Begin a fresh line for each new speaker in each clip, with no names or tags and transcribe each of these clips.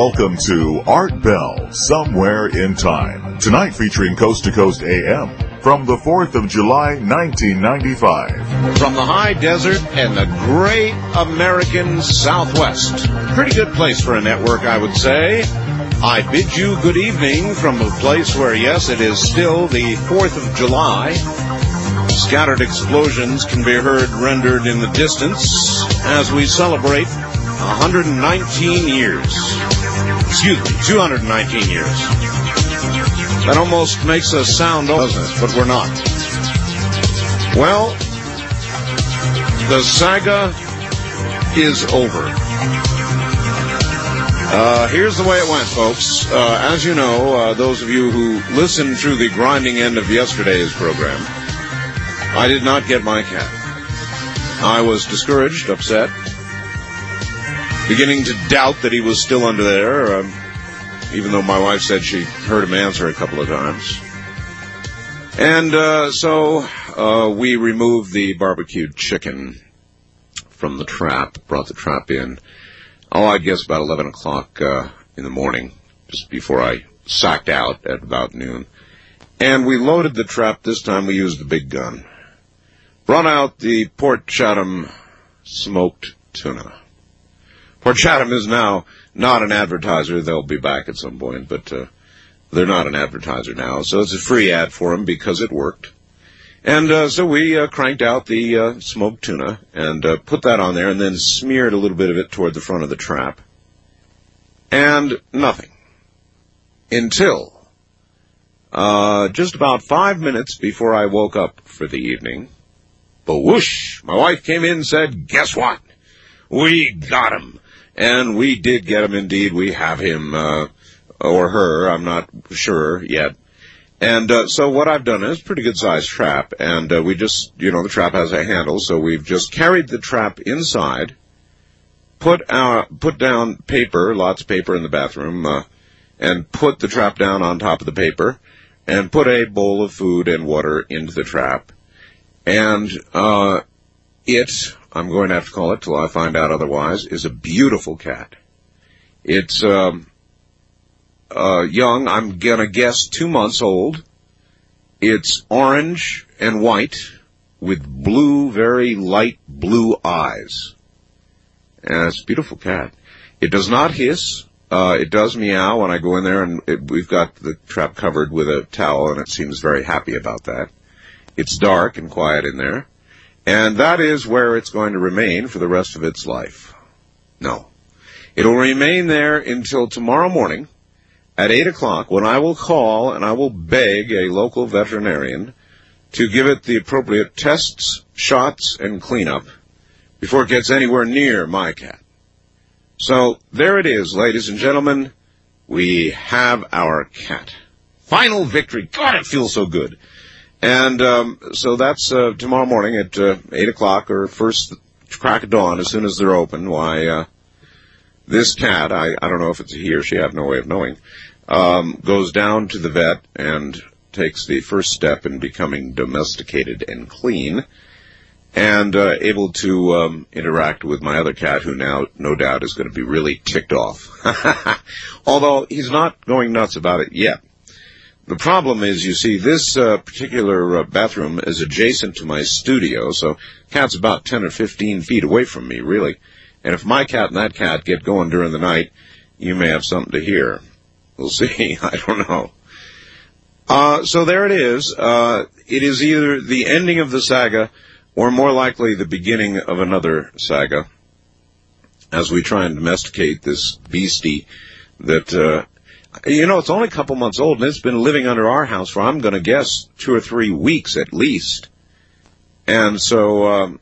Welcome to Art Bell, Somewhere in Time. Tonight featuring Coast to Coast AM from the 4th of July, 1995.
From the high desert and the great American Southwest. Pretty good place for a network, I would say. I bid you good evening from a place where, yes, it is still the 4th of July. Scattered explosions can be heard rendered in the distance as we celebrate 119 years. Excuse me, 219 years. That almost makes us sound old, but we're not. Well, the saga is over. Here's the way it went, folks. As you know, those of you who listened through the grinding end of yesterday's program, I did not get my cat. I was discouraged, upset, beginning to doubt that he was still under there, even though my wife said she heard him answer a couple of times. And so we removed the barbecued chicken from the trap, brought the trap in, I guess about 11 o'clock in the morning, just before I sacked out at about noon. And we loaded the trap. This time we used the big gun. Brought out the Port Chatham smoked tuna. Port Chatham is now not an advertiser. They'll be back at some point, but they're not an advertiser now. So it's a free ad for them because it worked. And so we cranked out the smoked tuna and put that on there and then smeared a little bit of it toward the front of the trap. And nothing. Until just about 5 minutes before I woke up for the evening, whoosh, my wife came in and said, guess what? We got him. And we did get him indeed. We have him, or her, I'm not sure yet. And so what I've done is a pretty good-sized trap, and we just, the trap has a handle, so we've just carried the trap inside, put down paper, lots of paper in the bathroom, and put the trap down on top of the paper, and put a bowl of food and water into the trap. And I'm going to have to call it till I find out otherwise, is a beautiful cat. It's young, I'm going to guess 2 months old. It's orange and white with blue, very light blue eyes. And it's a beautiful cat. It does not hiss. It does meow when I go in there, and we've got the trap covered with a towel, and it seems very happy about that. It's dark and quiet in there. And that is where it's going to remain for the rest of its life. No. It'll remain there until tomorrow morning at 8 o'clock, when I will call and I will beg a local veterinarian to give it the appropriate tests, shots, and cleanup before it gets anywhere near my cat. So there it is, ladies and gentlemen. We have our cat. Final victory. God, it feels so good. And so that's tomorrow morning at 8 o'clock or first crack of dawn, as soon as they're open. Why, this cat, I don't know if it's a he or she, I have no way of knowing, goes down to the vet and takes the first step in becoming domesticated and clean and able to interact with my other cat, who now, no doubt, is going to be really ticked off. Although he's not going nuts about it yet. The problem is, you see, this particular bathroom is adjacent to my studio, so the cat's about 10 or 15 feet away from me, really. And if my cat and that cat get going during the night, you may have something to hear. We'll see. I don't know. So there it is. It is either the ending of the saga or more likely the beginning of another saga as we try and domesticate this beastie that... it's only a couple months old, and it's been living under our house for, I'm going to guess, 2 or 3 weeks at least. And so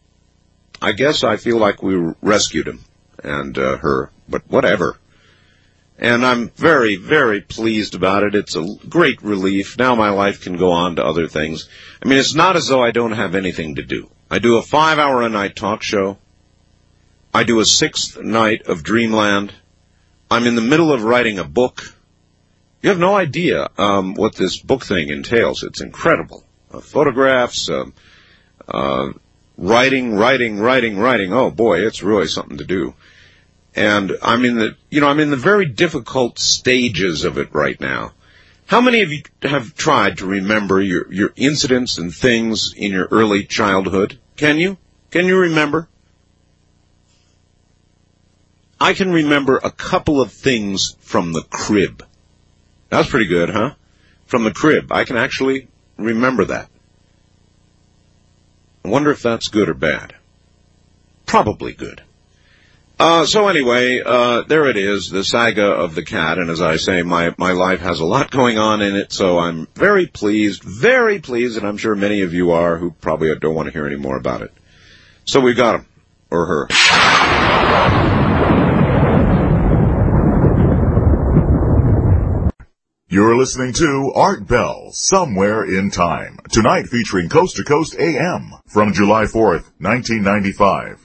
I guess I feel like we rescued him and her, but whatever. And I'm very, very pleased about it. It's a great relief. Now my life can go on to other things. I mean, it's not as though I don't have anything to do. I do a 5-hour-a-night talk show. I do a 6th night of Dreamland. I'm in the middle of writing a book. You have no idea what this book thing entails. It's incredible. Photographs, writing. Oh, boy, it's really something to do. And I'm in the very difficult stages of it right now. How many of you have tried to remember your incidents and things in your early childhood? Can you? Can you remember? I can remember a couple of things from the crib. That's pretty good, huh? From the crib. I can actually remember that. I wonder if that's good or bad. Probably good. So anyway, there it is, the saga of the cat, and as I say, my life has a lot going on in it, so I'm very pleased, and I'm sure many of you are who probably don't want to hear any more about it. So we got him, or her.
You're listening to Art Bell, Somewhere in Time, tonight featuring Coast to Coast AM from July 4th, 1995.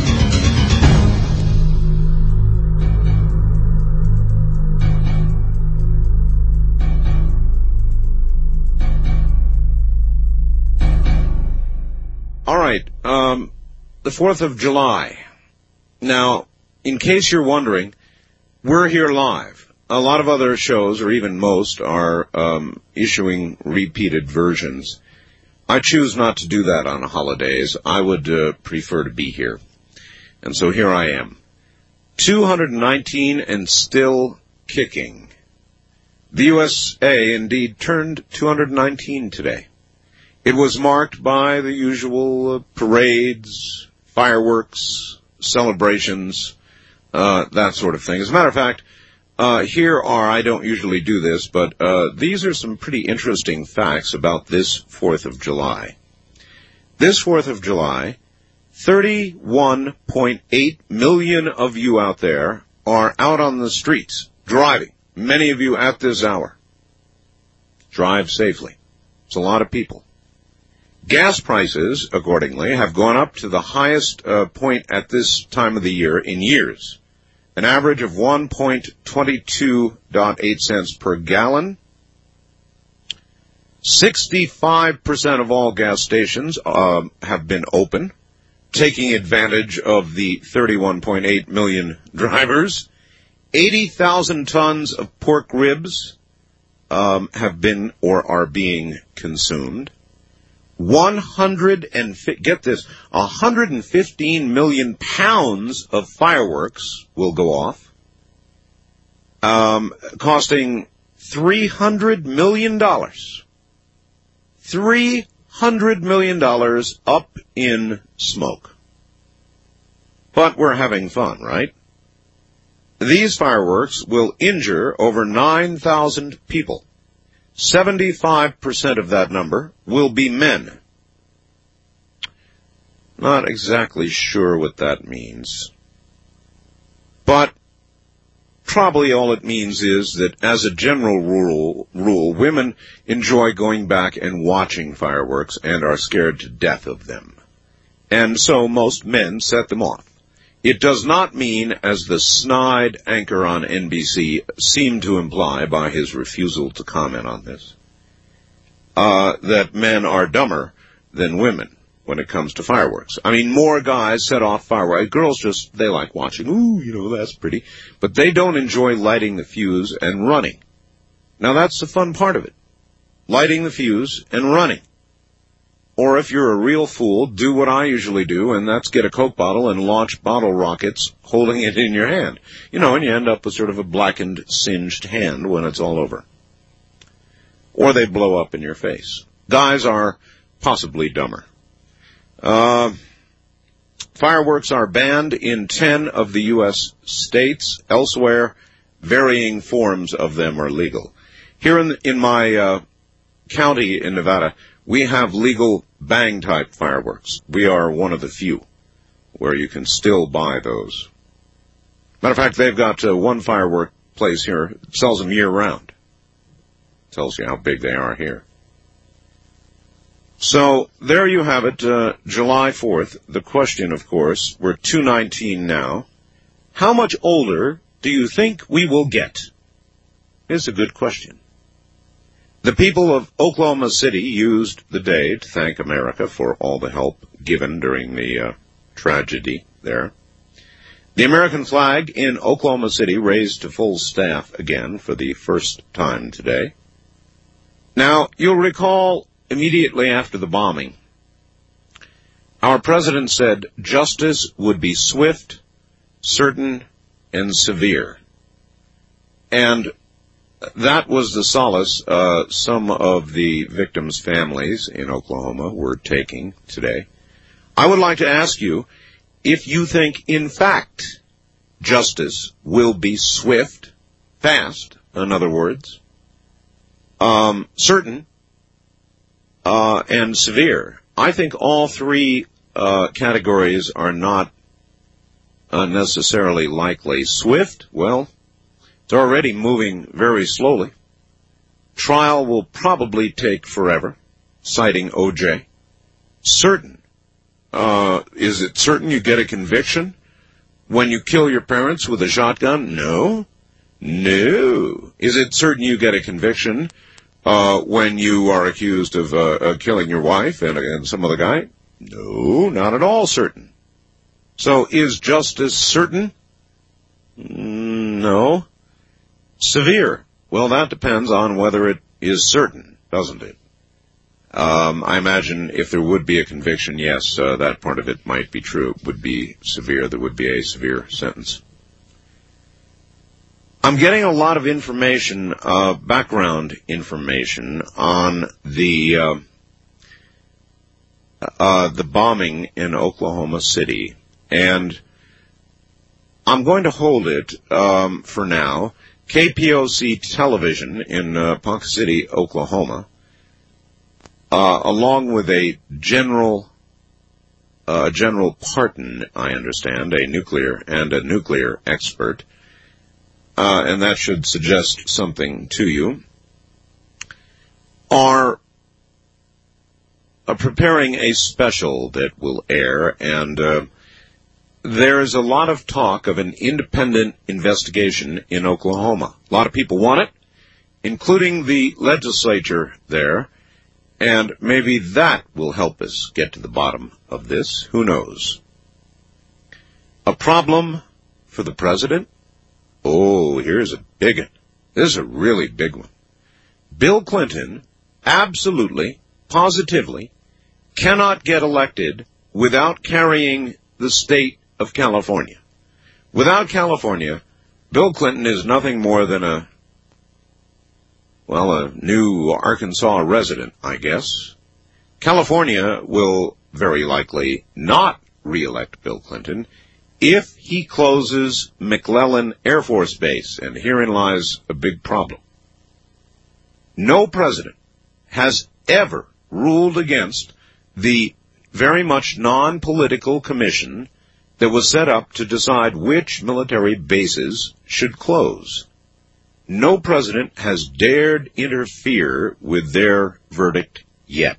All right, the 4th of July. Now, in case you're wondering, we're here live. A lot of other shows, or even most, are issuing repeated versions. I choose not to do that on holidays. I would prefer to be here. And so here I am. 219 and still kicking. The USA indeed turned 219 today. It was marked by the usual parades, fireworks, celebrations, that sort of thing. As a matter of fact, I don't usually do this, but these are some pretty interesting facts about this 4th of July. This 4th of July, 31.8 million of you out there are out on the streets, driving. Many of you at this hour. Drive safely. It's a lot of people. Gas prices, accordingly, have gone up to the highest point at this time of the year in years. An average of 1.22.8 cents per gallon. 65% of all gas stations have been open, taking advantage of the 31.8 million drivers. 80,000 tons of pork ribs have been or are being consumed. 115 million pounds of fireworks will go off, costing $300 million. $300 million up in smoke. But we're having fun, right? These fireworks will injure over 9,000 people. 75% of that number will be men. Not exactly sure what that means. But probably all it means is that as a general rule, women enjoy going back and watching fireworks and are scared to death of them. And so most men set them off. It does not mean, as the snide anchor on NBC seemed to imply by his refusal to comment on this, that men are dumber than women when it comes to fireworks. I mean, more guys set off fireworks. Girls they like watching. Ooh, that's pretty. But they don't enjoy lighting the fuse and running. Now, that's the fun part of it. Lighting the fuse and running. Or if you're a real fool, do what I usually do, and that's get a Coke bottle and launch bottle rockets holding it in your hand. And you end up with sort of a blackened, singed hand when it's all over. Or they blow up in your face. Guys are possibly dumber. Fireworks are banned in 10 of the U.S. states. Elsewhere, varying forms of them are legal. Here in my county in Nevada, we have legal bang-type fireworks. We are one of the few where you can still buy those. Matter of fact, they've got one firework place here that sells them year-round. Tells you how big they are here. So there you have it, July 4th. The question, of course, we're 219 now. How much older do you think we will get? It's a good question. The people of Oklahoma City used the day to thank America for all the help given during the tragedy there. The American flag in Oklahoma City raised to full staff again for the first time today. Now, you'll recall immediately after the bombing, our president said justice would be swift, certain, and severe. And that was the solace some of the victims' families in Oklahoma were taking today. I would like to ask you if you think, in fact, justice will be swift, fast, in other words, certain, and severe. I think all three categories are not necessarily likely. Swift, well, it's already moving very slowly. Trial will probably take forever, citing O.J. Certain. Is it certain you get a conviction when you kill your parents with a shotgun? No. No. Is it certain you get a conviction when you are accused of killing your wife and some other guy? No, not at all certain. So is justice certain? No. Severe. Well, that depends on whether it is certain, doesn't it? I imagine if there would be a conviction, yes, that part of it might be true. It would be severe. There would be a severe sentence. I'm getting a lot of information, background information on the bombing in Oklahoma City, and I'm going to hold it for now. KPOC Television in Ponca City, Oklahoma, along with a General Parton, I understand, a nuclear expert, and that should suggest something to you, are preparing a special that will air, and there's a lot of talk of an independent investigation in Oklahoma. A lot of people want it, including the legislature there, and maybe that will help us get to the bottom of this. Who knows? A problem for the president? Oh, here's a big one. This is a really big one. Bill Clinton absolutely, positively, cannot get elected without carrying the state of California. Without California, Bill Clinton is nothing more than a new Arkansas resident, I guess. California will very likely not re-elect Bill Clinton if he closes McClellan Air Force Base, and herein lies a big problem. No president has ever ruled against the very much non-political commission that was set up to decide which military bases should close. No president has dared interfere with their verdict yet.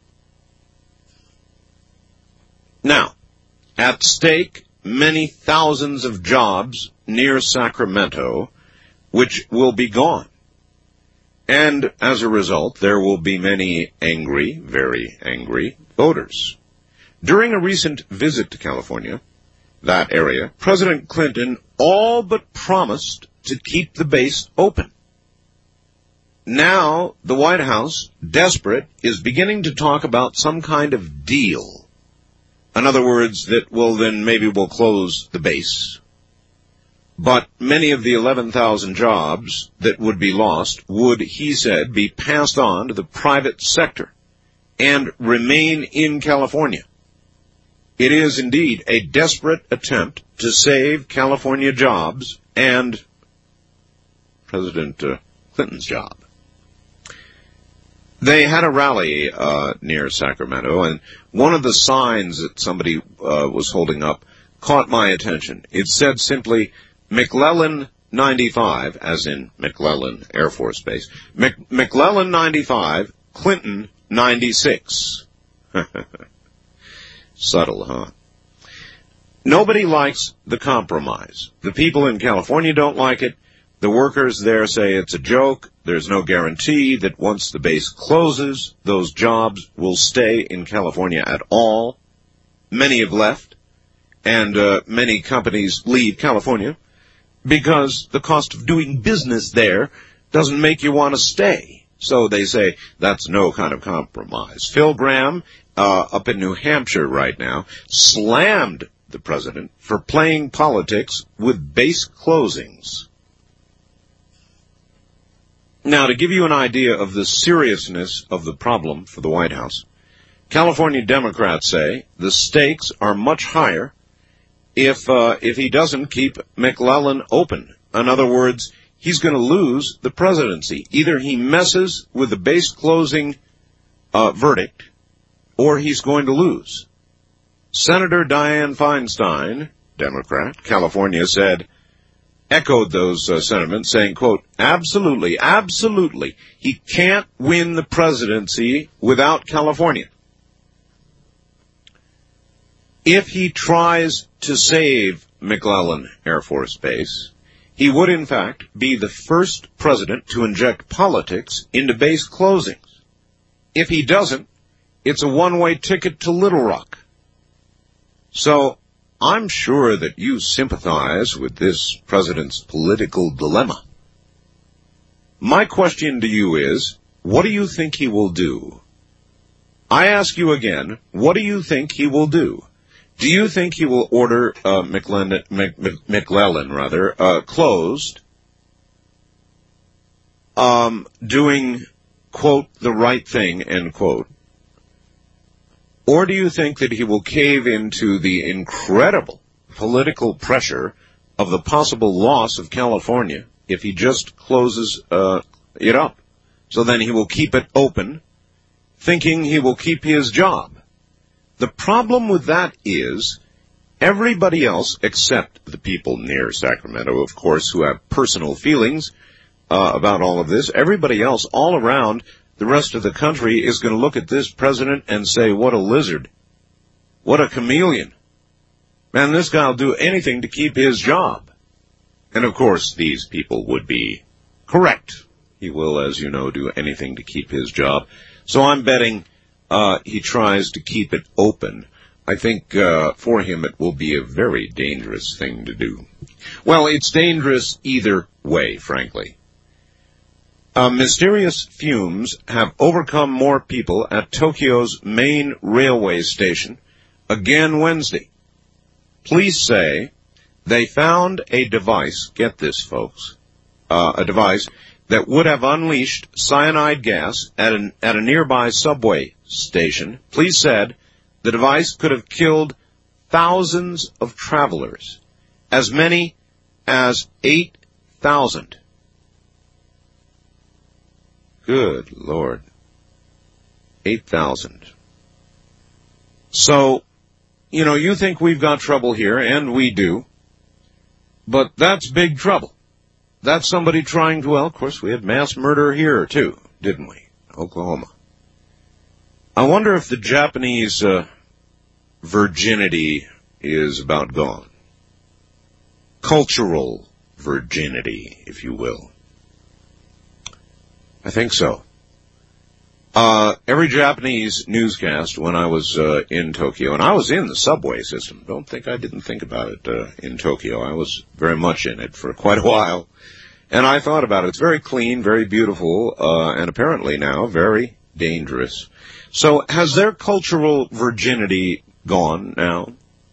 Now, at stake, many thousands of jobs near Sacramento, which will be gone. And as a result, there will be many angry, very angry voters. During a recent visit to California, that area, President Clinton all but promised to keep the base open. Now, the White House, desperate, is beginning to talk about some kind of deal. In other words, that, well, then maybe we'll close the base. But many of the 11,000 jobs that would be lost would, he said, be passed on to the private sector and remain in California. It is indeed a desperate attempt to save California jobs and President Clinton's job. They had a rally near Sacramento, and one of the signs that somebody was holding up caught my attention. It said simply, McClellan 95, as in McClellan Air Force Base, McClellan 95, Clinton 96. Subtle, huh? Nobody likes the compromise. The people in California don't like it. The workers there say it's a joke. There's no guarantee that once the base closes, those jobs will stay in California at all. Many have left. and many companies leave California because the cost of doing business there doesn't make you want to stay. So they say that's no kind of compromise. Phil Gramm, up in New Hampshire right now, slammed the president for playing politics with base closings. Now, to give you an idea of the seriousness of the problem for the White House, California Democrats say the stakes are much higher if he doesn't keep McClellan open. In other words, he's going to lose the presidency. Either he messes with the base closing verdict, or he's going to lose. Senator Dianne Feinstein, Democrat, California, echoed those sentiments, saying, quote, absolutely, absolutely, he can't win the presidency without California. If he tries to save McClellan Air Force Base, he would, in fact, be the first president to inject politics into base closings. If he doesn't, it's a one-way ticket to Little Rock. So, I'm sure that you sympathize with this president's political dilemma. My question to you is, what do you think he will do? I ask you again, what do you think he will do? Do you think he will order McClellan closed, doing, quote, the right thing, end quote? Or do you think that he will cave into the incredible political pressure of the possible loss of California if he just closes it up? So then he will keep it open, thinking he will keep his job. The problem with that is everybody else, except the people near Sacramento, of course, who have personal feelings about all of this, everybody else all around the rest of the country is going to look at this president and say, what a lizard. What a chameleon. Man, this guy will do anything to keep his job. And of course, these people would be correct. He will, as you know, do anything to keep his job. So I'm betting he tries to keep it open. I think for him it will be a very dangerous thing to do. Well, it's dangerous either way, frankly. Mysterious fumes have overcome more people at Tokyo's main railway station again Wednesday. Police say they found a device, get this folks, a device that would have unleashed cyanide gas at a nearby subway station. Police said the device could have killed thousands of travelers, as many as 8,000. Good Lord. 8,000. So, you think we've got trouble here, and we do, but that's big trouble. That's somebody trying to, well, of course, we had mass murder here, too, didn't we? Oklahoma. I wonder if the Japanese virginity is about gone. Cultural virginity, if you will. I think so. Every Japanese newscast when I was in Tokyo, and I was in the subway system. Don't think I didn't think about it in Tokyo. I was very much in it for quite a while. And I thought about it. It's very clean, very beautiful, and apparently now very dangerous. So has their cultural virginity gone now?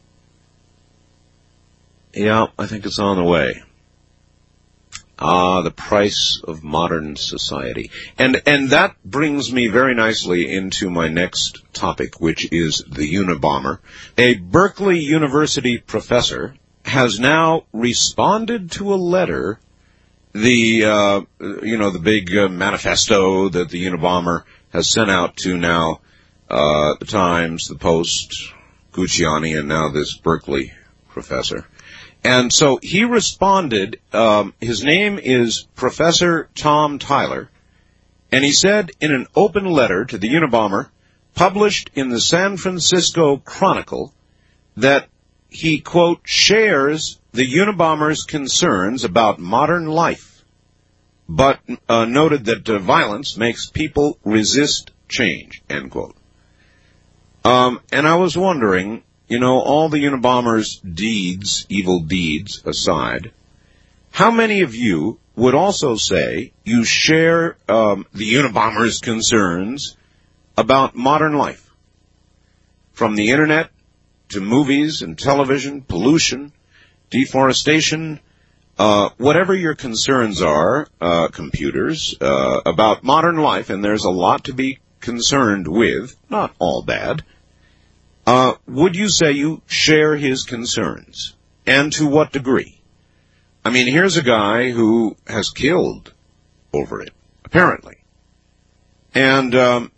Yeah, I think it's on the way. The price of modern society. And that brings me very nicely into my next topic, which is the Unabomber. A Berkeley University professor has now responded to a letter, the big manifesto that the Unabomber has sent out to now the Times, the Post, Gucciani, and now this Berkeley professor. And so he responded, his name is Professor Tom Tyler, and he said in an open letter to the Unabomber, published in the San Francisco Chronicle, that he, quote, shares the Unabomber's concerns about modern life, but noted that violence makes people resist change, end quote. And I was wondering, all the Unabomber's deeds, evil deeds aside, how many of you would also say you share the Unabomber's concerns about modern life? From the internet to movies and television, pollution, deforestation, whatever your concerns are, computers, about modern life, and there's a lot to be concerned with, not all bad, would you say you share his concerns? And to what degree? I mean, here's a guy who has killed over it, apparently. And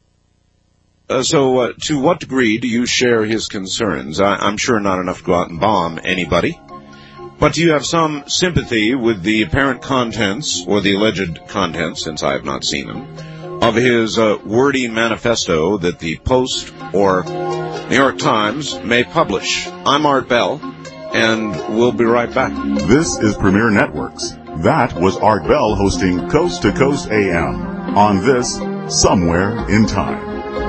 so to what degree do you share his concerns? I'm sure not enough to go out and bomb anybody. But do you have some sympathy with the apparent contents, or the alleged contents, since I have not seen them, of his wordy manifesto that the Post or New York Times may publish? I'm Art Bell, and we'll be right back.
This is Premier Networks. That was Art Bell hosting Coast to Coast AM on this Somewhere in Time.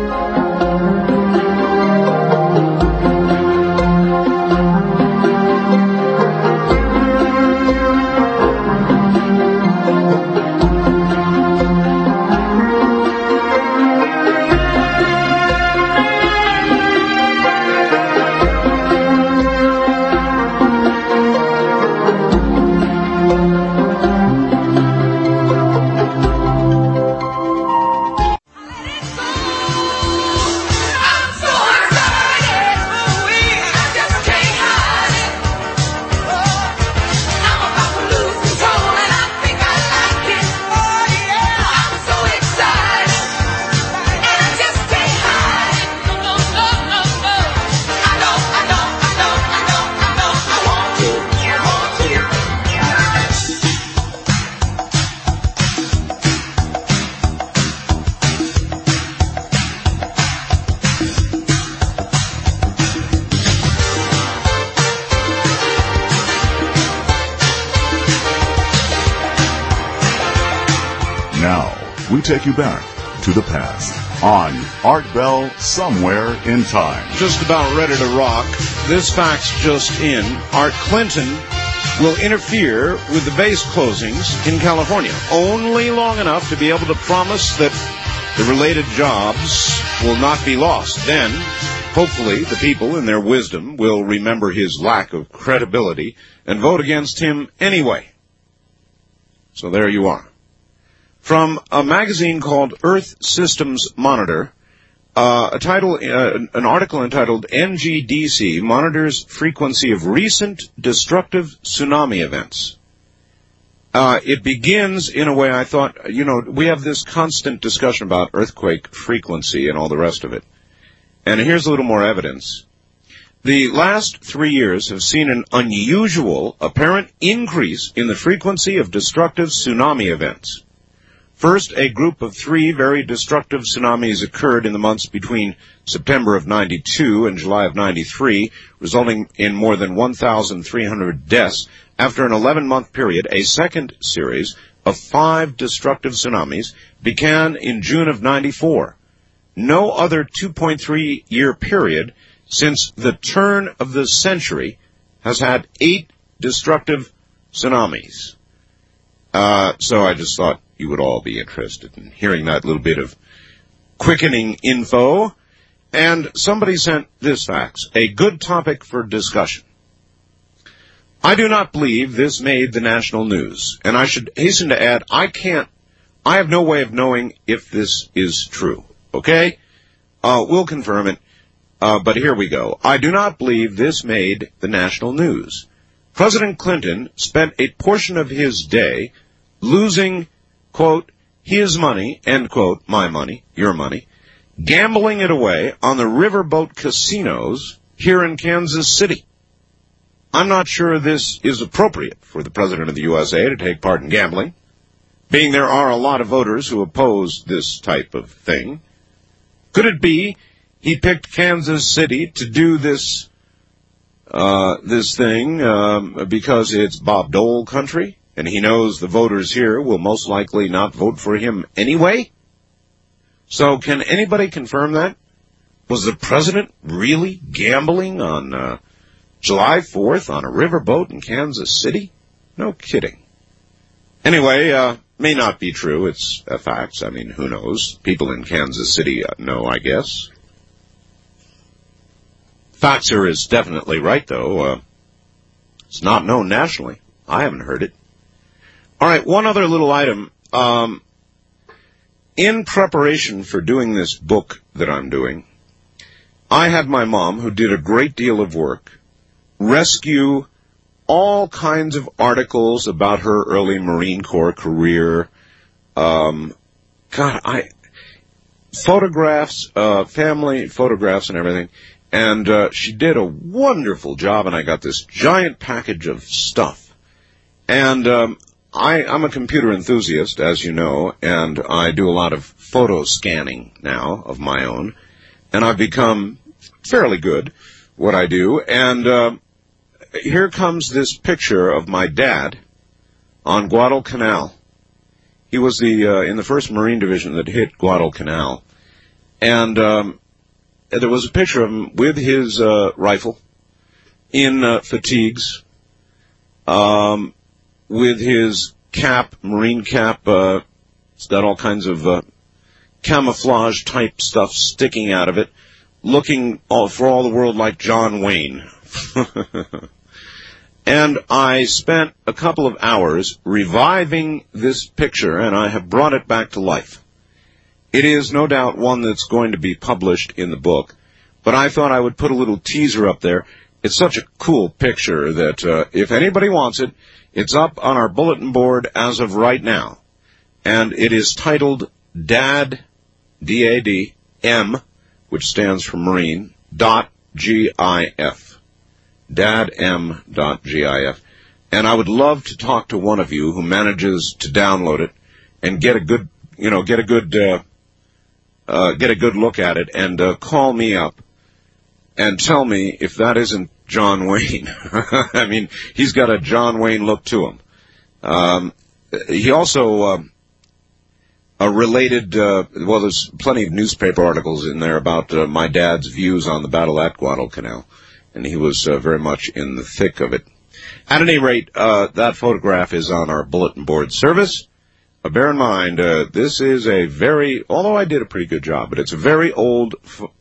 Take you back to the past on Art Bell Somewhere in Time.
Just about ready to rock. This fact's just in. Art Clinton will interfere with the base closings in California, only long enough to be able to promise that the related jobs will not be lost. Then, hopefully, the people in their wisdom will remember his lack of credibility and vote against him anyway. So there you are. From a magazine called Earth Systems Monitor, an article entitled NGDC Monitors Frequency of Recent Destructive Tsunami Events. It begins in a way I thought, we have this constant discussion about earthquake frequency and all the rest of it. And here's a little more evidence. The last 3 years have seen an unusual apparent increase in the frequency of destructive tsunami events. First, a group of 3 very destructive tsunamis occurred in the months between September of 92 and July of 93, resulting in more than 1,300 deaths. After an 11-month period, a second series of 5 destructive tsunamis began in June of 94. No other 2.3-year period since the turn of the century has had 8 destructive tsunamis. So I just thought you would all be interested in hearing that little bit of quickening info. And somebody sent this fax, a good topic for discussion. I do not believe this made the national news. And I should hasten to add, I have no way of knowing if this is true. Okay? We'll confirm it. But here we go. I do not believe this made the national news. President Clinton spent a portion of his day losing, quote, his money, end quote, my money, your money, gambling it away on the riverboat casinos here in Kansas City. I'm not sure this is appropriate for the President of the USA to take part in gambling, being there are a lot of voters who oppose this type of thing. Could it be he picked Kansas City to do this thing because it's Bob Dole country, and he knows the voters here will most likely not vote for him anyway? So can anybody confirm that? Was the president really gambling on July 4th on a riverboat in Kansas City? No kidding. Anyway, may not be true. It's facts. I mean, who knows? People in Kansas City know, I guess. Faxer is definitely right, though. It's not known nationally. I haven't heard it. All right, one other little item. In preparation for doing this book that I'm doing, I had my mom, who did a great deal of work, rescue all kinds of articles about her early Marine Corps career. Photographs, family photographs and everything. And she did a wonderful job, and I got this giant package of stuff. And I'm a computer enthusiast, as you know, and I do a lot of photo scanning now of my own. And I've become fairly good what I do. And here comes this picture of my dad on Guadalcanal. He was in the 1st Marine Division that hit Guadalcanal. And there was a picture of him with his rifle in fatigues, with his cap, Marine cap. It's got all kinds of camouflage type stuff sticking out of it, looking for all the world like John Wayne. And I spent a couple of hours reviving this picture, and I have brought it back to life. It is no doubt one that's going to be published in the book, but I thought I would put a little teaser up there. It's such a cool picture that if anybody wants it, it's up on our bulletin board as of right now. And it is titled DAD, D-A-D-M, which stands for Marine, .gif. dadm.gif. And I would love to talk to one of you who manages to download it and get a good look at it, and call me up and tell me if that isn't John Wayne. I mean, he's got a John Wayne look to him. He also related, well, there's plenty of newspaper articles in there about my dad's views on the battle at Guadalcanal, and he was very much in the thick of it. At any rate, that photograph is on our bulletin board service. Bear in mind, this is although I did a pretty good job, but it's a very old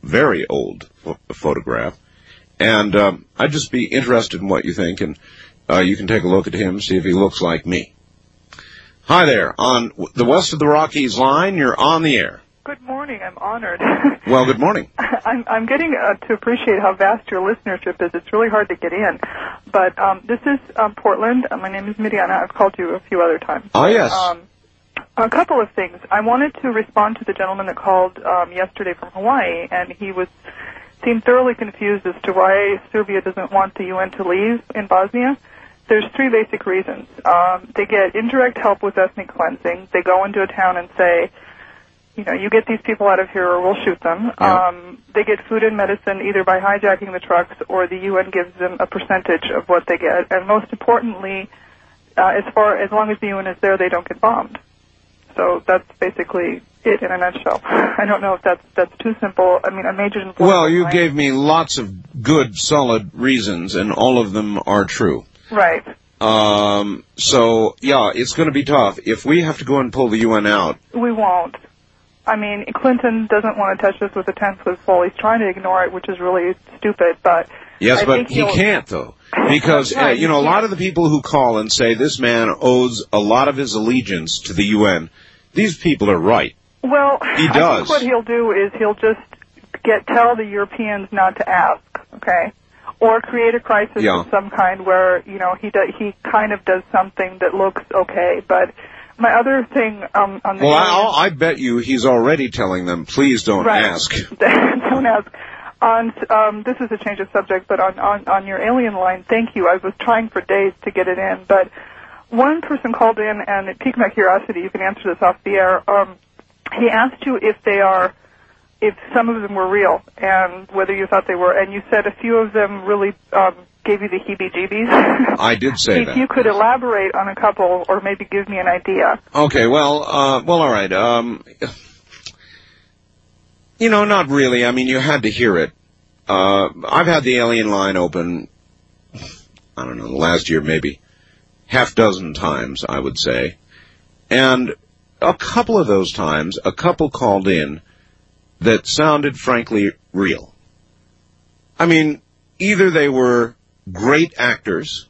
photograph. And I'd just be interested in what you think, and you can take a look at him, see if he looks like me. Hi there. On the West of the Rockies line, you're on the air.
Good morning. I'm honored.
Well, good morning.
I'm getting to appreciate how vast your listenership is. It's really hard to get in. But this is Portland. My name is Midiana. I've called you a few other times.
Oh, yes.
A couple of things. I wanted to respond to the gentleman that called yesterday from Hawaii, and he seemed thoroughly confused as to why Serbia doesn't want the UN to leave in Bosnia. There's 3 basic reasons. They get indirect help with ethnic cleansing. They go into a town and say, you get these people out of here or we'll shoot them. Yep. They get food and medicine either by hijacking the trucks or the UN gives them a percentage of what they get. And most importantly, as long as the UN is there, they don't get bombed. So that's basically it in a nutshell. I don't know if that's too simple. I mean, I majored in...
Well, you gave me lots of good, solid reasons, and all of them are true.
Right.
So, yeah, it's going to be tough. If we have to go and pull the UN out... We
won't. I mean, Clinton doesn't want to touch this with a 10-foot pole. He's trying to ignore it, which is really stupid, but...
Yes, but he can't, though. Because, a lot of the people who call and say this man owes a lot of his allegiance to the UN, these people are right.
Well,
he does.
I think what he'll do is he'll just tell the Europeans not to ask, okay? Or create a crisis of some kind where, he kind of does something that looks okay. But my other thing on the...
Well, I bet you he's already telling them, please don't ask.
Don't ask. This is a change of subject, but on your alien line, thank you. I was trying for days to get it in, but one person called in, and it piqued my curiosity. You can answer this off the air. He asked you if some of them were real, and whether you thought they were, and you said a few of them really gave you the heebie-jeebies.
I did say that.
If you could elaborate on a couple, or maybe give me an idea.
Okay, well, all right. Not really. I mean, you had to hear it. I've had the alien line open, I don't know, the last year maybe half dozen times, I would say. And a couple of those times, a couple called in that sounded, frankly, real. I mean, either they were great actors,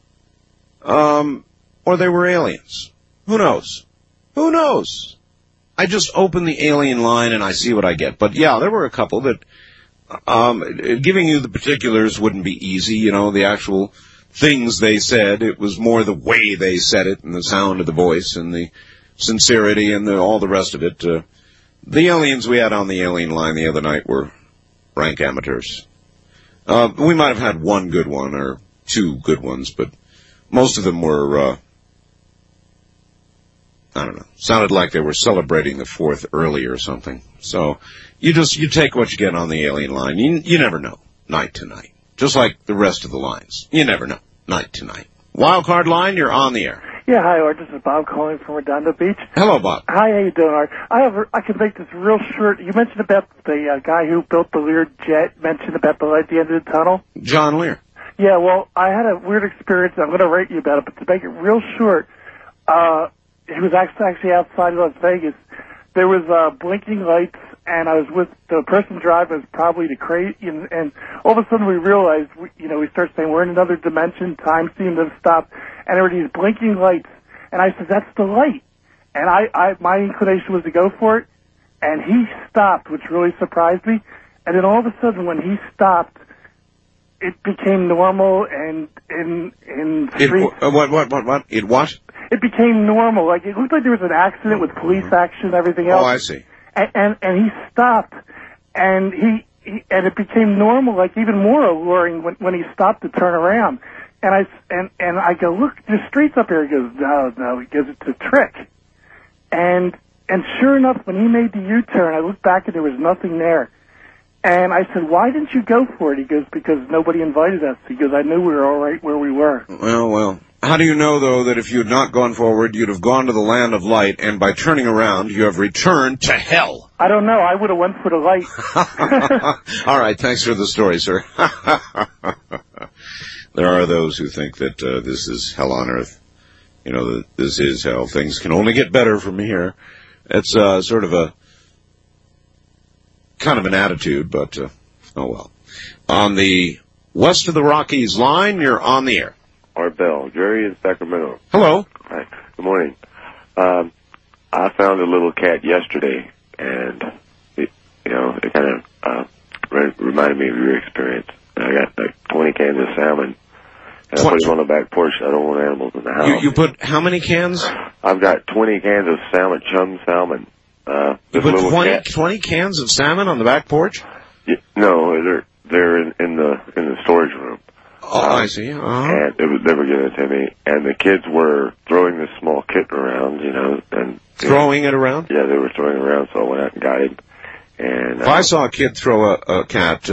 or they were aliens. Who knows? Who knows? I just open the alien line and I see what I get. But yeah, there were a couple that, giving you the particulars wouldn't be easy, the actual things they said. It was more the way they said it and the sound of the voice and the sincerity and all the rest of it. The aliens we had on the alien line the other night were rank amateurs. We might have had one good one or two good ones, but most of them were, I don't know, sounded like they were celebrating the 4th early or something. So you take what you get on the alien line. You never know, night to night. Just like the rest of the lines. You never know, night to night. Wildcard line, you're on the air.
Yeah, hi, Art. This is Bob calling from Redondo Beach.
Hello, Bob.
Hi, how you doing, Art? I can make this real short. You mentioned about the guy who built the Lear jet, mentioned about the light at the end of the tunnel.
John Lear.
Yeah, well, I had a weird experience. I'm going to rate you about it, but to make it real short, he was actually outside of Las Vegas. There was blinking lights, and I was with the person driving was probably the crazy, and all of a sudden we realized, we started saying we're in another dimension, time seemed to have stopped, and there were these blinking lights, and I said, that's the light. And my inclination was to go for it, and he stopped, which really surprised me, and then all of a sudden when he stopped, it became normal, and in streets...
What? It what?
It became normal. Like, it looked like there was an accident with police action and everything else.
Oh, I see.
And he stopped, and it became normal, like even more alluring when he stopped to turn around. And I go, look, the street's up here. He goes, no. He goes, it's a trick. And sure enough, when he made the U-turn, I looked back and there was nothing there. And I said, why didn't you go for it? He goes, because nobody invited us. He goes, I knew we were all right where we were.
Well. How do you know, though, that if you had not gone forward, you'd have gone to the land of light, and by turning around, you have returned to hell?
I don't know. I would have went for the light.
All right. Thanks for the story, sir. There are those who think that this is hell on earth. That this is hell. Things can only get better from here. It's sort of a kind of an attitude, but oh well. On the west of the Rockies line, you're on the air.
Art Bell, Jerry in Sacramento.
Hello.
Hi. Good morning. I found a little cat yesterday, and it kind of reminded me of your experience. I got like 20 cans of salmon, and I put them on the back porch. I don't want animals in the house.
You put how many cans?
I've got 20 cans of salmon, chum salmon.
You put 20 cans of salmon on the back porch?
No, they're in the storage room.
Oh, I see. Uh-huh.
And they were giving it to me, and the kids were throwing this small kitten around, and
throwing it around.
Yeah, they were throwing it around, so I went out and got him. And
if I saw a kid throw a cat,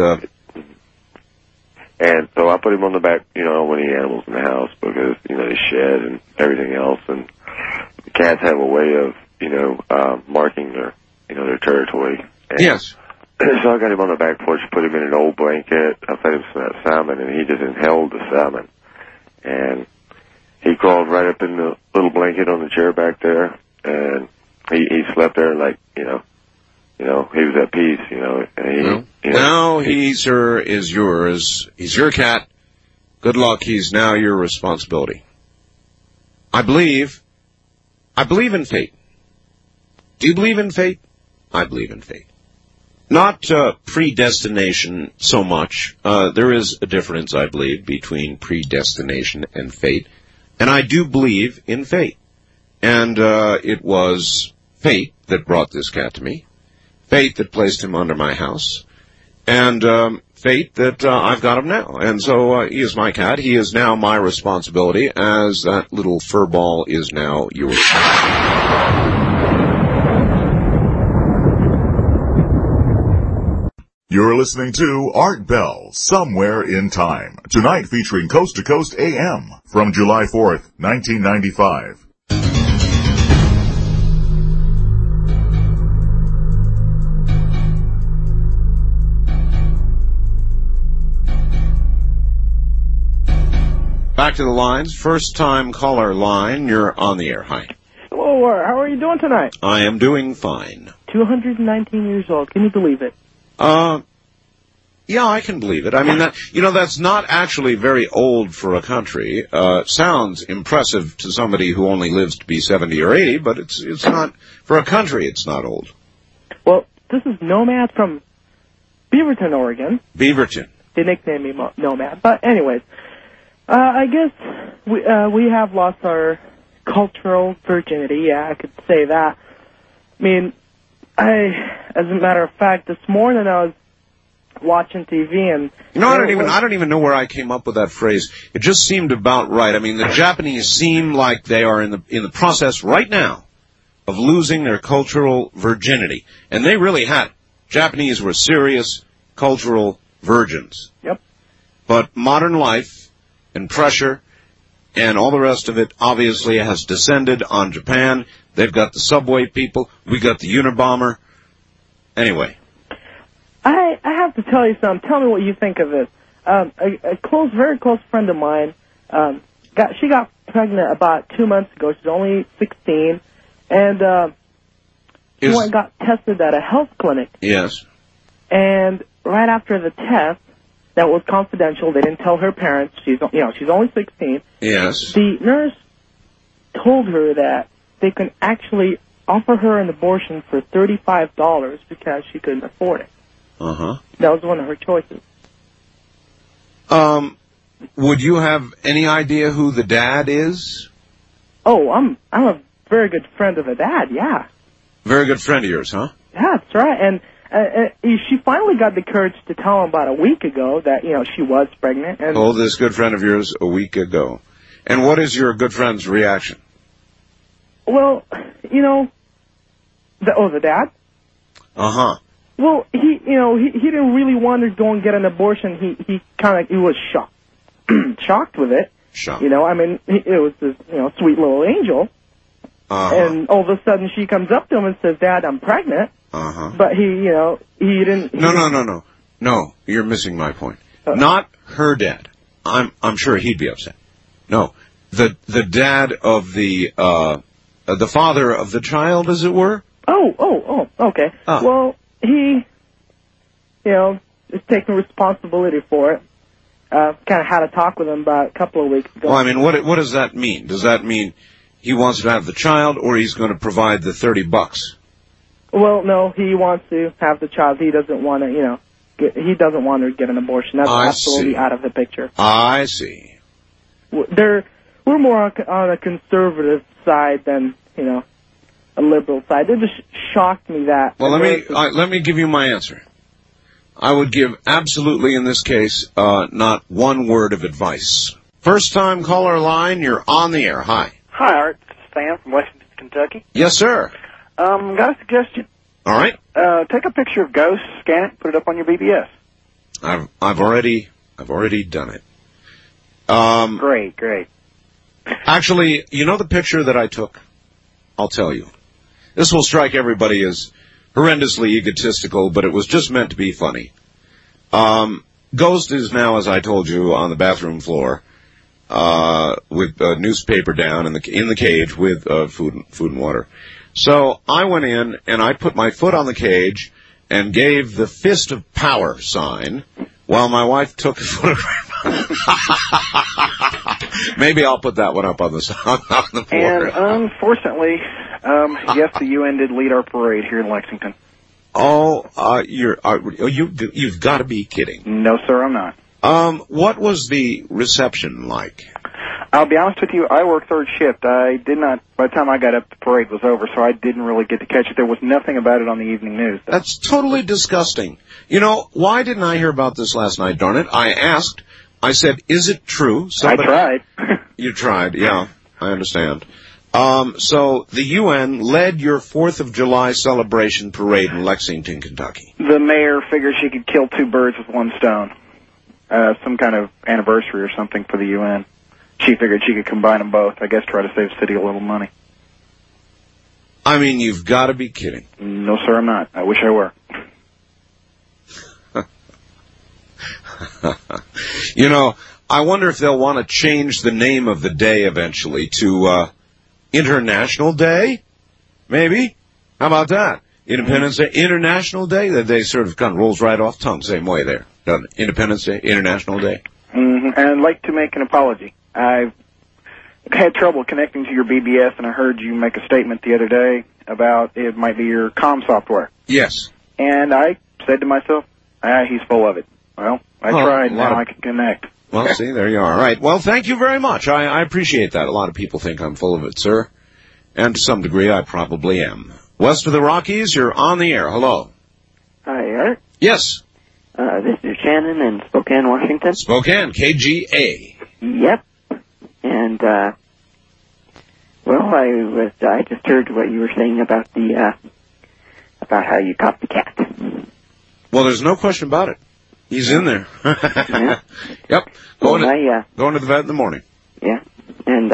and so I put him on the back. I don't want any animals in the house because they shed and everything else, and the cats have a way of marking their territory. And
yes.
So I got him on the back porch, put him in an old blanket. I fed him some salmon, and he just inhaled the salmon. And he crawled right up in the little blanket on the chair back there, and he slept there like, he was at peace, And
now he, sir, is yours. He's your cat. Good luck. He's now your responsibility. I believe in fate. Do you believe in fate? I believe in fate. Not predestination so much. There is a difference, I believe, between predestination and fate. And I do believe in fate. And it was fate that brought this cat to me. Fate that placed him under my house. And fate that I've got him now. And so he is my cat. He is now my responsibility, as that little fur ball is now yours.
You're listening to Art Bell, Somewhere in Time. Tonight featuring Coast to Coast AM from July 4th, 1995.
Back to the lines. First time caller line. You're on the air. Hi.
Hello, how are you doing tonight?
I am doing fine.
219 years old. Can you believe it?
Yeah, I can believe it. I mean, that's not actually very old for a country. Sounds impressive to somebody who only lives to be 70 or 80, but it's not, for a country, it's not old.
Well, this is Nomad from Beaverton, Oregon.
Beaverton.
They nicknamed me Nomad. But anyways, I guess we have lost our cultural virginity. Yeah, I could say that. I mean, as a matter of fact, this morning I was watching TV and...
I don't even know where I came up with that phrase. It just seemed about right. I mean, the Japanese seem like they are in the process right now of losing their cultural virginity. And they really had it. Japanese were serious cultural virgins.
Yep.
But modern life and pressure and all the rest of it obviously has descended on Japan. They've got the subway people. We got the Unabomber. Anyway.
I have to tell you something. Tell me what you think of this. A very close friend of mine, she got pregnant about 2 months ago. She's only 16. And she went and got tested at a health clinic.
Yes.
And right after the test, that was confidential. They didn't tell her parents. She's only 16.
Yes.
The nurse told her that they can actually offer her an abortion for $35 because she couldn't afford it.
Uh-huh.
That was one of her choices.
Would you have any idea who the dad is?
Oh, I'm a very good friend of the dad, yeah.
Very good friend of yours, huh?
Yeah, that's right. And she finally got the courage to tell him about a week ago that, she was pregnant. And
told this good friend of yours a week ago. And what is your good friend's reaction?
Well, the dad?
Uh-huh.
Well, he didn't really want to go and get an abortion. He was shocked. Shocked with it.
Shocked.
It was this, sweet little angel.
Uh-huh.
And all of a sudden she comes up to him and says, "Dad, I'm pregnant."
Uh-huh.
But he didn't...
No, you're missing my point. Not her dad. I'm sure he'd be upset. No, the dad of the father of the child, as it were.
Oh, okay. Well, he, is taking responsibility for it. Kind of had a talk with him about a couple of weeks ago.
Well, I mean, what does that mean? Does that mean he wants to have the child, or he's going to provide the $30?
Well, no, he wants to have the child. He doesn't want to, he doesn't want to get an abortion. That's absolutely out of the picture.
I see.
We're more on a conservative side than, a liberal side. It just shocked me that.
Well, let me give you my answer. I would give absolutely, in this case, not one word of advice. First time caller line, you're on the air. Hi.
Hi, Art. This is Stan from Lexington, Kentucky.
Yes, sir.
Got a suggestion.
All right.
Take a picture of Ghost, scan it, put it up on your BBS.
I've already done it.
Great.
Actually, the picture that I took? I'll tell you. This will strike everybody as horrendously egotistical, but it was just meant to be funny. Ghost is now, as I told you, on the bathroom floor, with a newspaper down in the cage with food and water. So I went in and I put my foot on the cage and gave the fist of power sign while my wife took a photograph. Maybe I'll put that one up on the board.
And unfortunately, yes, the UN did lead our parade here in Lexington.
Oh, you've got to be kidding.
No, sir, I'm not.
What was the reception like?
I'll be honest with you, I worked third shift. I did not, by the time I got up, the parade was over, so I didn't really get to catch it. There was nothing about it on the evening news, though.
That's totally disgusting. Why didn't I hear about this last night, darn it? I asked. I said, is it true?
I tried.
You tried, yeah. I understand. So the UN led your 4th of July celebration parade in Lexington, Kentucky.
The mayor figured she could kill two birds with one stone. Some kind of anniversary or something for the UN. She figured she could combine them both. I guess try to save the city a little money.
I mean, you've got to be kidding.
No, sir, I'm not. I wish I were.
I wonder if they'll want to change the name of the day eventually to International Day, maybe? How about that? Independence Day, International Day? That day sort of kind of rolls right off tongue, same way there, doesn't it? Independence Day, International Day.
And I'd like to make an apology. I've had trouble connecting to your BBS, and I heard you make a statement the other day about it might be your comm software.
Yes.
And I said to myself, he's full of it. Well, I tried, now I can connect.
Well, see, there you are. All right. Well, thank you very much. I appreciate that. A lot of people think I'm full of it, sir. And to some degree, I probably am. West of the Rockies, you're on the air. Hello.
Hi, Art.
Yes.
This is Shannon in Spokane, Washington.
Spokane, KGA.
Yep. And, well, I just heard what you were saying about about how you caught the cat.
Well, there's no question about it. He's in there.
Yeah.
Yep. Going to the vet in the morning.
Yeah. And,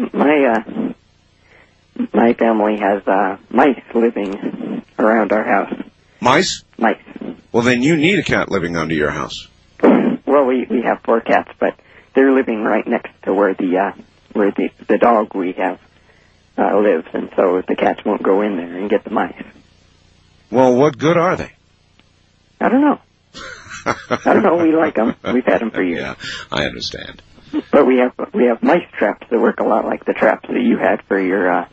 my family has, mice living around our house.
Mice?
Mice.
Well, then you need a cat living under your house.
Well, we have 4 cats, but they're living right next to where the dog we have lives, and so the cats won't go in there and get the mice.
Well, what good are they?
I don't know. We like them. We've had them for years.
Yeah, I understand.
But we have mice traps that work a lot like the traps that you had for your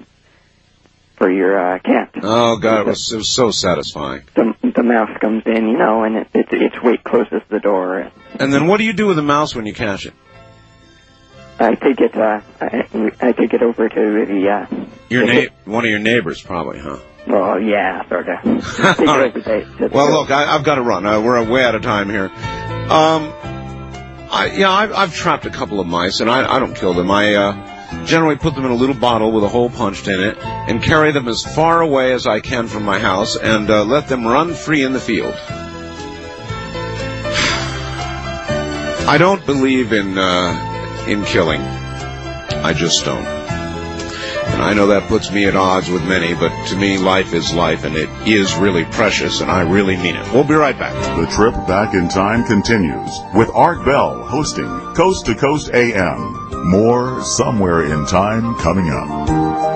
cat.
Oh God, it was so satisfying.
The mouse comes in, and its weight closes the door.
And then what do you do with the mouse when you catch it?
I take it. I take it over to
one of your neighbors, probably, huh?
Well, yeah, sort of.
All right. Well, look, I've got to run. We're way out of time here. I've trapped a couple of mice, and I don't kill them. I generally put them in a little bottle with a hole punched in it and carry them as far away as I can from my house and let them run free in the field. I don't believe in killing. I just don't. And I know that puts me at odds with many, but to me, life is life, and it is really precious, and I really mean it. We'll be right back.
The trip back in time continues with Art Bell hosting Coast to Coast AM. More Somewhere in Time coming up.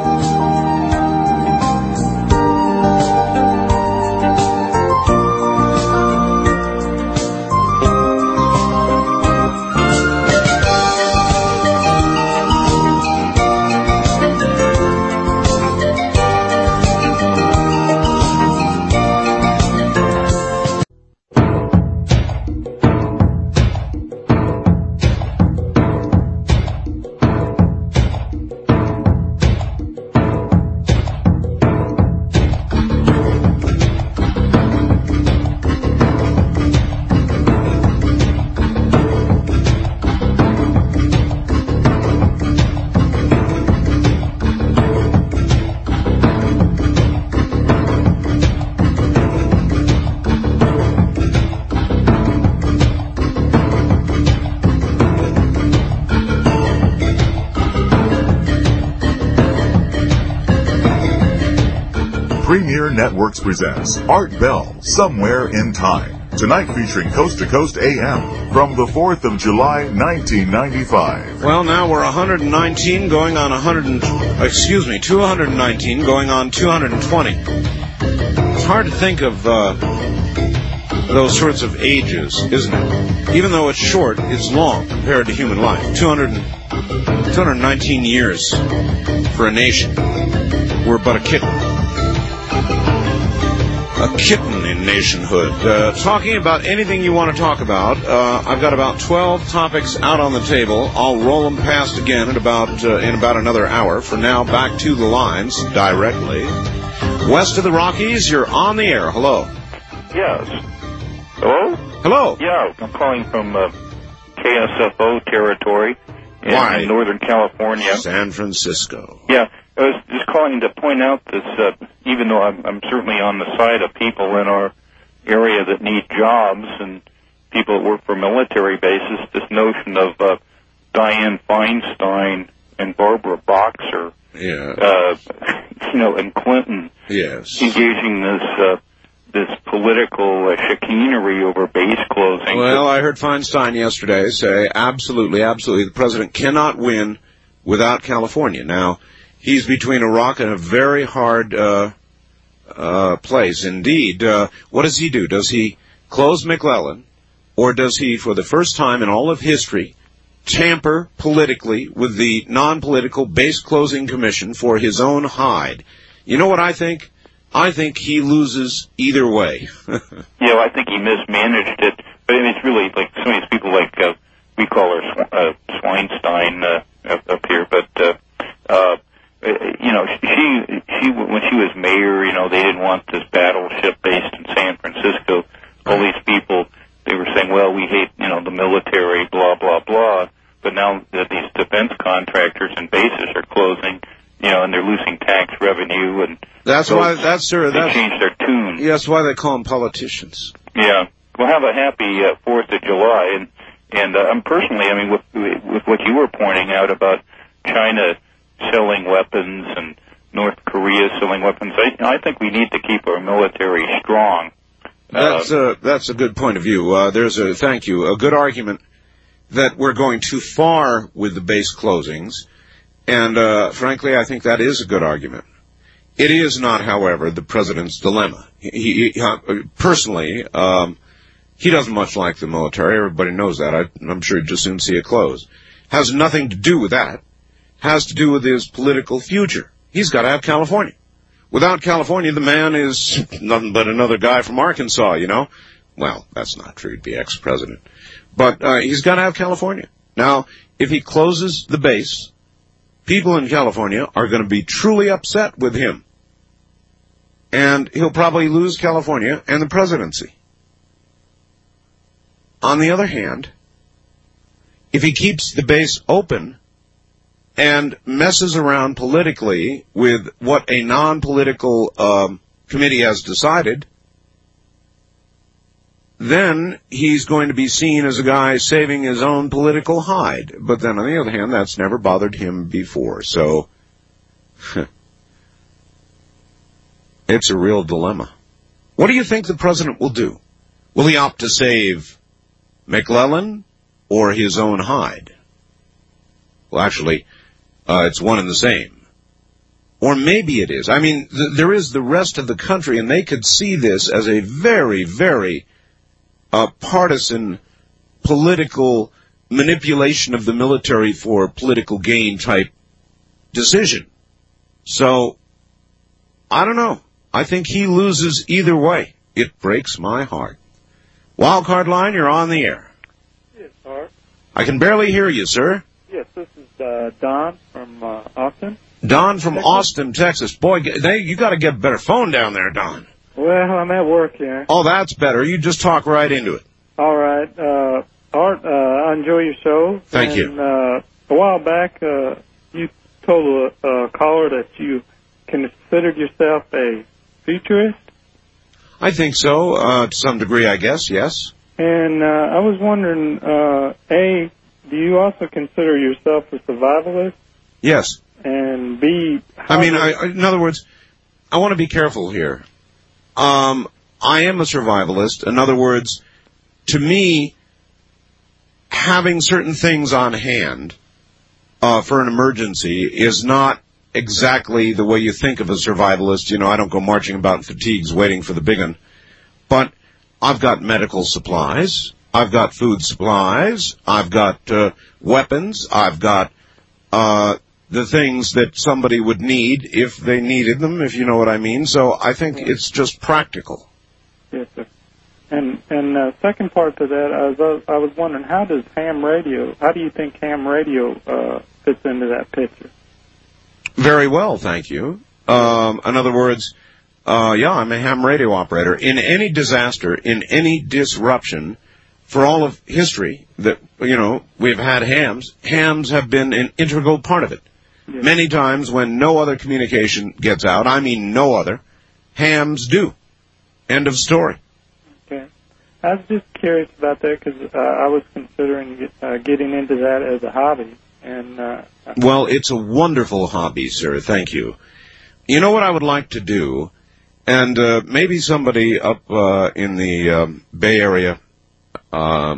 Premier Networks presents Art Bell, Somewhere in Time. Tonight featuring Coast to Coast AM from the 4th of July, 1995.
Well, now we're 219 going on 220. It's hard to think of those sorts of ages, isn't it? Even though it's short, it's long compared to human life. 219 years for a nation. We're but a kitten. A kitten in nationhood. Talking about anything you want to talk about. I've got about 12 topics out on the table. I'll roll them past again in about another hour. For now, back to the lines directly. West of the Rockies, you're on the air. Hello.
Yes. Hello?
Hello.
Yeah, I'm calling from KSFO territory in Northern California.
San Francisco.
Yeah. I was just calling to point out this, even though I'm certainly on the side of people in our area that need jobs and people that work for military bases, this notion of Dianne Feinstein and Barbara Boxer, and Clinton engaging this political chicanery over base closing.
Well, I heard Feinstein yesterday say absolutely, the president cannot win without California. Now, he's between a rock and a very hard place indeed. What does he do? Does he close McClellan, or does he, for the first time in all of history, tamper politically with the non-political base closing commission for his own hide? You know what I think? I think he loses either way.
Yeah, I think he mismanaged it. But I mean, it's really like some of these people, like we call her Swinestein up here. But you know, she when she was mayor, you know, they didn't want this battleship based in San Francisco. All these people, they were saying, well, we hate, you know, the military, blah blah blah. But now that these defense contractors and bases are closing, you know, and they're losing tax revenue, and
that's why they
changed their tune.
Yeah, that's why they call them politicians.
Yeah. Well, have a happy 4th of July, and I'm personally, I mean, with what you were pointing out about China selling weapons and North Korea selling weapons, I think we need to keep our military strong.
That's a good point of view. Thank you, a good argument that we're going too far with the base closings, and frankly, I think that is a good argument. It is not, however, the president's dilemma. He personally, he doesn't much like the military. Everybody knows that. I'm sure he'd just soon see it close. Has nothing to do with that. Has to do with his political future. He's got to have California. Without California, the man is nothing but another guy from Arkansas, you know. Well, that's not true. He'd be ex-president. But he's got to have California. Now, if he closes the base, people in California are going to be truly upset with him. And he'll probably lose California and the presidency. On the other hand, if he keeps the base open and messes around politically with what a non-political committee has decided, then he's going to be seen as a guy saving his own political hide. But then, on the other hand, that's never bothered him before. So, it's a real dilemma. What do you think the president will do? Will he opt to save McClellan or his own hide? Well, actually, it's one and the same. Or maybe it is. I mean, there is the rest of the country, and they could see this as a very, very partisan political manipulation of the military for political gain type decision. So, I don't know. I think he loses either way. It breaks my heart. Wildcard line, you're on the air.
Yes, Art.
I can barely hear you, sir.
Yes, this is Don from Austin.
Don from Austin, Texas. Boy, you got to get a better phone down there, Don.
Well, I'm at work here.
Oh, that's better. You just talk right into it.
All right. Art, I enjoy your show.
Thank you.
A while back, you told a caller that you considered yourself a futurist.
I think so, to some degree, I guess, yes.
And I was wondering, A, do you also consider yourself a survivalist?
Yes.
And B,
in other words, I want to be careful here. I am a survivalist. In other words, to me, having certain things on hand for an emergency is not exactly the way you think of a survivalist. You know, I don't go marching about in fatigues waiting for the big one. But I've got medical supplies. I've got food supplies. I've got weapons. I've got the things that somebody would need if they needed them, if you know what I mean. So I think it's just practical.
Yes, sir. And second part to that, I was wondering, how do you think ham radio fits into that picture?
Very well, thank you. In other words, I'm a ham radio operator. In any disaster, in any disruption, for all of history that, we've had hams. Hams have been an integral part of it. Yes. Many times when no other communication gets out, I mean no other, hams do. End of story.
Okay. I was just curious about that because I was considering getting into that as a hobby.
Well, it's a wonderful hobby, sir. Thank you. You know what I would like to do? And maybe somebody up in the Bay Area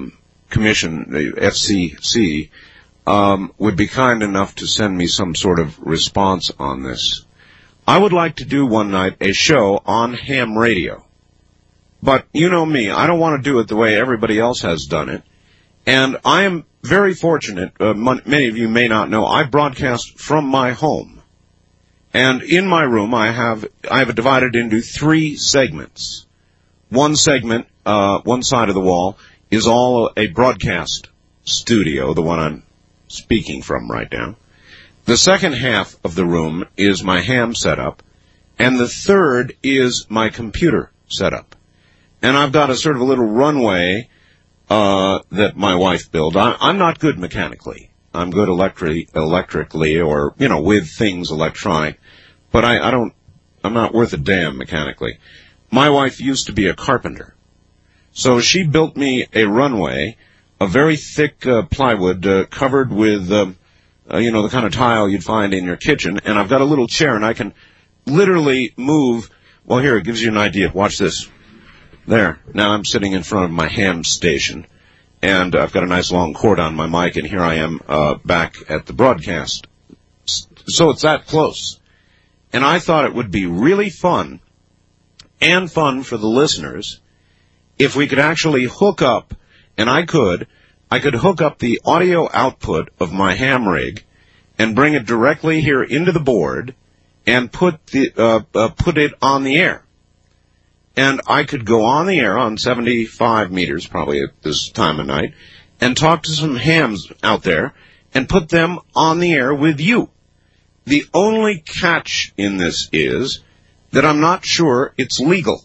commission, the FCC, would be kind enough to send me some sort of response on this. I would like to do one night a show on ham radio. But you know me, I don't want to do it the way everybody else has done it. And I am very fortunate, many of you may not know, I broadcast from my home. And in my room I have it divided into 3 segments. One segment, one side of the wall, is all a broadcast studio, the one I'm speaking from right now. The second half of the room is my ham setup, and the third is my computer setup. And I've got a sort of a little runway that my wife built. I'm not good mechanically. I'm good electrically or, with things electronic, but I'm not worth a damn mechanically. My wife used to be a carpenter. So she built me a runway, a very thick plywood covered with the kind of tile you'd find in your kitchen, and I've got a little chair, and I can literally move. Well, here, it gives you an idea. Watch this. There. Now I'm sitting in front of my ham station, and I've got a nice long cord on my mic, and here I am back at the broadcast. So it's that close. And I thought it would be really fun, and fun for the listeners, if we could actually hook up, and I could hook up the audio output of my ham rig and bring it directly here into the board and put it on the air. And I could go on the air on 75 meters, probably at this time of night, and talk to some hams out there and put them on the air with you. The only catch in this is that I'm not sure it's legal.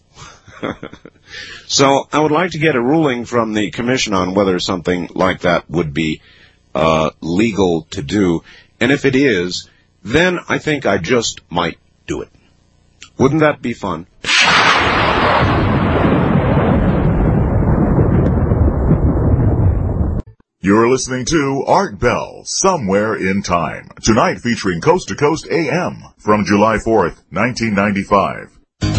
So I would like to get a ruling from the commission on whether something like that would be legal to do. And if it is, then I think I just might do it. Wouldn't that be fun?
You're listening to Art Bell, Somewhere in Time. Tonight featuring Coast to Coast AM from July 4th, 1995.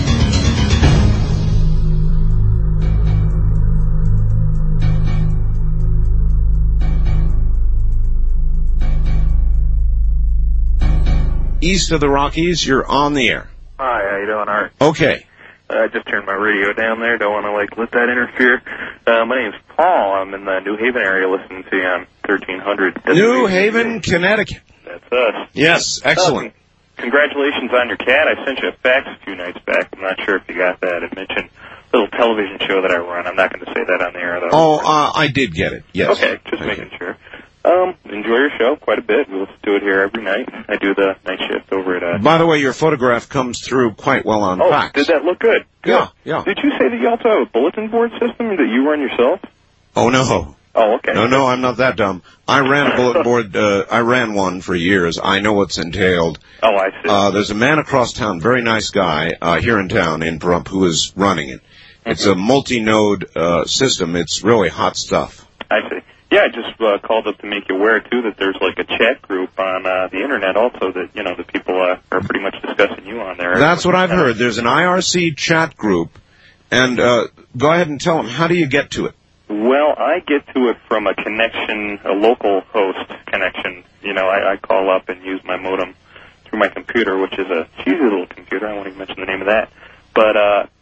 East of the Rockies, you're on the air.
Hi, how you doing, Art?
Okay.
I just turned my radio down there. Don't want to, let that interfere. My name's Paul. I'm in the New Haven area listening to you on 1300.
New Haven, Connecticut.
That's us.
Yes, excellent.
Congratulations on your cat. I sent you a fax a few nights back. I'm not sure if you got that. It mentioned a little television show that I run. I'm not going to say that on the air, though.
Oh, I did get it, yes.
Okay, just making sure. Enjoy your show quite a bit. We'll do it here every night. I do the night shift over at...
By the way, your photograph comes through quite well on fax.
Did that look good?
Yeah, yeah.
Did you say that you also have a bulletin board system that you run yourself?
Oh, no.
Oh, okay.
No, I'm not that dumb. I ran a bulletin board, I ran one for years. I know what's entailed.
Oh, I see.
There's a man across town, very nice guy, here in town, in Pahrump, who is running it. It's a multi-node system. It's really hot stuff.
I see. Yeah, I just called up to make you aware, too, that there's a chat group on the Internet also that, the people are pretty much discussing you on there.
That's what I've heard. There's an IRC chat group. And go ahead and tell them, how do you get to it?
Well, I get to it from a connection, a local host connection. I call up and use my modem through my computer, which is a cheesy little computer. I won't even mention the name of that. But,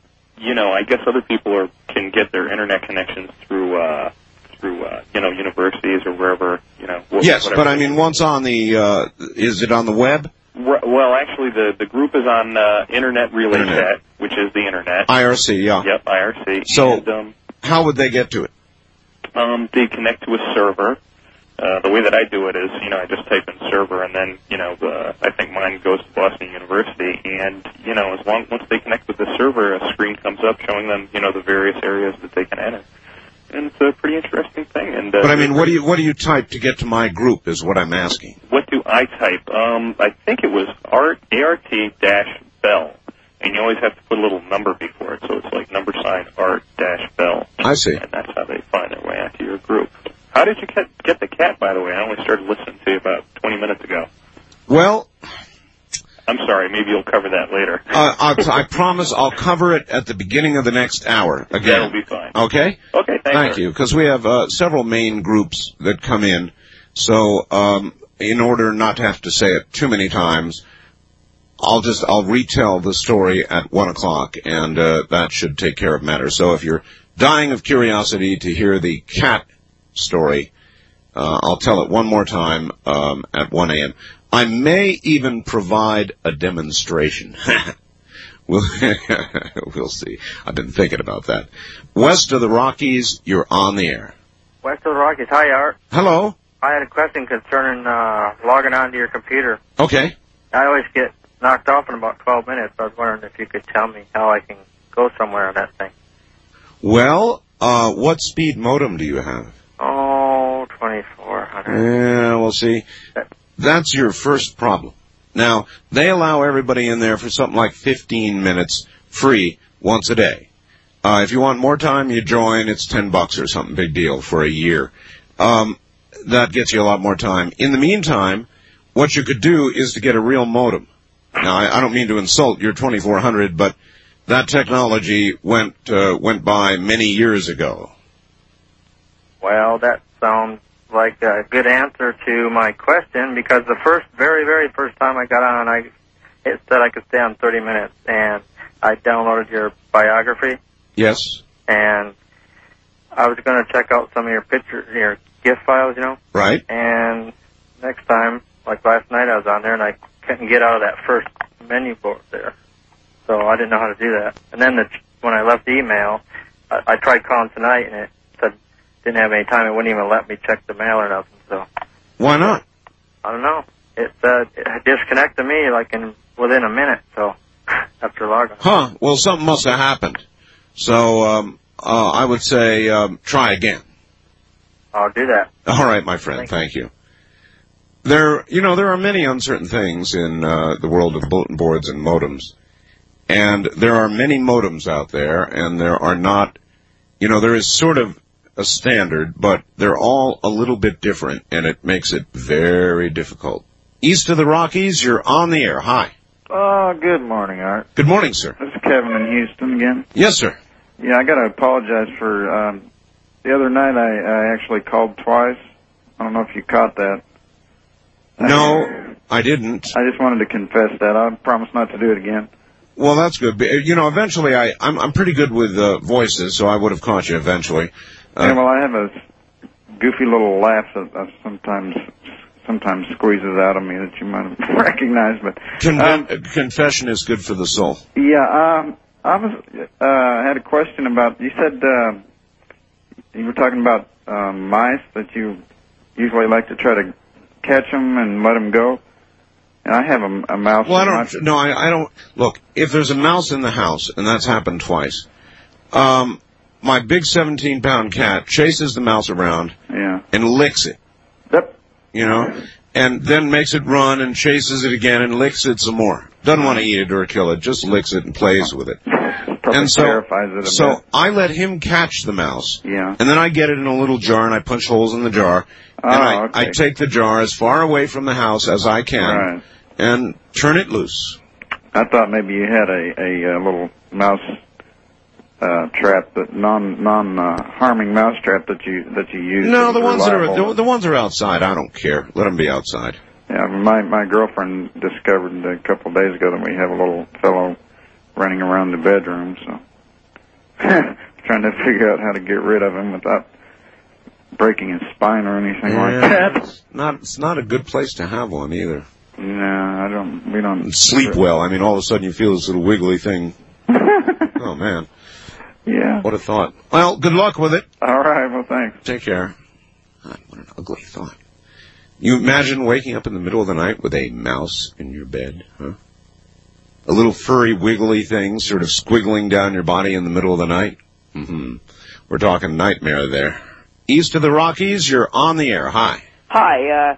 I guess other people can get their Internet connections through universities or wherever,
Yes, but I mean, once on the, is it on the web?
Well, actually, the group is on Internet Relay Chat, which is the Internet.
IRC, yeah.
Yep, IRC.
So,
and,
how would they get to it?
They connect to a server. The way that I do it is, I just type in server, and then, I think mine goes to Boston University, and, once they connect with the server, a screen comes up showing them, the various areas that they can enter. And it's a pretty interesting thing. And
but I mean, what do you type to get to my group is what I'm asking.
What do I type? I think it was ART-Bell, and you always have to put a little number before it, so it's like $ART-Bell.
I see.
And that's how they find their way onto your group. How did you get the cat, by the way? I only started listening to you about 20 minutes ago.
Well,
I'm sorry. Maybe you'll cover that later.
I promise I'll cover it at the beginning of the next hour. Again.
That'll be fine.
Okay?
Okay.
Thank you, because we have several main groups that come in. So, in order not to have to say it too many times, I'll retell the story at 1 o'clock, and that should take care of matters. So if you're dying of curiosity to hear the cat story, I'll tell it one more time at 1 a.m. I may even provide a demonstration. We'll see. I've been thinking about that. West of the Rockies, you're on the air.
West of the Rockies. Hi, Art.
Hello.
I had a question concerning logging onto your computer.
Okay.
I always get knocked off in about 12 minutes. I was wondering if you could tell me how I can go somewhere on that thing.
Well, what speed modem do you have?
Oh, 2400.
Yeah, we'll see. That's your first problem. Now, they allow everybody in there for something like 15 minutes free once a day. If you want more time, you join. It's $10 or something, big deal, for a year. That gets you a lot more time. In the meantime, what you could do is to get a real modem. Now, I don't mean to insult your 2400, but that technology went by many years ago.
Well, that sounds like a good answer to my question, because the very, very first time I got on, it said I could stay on 30 minutes, and I downloaded your biography.
Yes.
And I was going to check out some of your your GIF files, you know.
Right.
And next time, like last night, I was on there, and I couldn't get out of that first menu board there. So I didn't know how to do that. And then when I left the email, I tried calling tonight, and it said didn't have any time. It wouldn't even let me check the mail or nothing. So
why not?
I don't know. It said it disconnected me like within a minute. So after logging.
Huh. Well, something must have happened. So I would say try again.
I'll do that.
All right, my friend. Thank you. There are many uncertain things in the world of bulletin boards and modems. And there are many modems out there, and there are not, there is sort of a standard, but they're all a little bit different, and it makes it very difficult. East of the Rockies, you're on the air. Hi.
Good morning, Art.
Good morning, sir.
This is Kevin in Houston again.
Yes, sir.
Yeah, I got to apologize for the other night I actually called twice. I don't know if you caught that.
No, I didn't.
I just wanted to confess that. I promise not to do it again.
Well, that's good. Eventually I'm pretty good with voices, so I would have caught you eventually.
Yeah, well, I have a goofy little laugh that sometimes squeezes out of me that you might have recognized. But
confession is good for the soul.
Yeah, I had a question about. You said you were talking about mice that you usually like to try to catch them and let them go. And I have a mouse.
Well, I don't. Look, if there's a mouse in the house, and that's happened twice, my big 17-pound cat chases the mouse around and licks it.
Yep.
And then makes it run and chases it again and licks it some more. Doesn't want to eat it or kill it, just licks it and plays with it.
And terrifies it a
so
bit.
I let him catch the mouse.
Yeah.
And then I get it in a little jar and I punch holes in the jar. And I take the jar as far away from the house as I can and turn it loose.
I thought maybe you had a little mouse trap, that non-harming mouse trap that you use.
No, the ones are outside. I don't care. Let them be outside.
Yeah, my girlfriend discovered a couple of days ago that we have a little fellow running around the bedroom, so trying to figure out how to get rid of him without breaking his spine or anything like that.
It's not a good place to have one either.
No, we don't
sleep well. I mean, all of a sudden you feel this little wiggly thing. Oh man.
Yeah.
What a thought. Well, good luck with it.
All right. Well, thanks.
Take care. God, what an ugly thought. You imagine waking up in the middle of the night with a mouse in your bed, huh? A little furry, wiggly thing sort of squiggling down your body in the middle of the night? Mm-hmm. We're talking nightmare there. East of the Rockies, you're on the air. Hi.
Hi.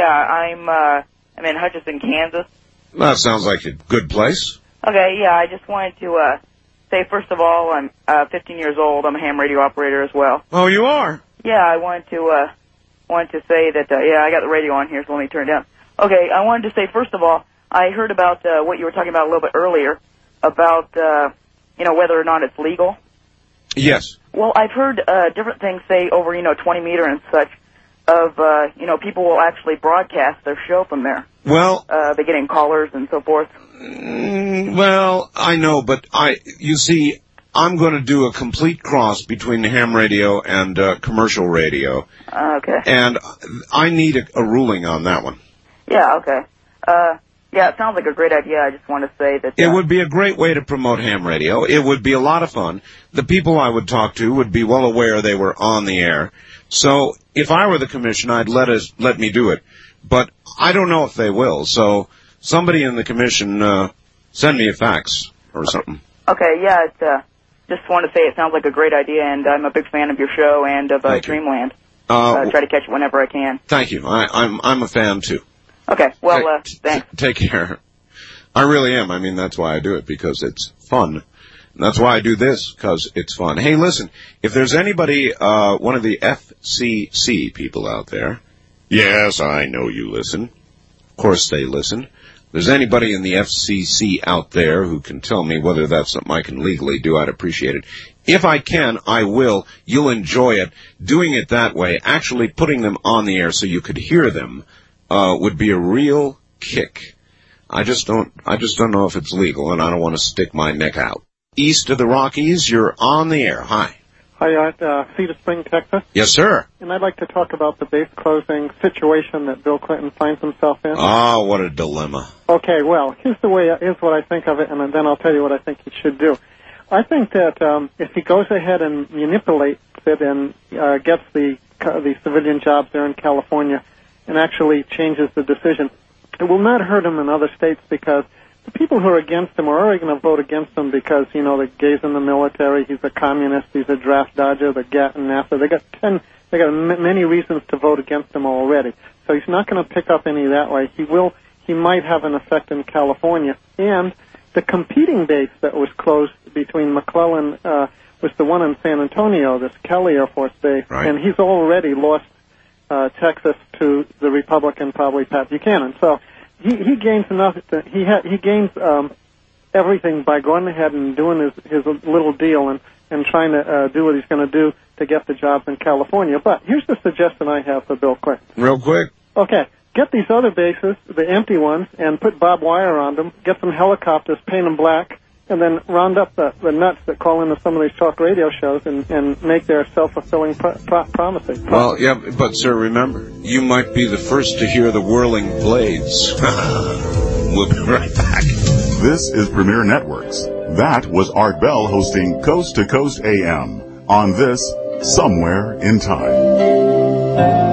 I'm in Hutchinson, Kansas.
That sounds like a good place.
Okay, yeah, I just wanted to say, first of all, I'm 15 years old. I'm a ham radio operator as well.
Oh, you are?
Yeah, I wanted to say that, I got the radio on here, so let me turn it down. Okay, I wanted to say, first of all, I heard about what you were talking about a little bit earlier, about, whether or not it's legal.
Yes.
Well, I've heard different things, say over 20 meter and such, of people will actually broadcast their show from there.
Well,
they get in callers and so forth.
Well, I know, but you see, I'm going to do a complete cross between ham radio and commercial radio.
Okay.
And I need a ruling on that one.
Yeah, okay. Yeah, it sounds like a great idea. I just want to say that...
It would be a great way to promote ham radio. It would be a lot of fun. The people I would talk to would be well aware they were on the air. So if I were the commission, I'd let me do it. But I don't know if they will. So somebody in the commission, send me a fax or something.
Okay, yeah, just want to say it sounds like a great idea, and I'm a big fan of your show and of Dreamland. Try to catch it whenever I can.
Thank you. I'm a fan, too.
Okay, well, thanks.
Take care. I really am. I mean, that's why I do it, because it's fun. And that's why I do this, because it's fun. Hey, listen, if there's anybody, one of the FCC people out there, yes, I know you listen. Of course they listen. If there's anybody in the FCC out there who can tell me whether that's something I can legally do, I'd appreciate it. If I can, I will. You'll enjoy it. Doing it that way, actually putting them on the air so you could hear them, would be a real kick. I just don't know if it's legal, and I don't want to stick my neck out. East of the Rockies, you're on the air. Hi.
Hi, Cedar Spring, Texas.
Yes, sir.
And I'd like to talk about the base closing situation that Bill Clinton finds himself in.
Oh, what a dilemma.
Okay, well, here's what I think of it, and then I'll tell you what I think he should do. I think that if he goes ahead and manipulates it and gets the civilian jobs there in California and actually changes the decision, it will not hurt him in other states, because the people who are against him are already going to vote against him because, the gay's in the military, he's a communist, he's a draft dodger, the GATT and NAFTA. They got many reasons to vote against him already. So he's not going to pick up any that way. He might have an effect in California. And the competing base that was closed between McClellan was the one in San Antonio, this Kelly Air Force Base,
right.
And he's already lost Texas to the Republican, probably Pat Buchanan. So he gains enough. He gains everything by going ahead and doing his little deal and trying to do what he's going to do to get the jobs in California. But here's the suggestion I have for Bill Clinton.
Real quick.
Okay. Get these other bases, the empty ones, and put barbed wire on them. Get some helicopters, paint them black, and then round up the nuts that call into some of these talk radio shows and make their self-fulfilling promises.
Well, yeah, but, sir, remember, you might be the first to hear the whirling blades. We'll be right back.
This is Premier Networks. That was Art Bell hosting Coast to Coast AM on this Somewhere in Time.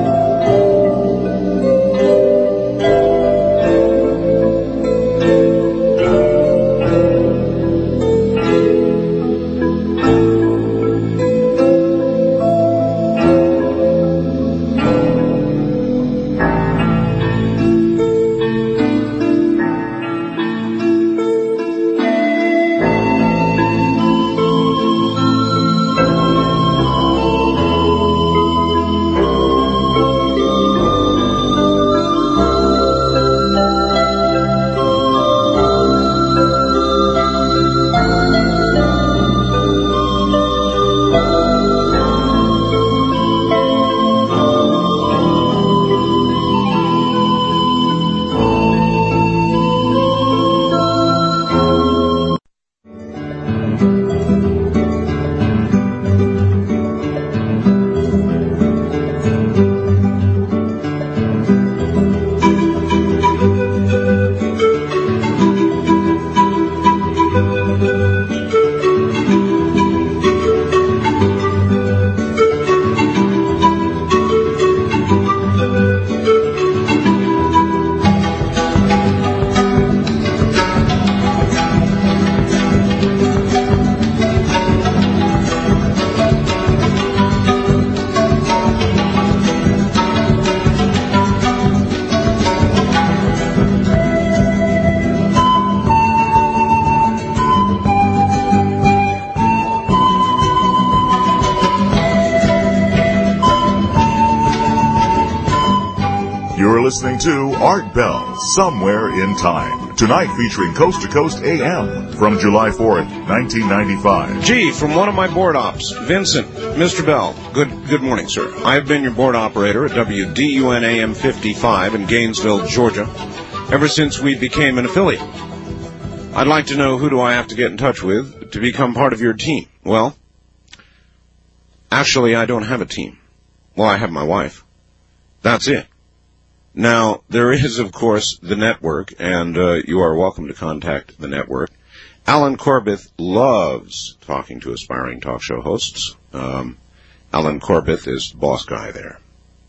Listening to Art Bell, Somewhere in Time. Tonight featuring Coast to Coast AM from July 4th, 1995.
Gee, from one of my board ops, Vincent, Mr. Bell, good morning, sir. I have been your board operator at WDUN AM 55 in Gainesville, Georgia, ever since we became an affiliate. I'd like to know who do I have to get in touch with to become part of your team. Well, actually, I don't have a team. Well, I have my wife. That's it. Now, there is, of course, the network, and you are welcome to contact the network. Alan Corbett loves talking to aspiring talk show hosts. Alan Corbett is the boss guy there.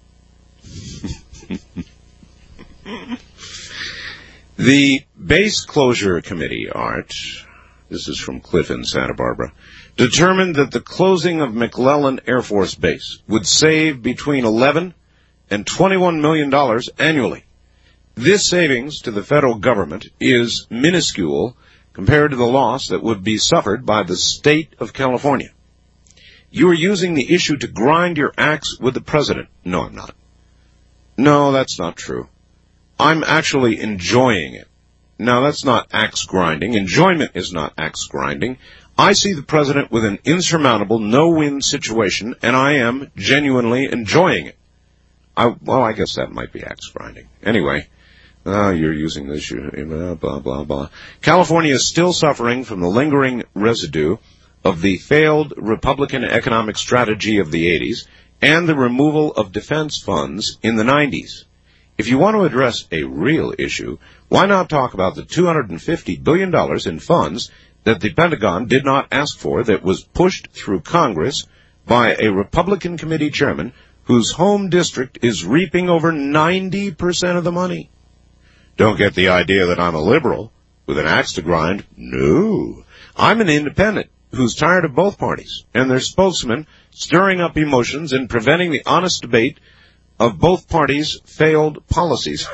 The Base Closure Committee, Art, this is from Cliff in Santa Barbara, determined that the closing of McClellan Air Force Base would save between $11 and $21 million annually. This savings to the federal government is minuscule compared to the loss that would be suffered by the state of California. You are using the issue to grind your axe with the president. No, I'm not. No, that's not true. I'm actually enjoying it. Now, that's not axe grinding. Enjoyment is not axe grinding. I see the president with an insurmountable no-win situation, and I am genuinely enjoying it. I guess that might be axe grinding. Anyway, you're using this, blah, blah, blah. California is still suffering from the lingering residue of the failed Republican economic strategy of the 80s and the removal of defense funds in the 90s. If you want to address a real issue, why not talk about the $250 billion in funds that the Pentagon did not ask for that was pushed through Congress by a Republican committee chairman whose home district is reaping over 90% of the money? Don't get the idea that I'm a liberal with an axe to grind. No. I'm an independent who's tired of both parties and their spokesmen stirring up emotions and preventing the honest debate of both parties' failed policies.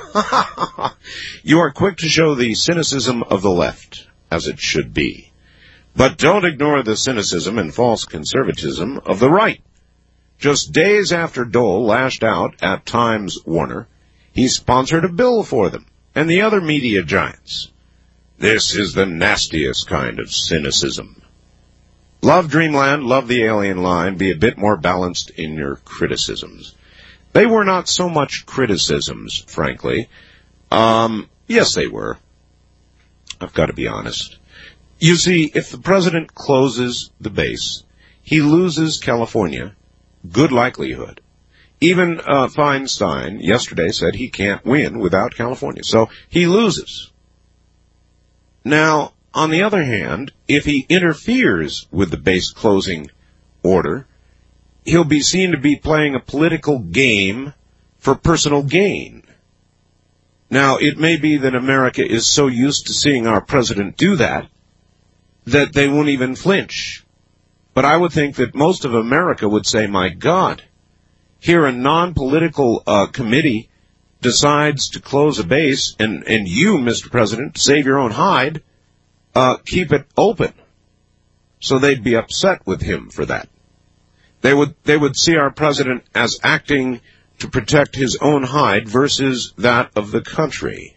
You are quick to show the cynicism of the left, as it should be. But don't ignore the cynicism and false conservatism of the right. Just days after Dole lashed out at Times Warner, he sponsored a bill for them and the other media giants. This is the nastiest kind of cynicism. Love Dreamland, love the alien line, be a bit more balanced in your criticisms. They were not so much criticisms, frankly. Yes, they were. I've got to be honest. You see, if the president closes the base, he loses California. Good likelihood. Even Feinstein yesterday said he can't win without California, so he loses. Now, on the other hand, if he interferes with the base closing order, he'll be seen to be playing a political game for personal gain. Now, it may be that America is so used to seeing our president do that they won't even flinch. But I would think that most of America would say, my God, here a non-political committee decides to close a base, and you, Mr. President, to save your own hide, keep it open. So they'd be upset with him for that. They would see our president as acting to protect his own hide versus that of the country.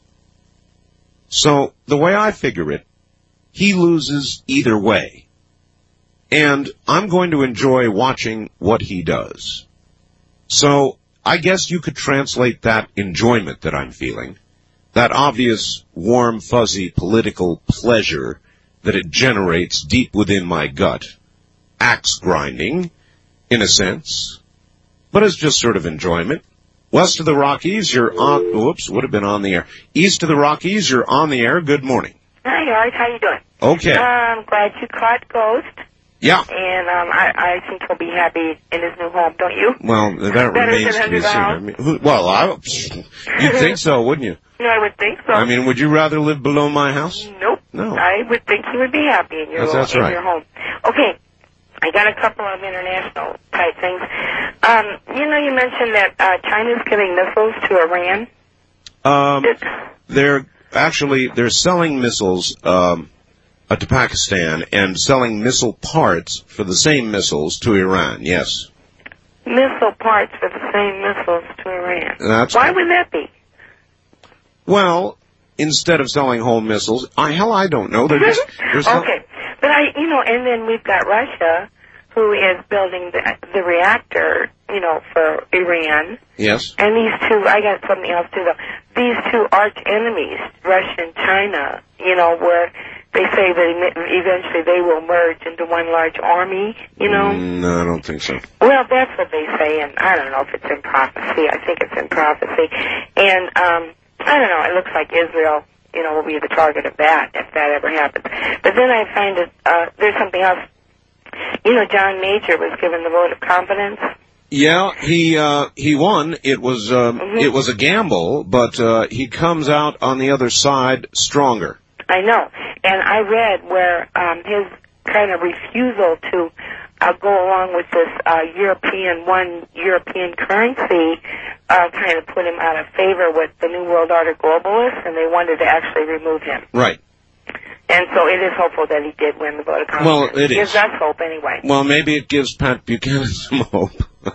So the way I figure it, he loses either way. And I'm going to enjoy watching what he does. So I guess you could translate that enjoyment that I'm feeling, that obvious, warm, fuzzy political pleasure that it generates deep within my gut, axe grinding, in a sense, but it's just sort of enjoyment. West of the Rockies, you're on, would have been on the air. East of the Rockies, you're on the air. Good morning.
Hi, Art. How you doing?
Okay.
I'm glad you caught Ghost.
Yeah.
And I think he'll be happy in his new home, don't you?
Well, that remains to be seen. I mean, you'd think so, wouldn't you?
No, I would think so.
I mean, would you rather live below my house?
Nope.
No.
I would think he would be happy in your your home. Okay. I got a couple of international type things. You mentioned that China's giving missiles to Iran.
They're selling missiles to Pakistan and selling missile parts for the same missiles to Iran, yes.
Missile parts for the same missiles to Iran. Why would that be?
Well, instead of selling whole missiles. I don't know. They're just,
okay. But and then we've got Russia, who is building the reactor, for Iran.
Yes.
And these two, I got something else too, though. These two arch enemies, Russia and China, where they say that eventually they will merge into one large army,
No, I don't think so.
Well, that's what they say, and I don't know if it's in prophecy. I think it's in prophecy. And, I don't know, it looks like Israel, will be the target of that, if that ever happens. But then I find there's something else. John Major was given the vote of confidence.
Yeah, he won. It was a gamble, but he comes out on the other side stronger.
I know, and I read where his kind of refusal to go along with this European currency kind of put him out of favor with the New World Order globalists, and they wanted to actually remove him.
Right.
And so it is hopeful that he did win the vote of confidence.
Well, it
gives us hope anyway.
Well, maybe it gives Pat Buchanan some hope.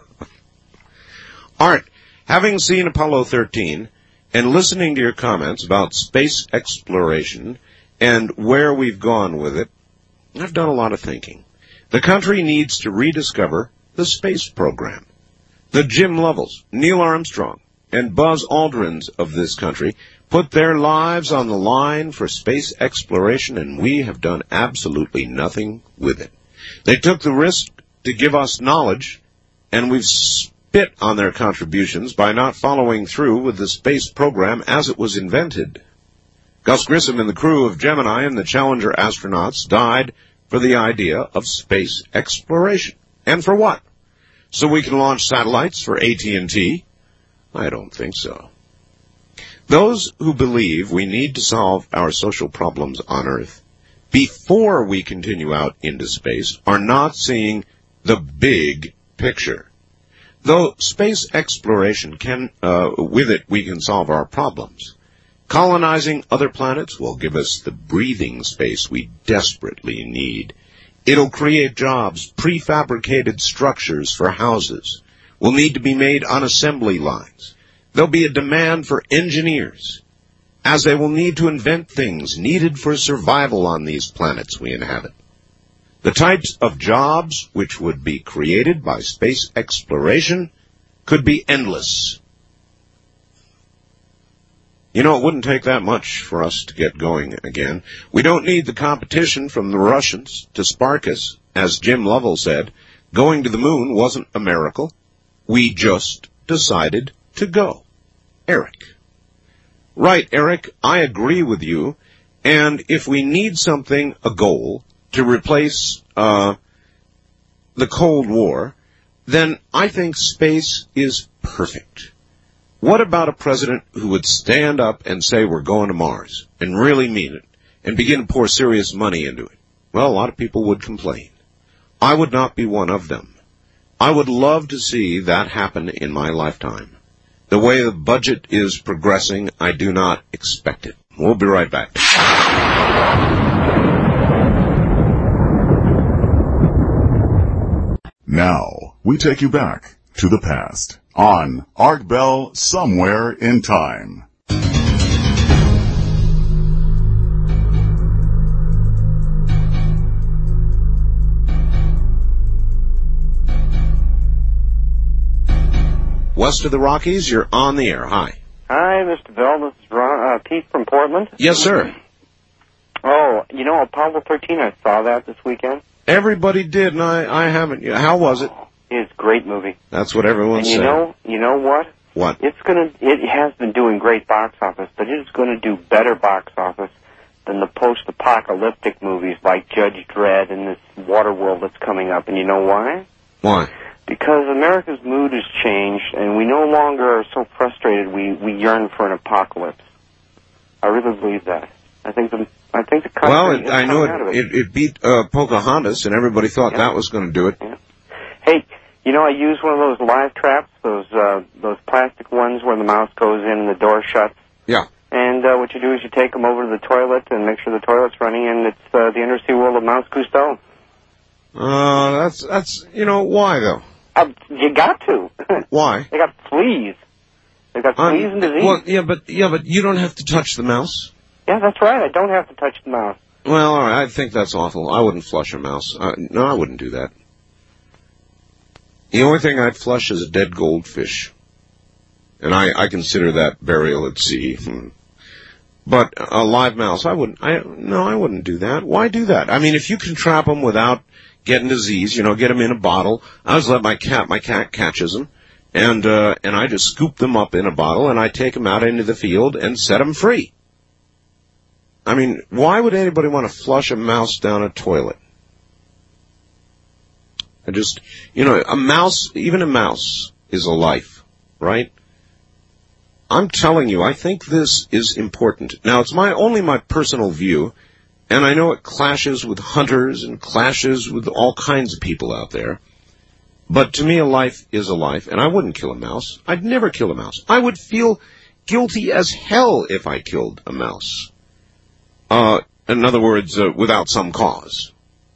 Art, having seen Apollo 13 and listening to your comments about space exploration and where we've gone with it, I've done a lot of thinking. The country needs to rediscover the space program. The Jim Lovells, Neil Armstrong, and Buzz Aldrins of this country put their lives on the line for space exploration, and we have done absolutely nothing with it. They took the risk to give us knowledge, and we've spit on their contributions by not following through with the space program as it was invented. Gus Grissom and the crew of Gemini and the Challenger astronauts died for the idea of space exploration. And for what? So we can launch satellites for AT&T? I don't think so. Those who believe we need to solve our social problems on Earth before we continue out into space are not seeing the big picture. Though space exploration with it we can solve our problems. Colonizing other planets will give us the breathing space we desperately need. It'll create jobs, prefabricated structures for houses will need to be made on assembly lines. There'll be a demand for engineers, as they will need to invent things needed for survival on these planets we inhabit. The types of jobs which would be created by space exploration could be endless. It wouldn't take that much for us to get going again. We don't need the competition from the Russians to spark us. As Jim Lovell said, going to the moon wasn't a miracle. We just decided to go. Eric. Right, Eric, I agree with you. And if we need something, a goal, to replace the Cold War, then I think space is perfect. What about a president who would stand up and say we're going to Mars, and really mean it, and begin to pour serious money into it? Well, a lot of people would complain. I would not be one of them. I would love to see that happen in my lifetime. The way the budget is progressing, I do not expect it. We'll be right back.
Now, we take you back to the past on Art Bell Somewhere in Time.
West of the Rockies, you're on the air. Hi.
Hi, Mr. Bell. This is Ron, Pete from Portland.
Yes, sir.
Oh, Apollo 13, I saw that this weekend.
Everybody did, and I haven't. How was it?
It's a great movie.
That's what everyone's saying.
You know what?
What?
It has been doing great box office, but it is going to do better box office than the post-apocalyptic movies like Judge Dredd and this Waterworld that's coming up. And you know why?
Why?
Because America's mood has changed, and we no longer are so frustrated we yearn for an apocalypse. I really believe that. I think the country is
I know
coming out of
it beat Pocahontas, and everybody thought that was going to do it.
Yeah. Hey, I use one of those live traps, those plastic ones where the mouse goes in and the door shuts.
Yeah.
And what you do is you take them over to the toilet and make sure the toilet's running, and it's the undersea world of Mouse Cousteau.
That's why though?
You got to.
Why?
They got fleas. They got fleas and disease.
Well, yeah, but you don't have to touch the mouse.
Yeah, that's right. I don't have to touch the mouse.
Well, all right, I think that's awful. I wouldn't flush a mouse. No, I wouldn't do that. The only thing I'd flush is a dead goldfish. And I consider that burial at sea. But a live mouse, I wouldn't do that. Why do that? I mean, if you can trap them without getting disease, get them in a bottle. I just let my cat catches them, and I just scoop them up in a bottle, and I take them out into the field and set them free. I mean, why would anybody want to flush a mouse down a toilet? A mouse, even a mouse is a life, right? I'm telling you, I think this is important. Now, it's only my personal view, and I know it clashes with hunters and clashes with all kinds of people out there. But to me, a life is a life, and I wouldn't kill a mouse. I'd never kill a mouse. I would feel guilty as hell if I killed a mouse. In other words, without some cause.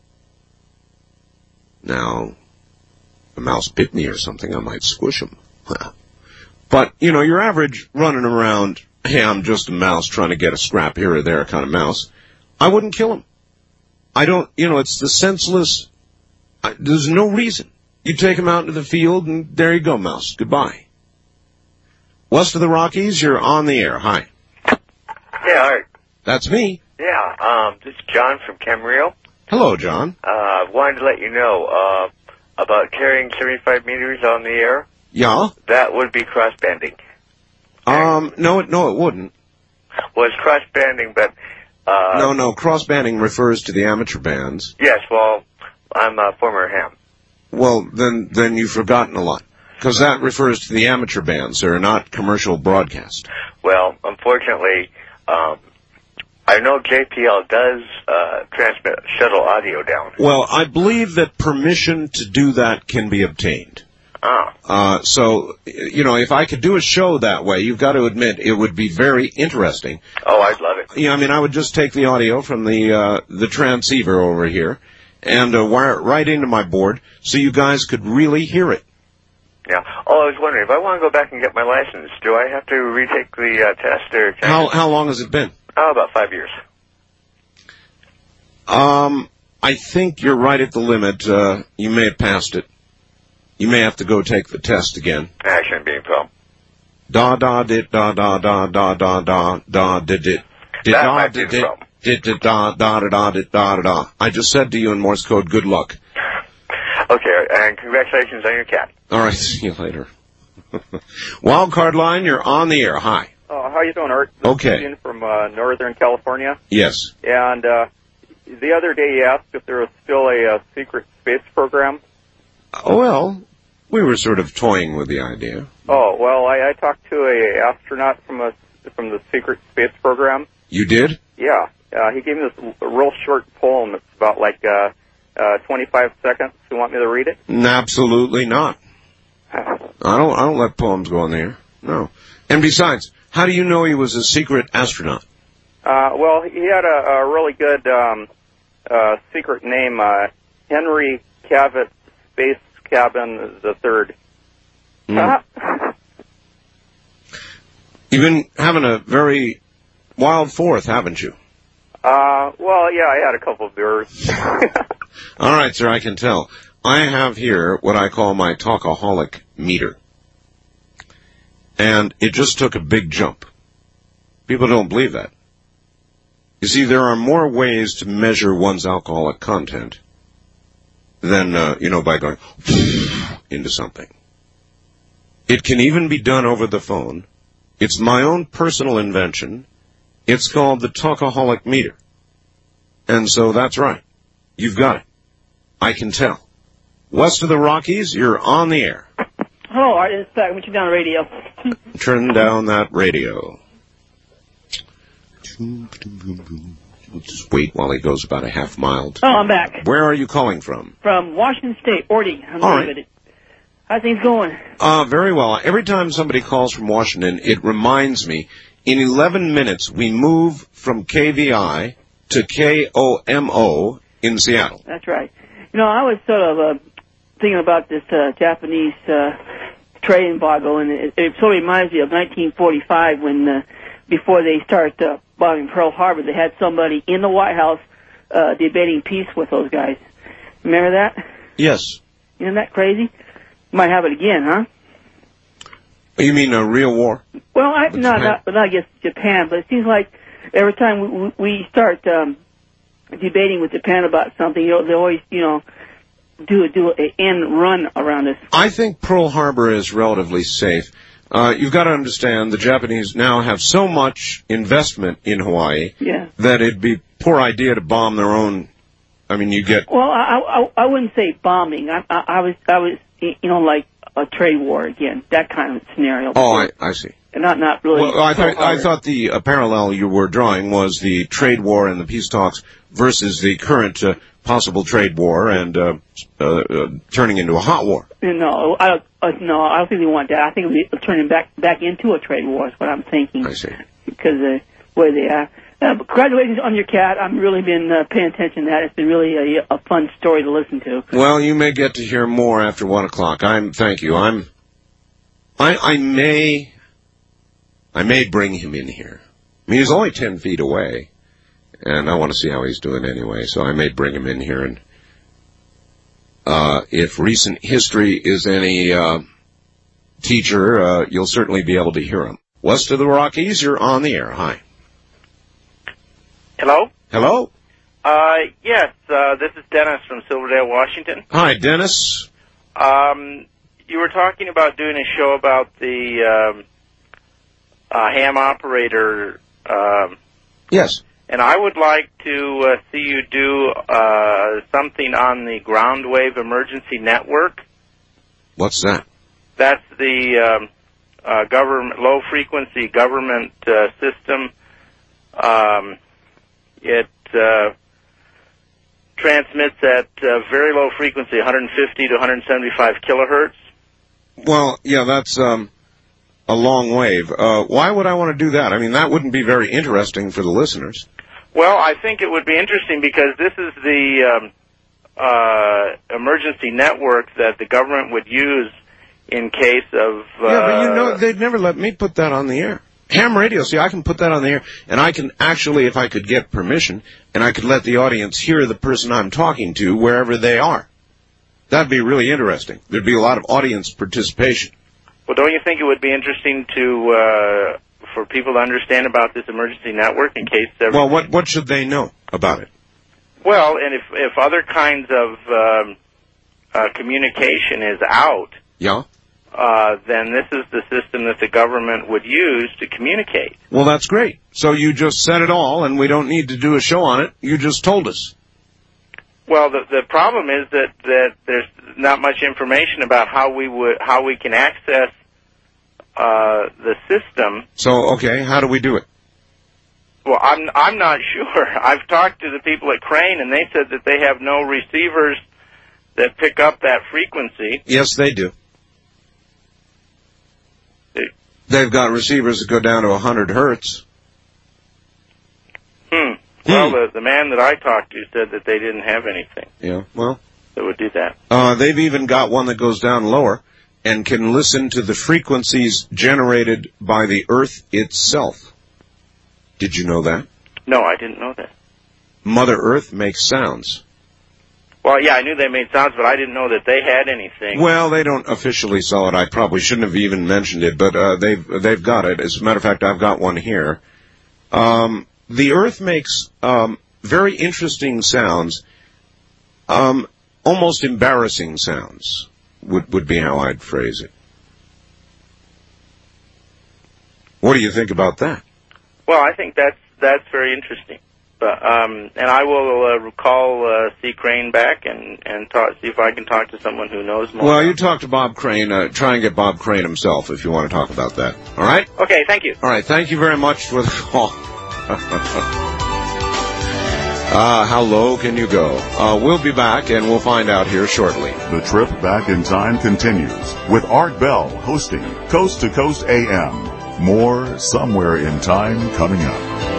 Now, if a mouse bit me or something, I might squish him. But, your average running around, hey, I'm just a mouse trying to get a scrap here or there kind of mouse, I wouldn't kill him. I don't, it's the senseless, there's no reason. You take him out into the field, and there you go, mouse. Goodbye. West of the Rockies, you're on the air. Hi.
Yeah, Art.
That's me.
Yeah, this is John from Camarillo.
Hello, John.
Wanted to let you know about carrying 75 meters on the air.
Yeah?
That would be cross-banding.
No, it wouldn't.
Well, it's cross-banding, but...
No, cross-banding refers to the amateur bands.
Yes, well, I'm a former ham.
Well, then you've forgotten a lot. Because that refers to the amateur bands, sir, not commercial broadcast.
Well, unfortunately, I know JPL does transmit shuttle audio down.
Well, I believe that permission to do that can be obtained. So, if I could do a show that way, you've got to admit it would be very interesting.
Oh, I'd love it.
Yeah, I would just take the audio from the transceiver over here and wire it right into my board so you guys could really hear it.
Yeah. Oh, I was wondering, if I want to go back and get my license, do I have to retake the test? Or
How long has it been?
Oh, about 5 years.
I think you're right at the limit. You may have passed it. You may have to go take the test again.
That shouldn't be a problem.
Dit da da da da da da da did it.
That might be the problem.
Dit da da da da da da. I just said to you in Morse code, good luck.
Okay, and congratulations on your cat.
All right, see you later. Wildcard line, you're on the air. Hi.
How you doing, Art? This
Okay.
is Ian from Northern California.
Yes.
And the other day you asked if there was still a secret space program.
Oh, well, we were sort of toying with the idea.
Oh, well, I talked to a astronaut from the secret space program.
You did?
Yeah. He gave me this real short poem. It's about 25 seconds. You want me to read it?
Absolutely not. I don't let poems go on the air. No. And besides, how do you know he was a secret astronaut?
Well, he had a really good secret name, Henry Cavett Space Cabin III.
You've been having a very wild fourth, haven't you?
Well, yeah, I had a couple of beers.
All right, sir, I can tell. I have here what I call my talkaholic meter. And it just took a big jump. People don't believe that. You see, there are more ways to measure one's alcoholic content than, by going into something. It can even be done over the phone. It's my own personal invention. It's called the talkaholic meter. And so that's right. You've got it. I can tell. West of the Rockies, you're on the air.
Hello, Art. It's Pat. Put you down the radio.
Turn down that radio. We'll just wait while he goes about a half mile.
Oh, I'm back.
Where are you calling from?
From Washington State, Orty.
All right.
How's things going?
Very well. Every time somebody calls from Washington, it reminds me, in 11 minutes, we move from KVI to KOMO in Seattle.
That's right. I was sort of thinking about this Japanese trade embargo, and it sort of reminds me of 1945 when before they start bombing Pearl Harbor, they had somebody in the White House debating peace with those guys. Remember that?
Yes.
Isn't that crazy? Might have it again, huh?
You mean a real war?
Well, not against Japan, but it seems like every time we start debating with Japan about something, they always, do an end run around us.
I think Pearl Harbor is relatively safe. You've got to understand the Japanese now have so much investment in Hawaii that it'd be a poor idea to bomb their own. I mean, you get...
Well, I wouldn't say bombing. I was like a trade war again, that kind of scenario.
Oh, I see.
Not really.
Well, I thought the parallel you were drawing was the trade war and the peace talks versus the current possible trade war and turning into a hot war.
No, I don't think they want that. I think it'll be turning back into a trade war is what I'm thinking.
I see.
Because the way they are. But congratulations on your cat. I've really been paying attention to that. It's been really a fun story to listen to.
Well, you may get to hear more after 1 o'clock. Thank you. I may bring him in here. I mean, he's only 10 feet away, and I want to see how he's doing anyway, so I may bring him in here. And if recent history is any teacher, you'll certainly be able to hear him. West of the Rockies, you're on the air. Hi.
Hello?
Hello?
Yes, this is Dennis from Silverdale, Washington.
Hi, Dennis.
You were talking about doing a show about the ham operator.
Yes.
And I would like to see you do something on the ground wave emergency network.
What's that?
That's the government low-frequency government system. It transmits at very low frequency, 150 to 175 kilohertz.
Well, yeah, that's a long wave. Why would I want to do that? I mean, that wouldn't be very interesting for the listeners.
Well, I think it would be interesting because this is the emergency network that the government would use in case of...
yeah, but they'd never let me put that on the air. Ham radio, see, I can put that on the air, and I can actually, if I could get permission, and I could let the audience hear the person I'm talking to wherever they are. That'd be really interesting. There'd be a lot of audience participation.
Well, don't you think it would be interesting to for people to understand about this emergency network in case...
Well, what should they know about it?
Well, and if other kinds of communication is out...
Yeah?
then this is the system that the government would use to communicate.
Well, that's great. So you just said it all, and we don't need to do a show on it. You just told us.
Well, the problem is that there's not much information about how we can access the system.
So, okay, how do we do it?
Well, I'm not sure. I've talked to the people at Crane, and they said that they have no receivers that pick up that frequency.
Yes, they do. They've got receivers that go down to 100 hertz.
Well, the man that I talked to said that they didn't have anything.
Yeah, well...
that would do that.
They've even got one that goes down lower and can listen to the frequencies generated by the Earth itself. Did you know that?
No, I didn't know that.
Mother Earth makes sounds.
Well, yeah, I knew they made sounds, but I didn't know that they had anything.
Well, they don't officially sell it. I probably shouldn't have even mentioned it, but they've got it. As a matter of fact, I've got one here. The Earth makes very interesting sounds, almost embarrassing sounds, would be how I'd phrase it. What do you think about that?
Well, I think that's very interesting. But and I will call C. Crane back and see if I can talk to someone who knows more.
Well, you talk to Bob Crane. Try and get Bob Crane himself if you want to talk about that. All right?
Okay, thank you.
All right, thank you very much for the call. How low can you go? We'll be back, and we'll find out here shortly.
The trip back in time continues with Art Bell hosting Coast to Coast AM. More Somewhere in Time coming up.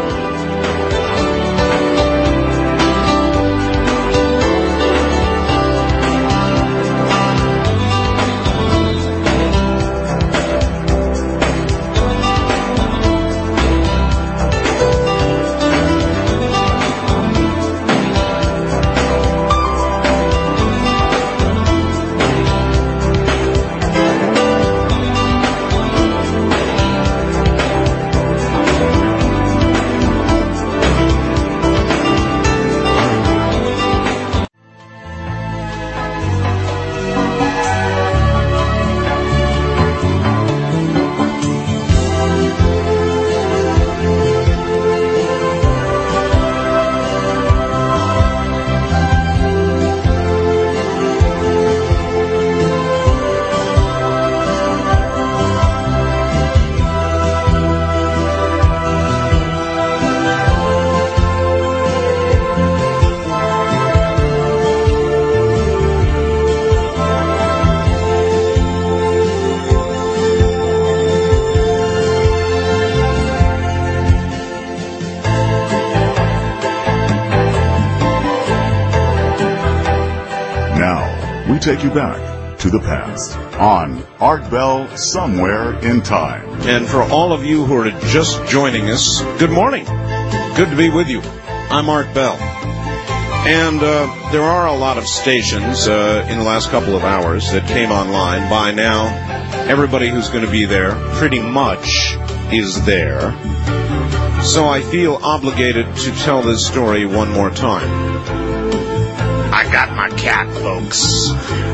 take you back to the past on Art Bell Somewhere in Time.
And for all of you who are just joining us, good morning. Good to be with you. I'm Art Bell. And there are a lot of stations in the last couple of hours that came online. By now, everybody who's going to be there pretty much is there. So I feel obligated to tell this story one more time. I got my cat, folks.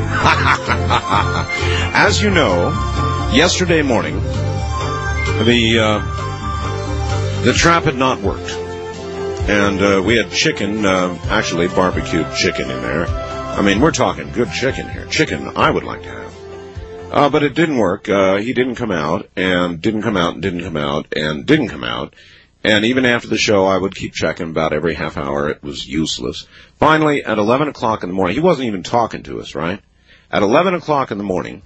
As you know, yesterday morning, the trap had not worked. And we had chicken, actually barbecued chicken in there. I mean, we're talking good chicken here. Chicken I would like to have. But it didn't work. He didn't come out, and didn't come out, and didn't come out, and didn't come out. And even after the show, I would keep checking about every half hour. It was useless. Finally, at 11 o'clock in the morning, he wasn't even talking to us, right? At 11 o'clock in the morning,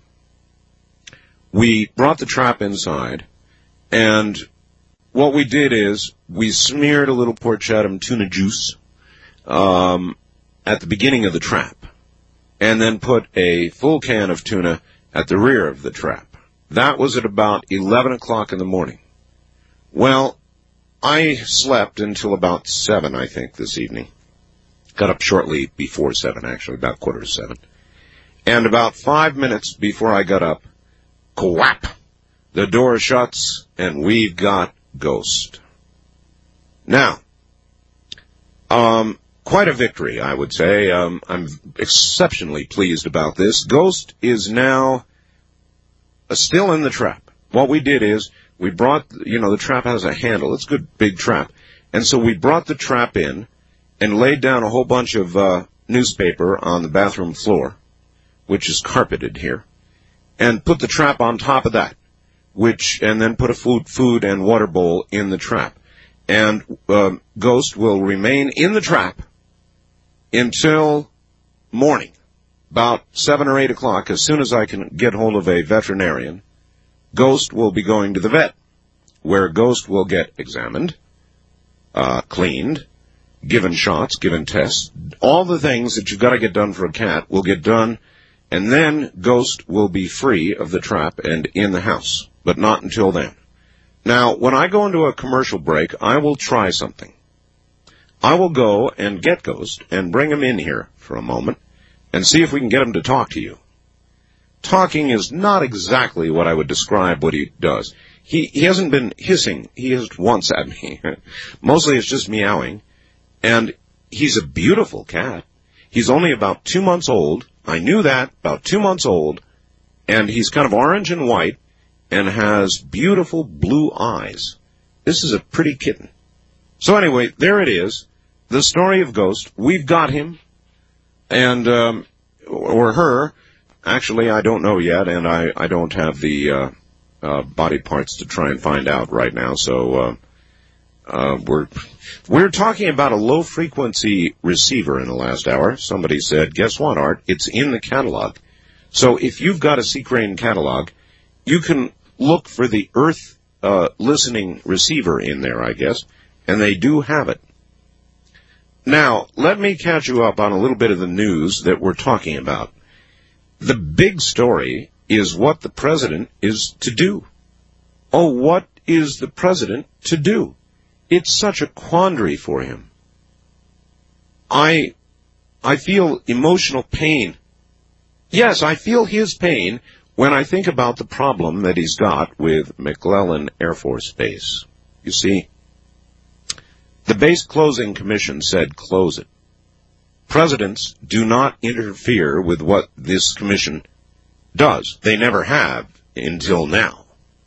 we brought the trap inside, and what we did is we smeared a little port chatham tuna juice at the beginning of the trap, and then put a full can of tuna at the rear of the trap. That was at about 11 o'clock in the morning. Well, I slept until about 7, I think, this evening. Got up shortly before 7, actually, about 7:15. And about 5 minutes before I got up, quap, the door shuts, and we've got Ghost. Now, quite a victory, I would say. I'm exceptionally pleased about this. Ghost is now still in the trap. What we did is we brought, the trap has a handle. It's a good big trap. And so we brought the trap in and laid down a whole bunch of newspaper on the bathroom floor, which is carpeted here, and put the trap on top of that, and then put a food and water bowl in the trap. And Ghost will remain in the trap until morning, about 7 or 8 o'clock. As soon as I can get hold of a veterinarian, Ghost will be going to the vet, where Ghost will get examined, cleaned, given shots, given tests. All the things that you've got to get done for a cat will get done, and then Ghost will be free of the trap and in the house, but not until then. Now, when I go into a commercial break, I will try something. I will go and get Ghost and bring him in here for a moment and see if we can get him to talk to you. Talking is not exactly what I would describe what he does. He hasn't been hissing. He hissed once at me. Mostly it's just meowing. And he's a beautiful cat. He's only about 2 months old. I knew that, about 2 months old. And he's kind of orange and white and has beautiful blue eyes. This is a pretty kitten. So anyway, there it is. The story of Ghost. We've got him. And, or her. Actually, I don't know yet, and I don't have the body parts to try and find out right now. So we're talking about a low-frequency receiver in the last hour. Somebody said, guess what, Art? It's in the catalog. So if you've got a C-Crane catalog, you can look for the Earth listening receiver in there, I guess, and they do have it. Now, let me catch you up on a little bit of the news that we're talking about. The big story is what the president is to do. Oh, what is the president to do? It's such a quandary for him. I feel emotional pain. Yes, I feel his pain when I think about the problem that he's got with McClellan Air Force Base. You see, the base closing commission said close it. Presidents do not interfere with what this commission does. They never have until now.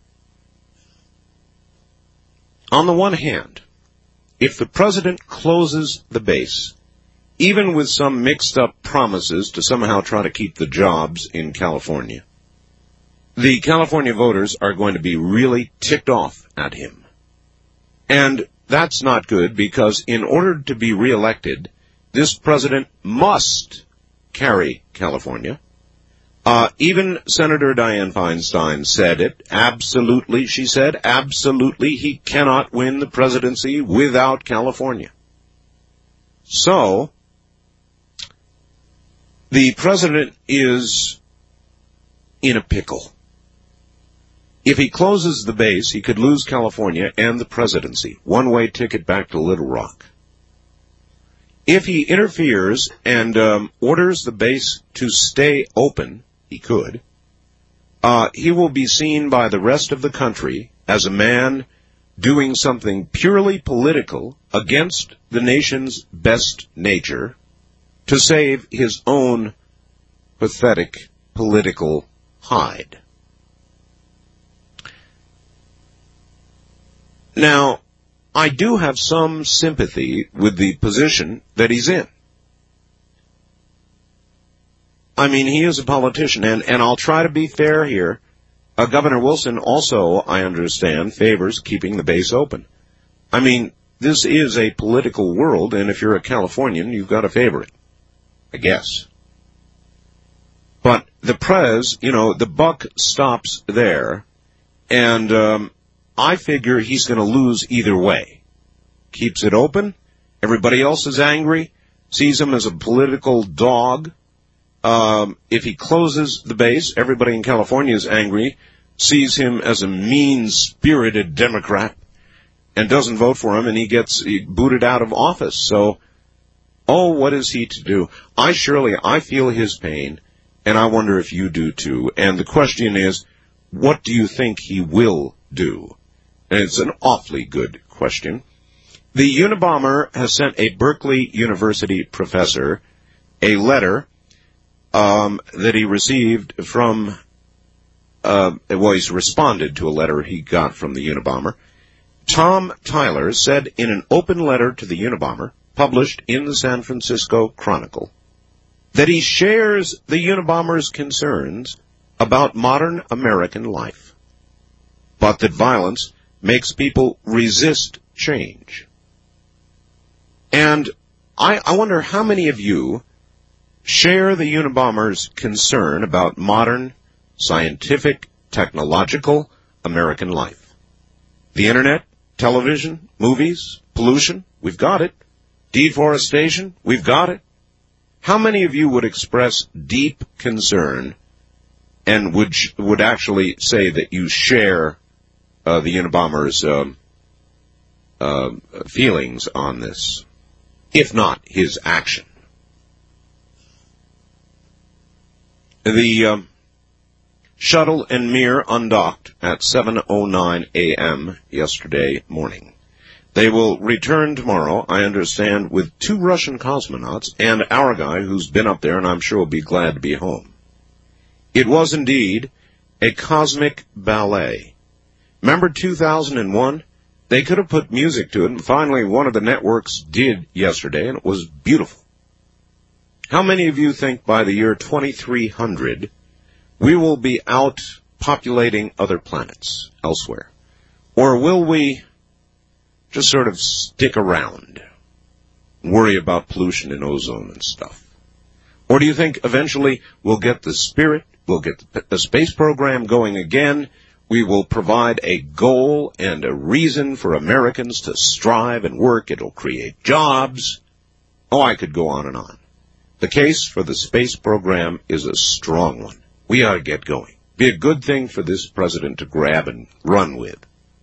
On the one hand, if the president closes the base, even with some mixed-up promises to somehow try to keep the jobs in California, the California voters are going to be really ticked off at him. And that's not good, because in order to be reelected, this president must carry California. Even Senator Dianne Feinstein said it. Absolutely, she said, absolutely, he cannot win the presidency without California. So, The president is in a pickle. If he closes the base, he could lose California and the presidency. One-way ticket back to Little Rock. If he interferes and orders the base to stay open, he could, he will be seen by the rest of the country as a man doing something purely political against the nation's best nature to save his own pathetic political hide. Now, I do have some sympathy with the position that he's in. I mean, he is a politician, and I'll try to be fair here. Governor Wilson also, I understand, favors keeping the base open. I mean, this is a political world, and if you're a Californian, you've got to favor it, I guess. But the the buck stops there, and I figure he's going to lose either way. Keeps it open, everybody else is angry, sees him as a political dog. If he closes the base, everybody in California is angry, sees him as a mean-spirited Democrat, and doesn't vote for him, and he gets booted out of office. So, what is he to do? I feel his pain, and I wonder if you do too. And the question is, what do you think he will do? And it's an awfully good question. The Unabomber has sent a Berkeley University professor a letter that he received from, he's responded to a letter he got from the Unabomber. Tom Tyler said in an open letter to the Unabomber, published in the San Francisco Chronicle, that he shares the Unabomber's concerns about modern American life, but that violence makes people resist change. And I wonder how many of you share the Unabomber's concern about modern, scientific, technological American life. The internet, television, movies, pollution, we've got it. Deforestation, we've got it. How many of you would express deep concern and would actually say that you share the Unabomber's feelings on this, if not his action? The shuttle and Mir undocked at 7:09 a.m. yesterday morning. They will return tomorrow, I understand, with 2 Russian cosmonauts and our guy who's been up there, and I'm sure will be glad to be home. It was indeed a cosmic ballet. Remember 2001? They could have put music to it, and finally one of the networks did yesterday, and it was beautiful. How many of you think by the year 2300 we will be out populating other planets elsewhere? Or will we just sort of stick around, worry about pollution and ozone and stuff? Or do you think eventually we'll get the Spirit, we'll get the space program going again, we will provide a goal and a reason for Americans to strive and work, it'll create jobs? I could go on and on. The case for the space program is a strong one. We ought to get going. Be a good thing for this president to grab and run with.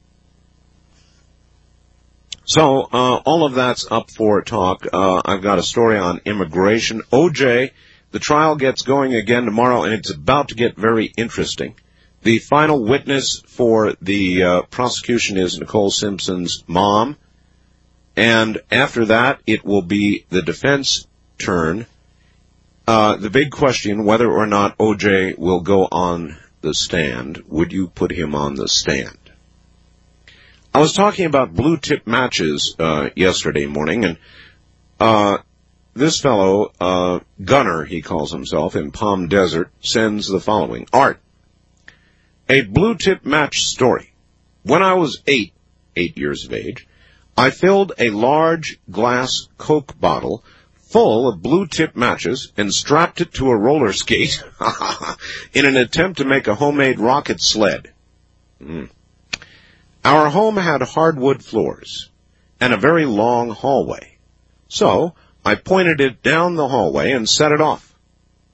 So, all of that's up for talk. I've got a story on immigration. OJ, the trial gets going again tomorrow, and it's about to get very interesting. The final witness for the prosecution is Nicole Simpson's mom, and after that, it will be the defense turn. The big question, whether or not OJ will go on the stand. Would you put him on the stand? I was talking about blue tip matches yesterday morning, and this fellow, Gunner, he calls himself, in Palm Desert, sends the following. Art, a blue tip match story. When I was 8 years of age, I filled a large glass Coke bottle full of blue tip matches and strapped it to a roller skate in an attempt to make a homemade rocket sled. Our home had hardwood floors and a very long hallway. So I pointed it down the hallway and set it off.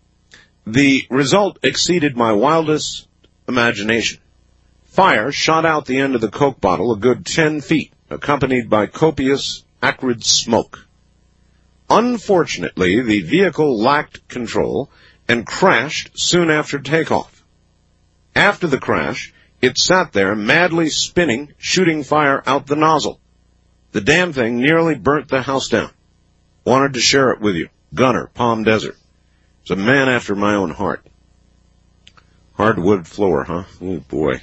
The result exceeded my wildest imagination. Fire shot out the end of the Coke bottle a good 10 feet, accompanied by copious, acrid smoke. Unfortunately, the vehicle lacked control and crashed soon after takeoff. After the crash, it sat there madly spinning, shooting fire out the nozzle. The damn thing nearly burnt the house down. Wanted to share it with you. Gunner, Palm Desert. It's a man after my own heart. Hardwood floor, huh? Oh, boy.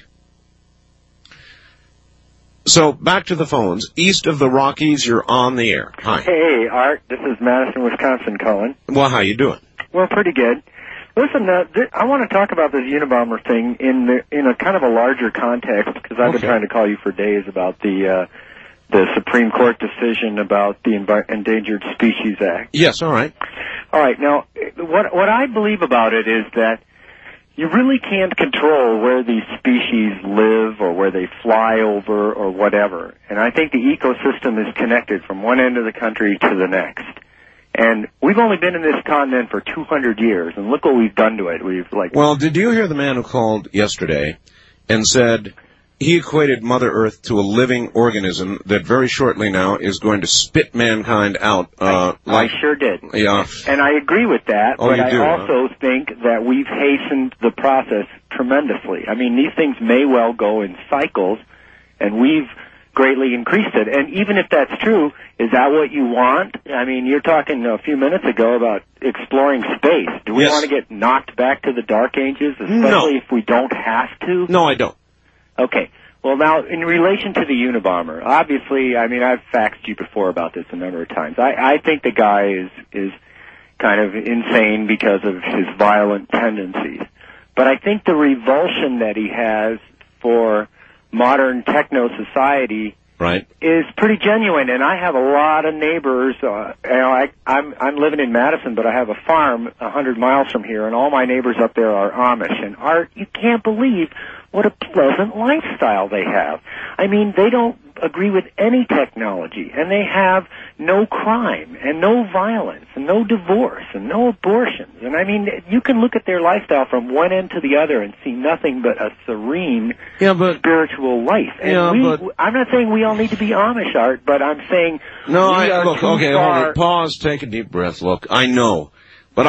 So, back to the phones. East of the Rockies, you're on the air. Hi.
Hey, Art. This is Madison, Wisconsin calling.
Well, how you doing?
Well, pretty good. Listen, I want to talk about this Unabomber thing in a kind of a larger context, because I've been trying to call you for days about the Supreme Court decision about the Endangered Species Act.
Yes, all right.
All right. Now, what I believe about it is that you really can't control where these species live or where they fly over or whatever. And I think the ecosystem is connected from one end of the country to the next. And we've only been in this continent for 200 years, and look what we've done to it.
Well, did you hear the man who called yesterday and said he equated Mother Earth to a living organism that very shortly now is going to spit mankind out?
I sure did.
Yeah.
And I agree with that,
Oh,
but
you
I
do,
also think that we've hastened the process tremendously. I mean, these things may well go in cycles, and we've greatly increased it. And even if that's true, is that what you want? I mean, you're talking a few minutes ago about exploring space. Do we want to get knocked back to the Dark Ages, especially if we don't have to?
No, I don't.
Okay. Well, now, in relation to the Unabomber, obviously, I mean, I've faxed you before about this a number of times. I think the guy is kind of insane because of his violent tendencies. But I think the revulsion that he has for modern techno-society is pretty genuine. And I have a lot of neighbors. I'm living in Madison, but I have a farm 100 miles from here, and all my neighbors up there are Amish. And Art, you can't believe what a pleasant lifestyle they have. I mean, they don't agree with any technology, and they have no crime, and no violence, and no divorce, and no abortions. And I mean, you can look at their lifestyle from one end to the other and see nothing but a serene spiritual life. And I'm not saying we all need to be Amish, Art, but I'm saying
hold on. Pause, take a deep breath. Look, I know, but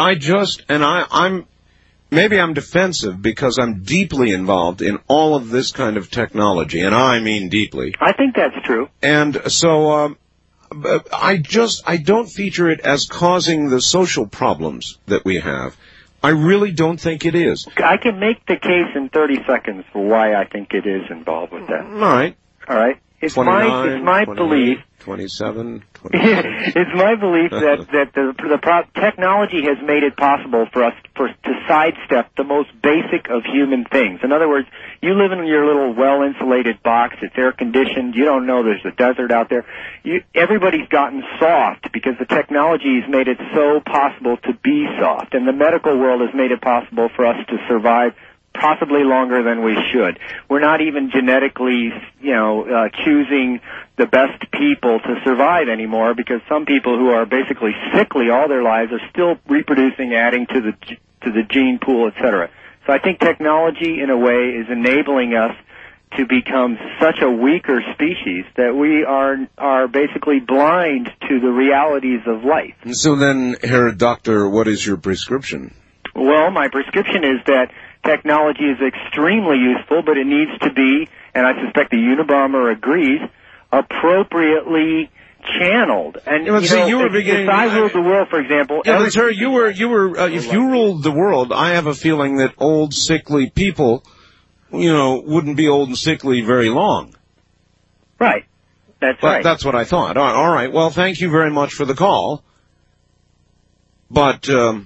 maybe I'm defensive because I'm deeply involved in all of this kind of technology, and I mean deeply.
I think that's true.
And so I don't feature it as causing the social problems that we have. I really don't think it is.
I can make the case in 30 seconds for why I think it is involved with that.
All right.
It's my belief.
27.
It's my belief that the technology has made it possible for us to sidestep the most basic of human things. In other words, you live in your little well-insulated box. It's air-conditioned. You don't know there's a desert out there. Everybody's gotten soft because the technology has made it so possible to be soft. And the medical world has made it possible for us to survive possibly longer than we should. We're not even genetically, choosing the best people to survive anymore, because some people who are basically sickly all their lives are still reproducing, adding to the gene pool, etc. So I think technology, in a way, is enabling us to become such a weaker species that we are basically blind to the realities of life.
So then, Herr Doctor, what is your prescription?
Well, my prescription is that technology is extremely useful, but it needs to be, and I suspect the Unabomber agrees, appropriately channeled. And if I ruled the world, for example,
sir, you were. If you ruled the world, I have a feeling that old, sickly people, wouldn't be old and sickly very long.
Right. That's right.
That's what I thought. All right. Well, thank you very much for the call. But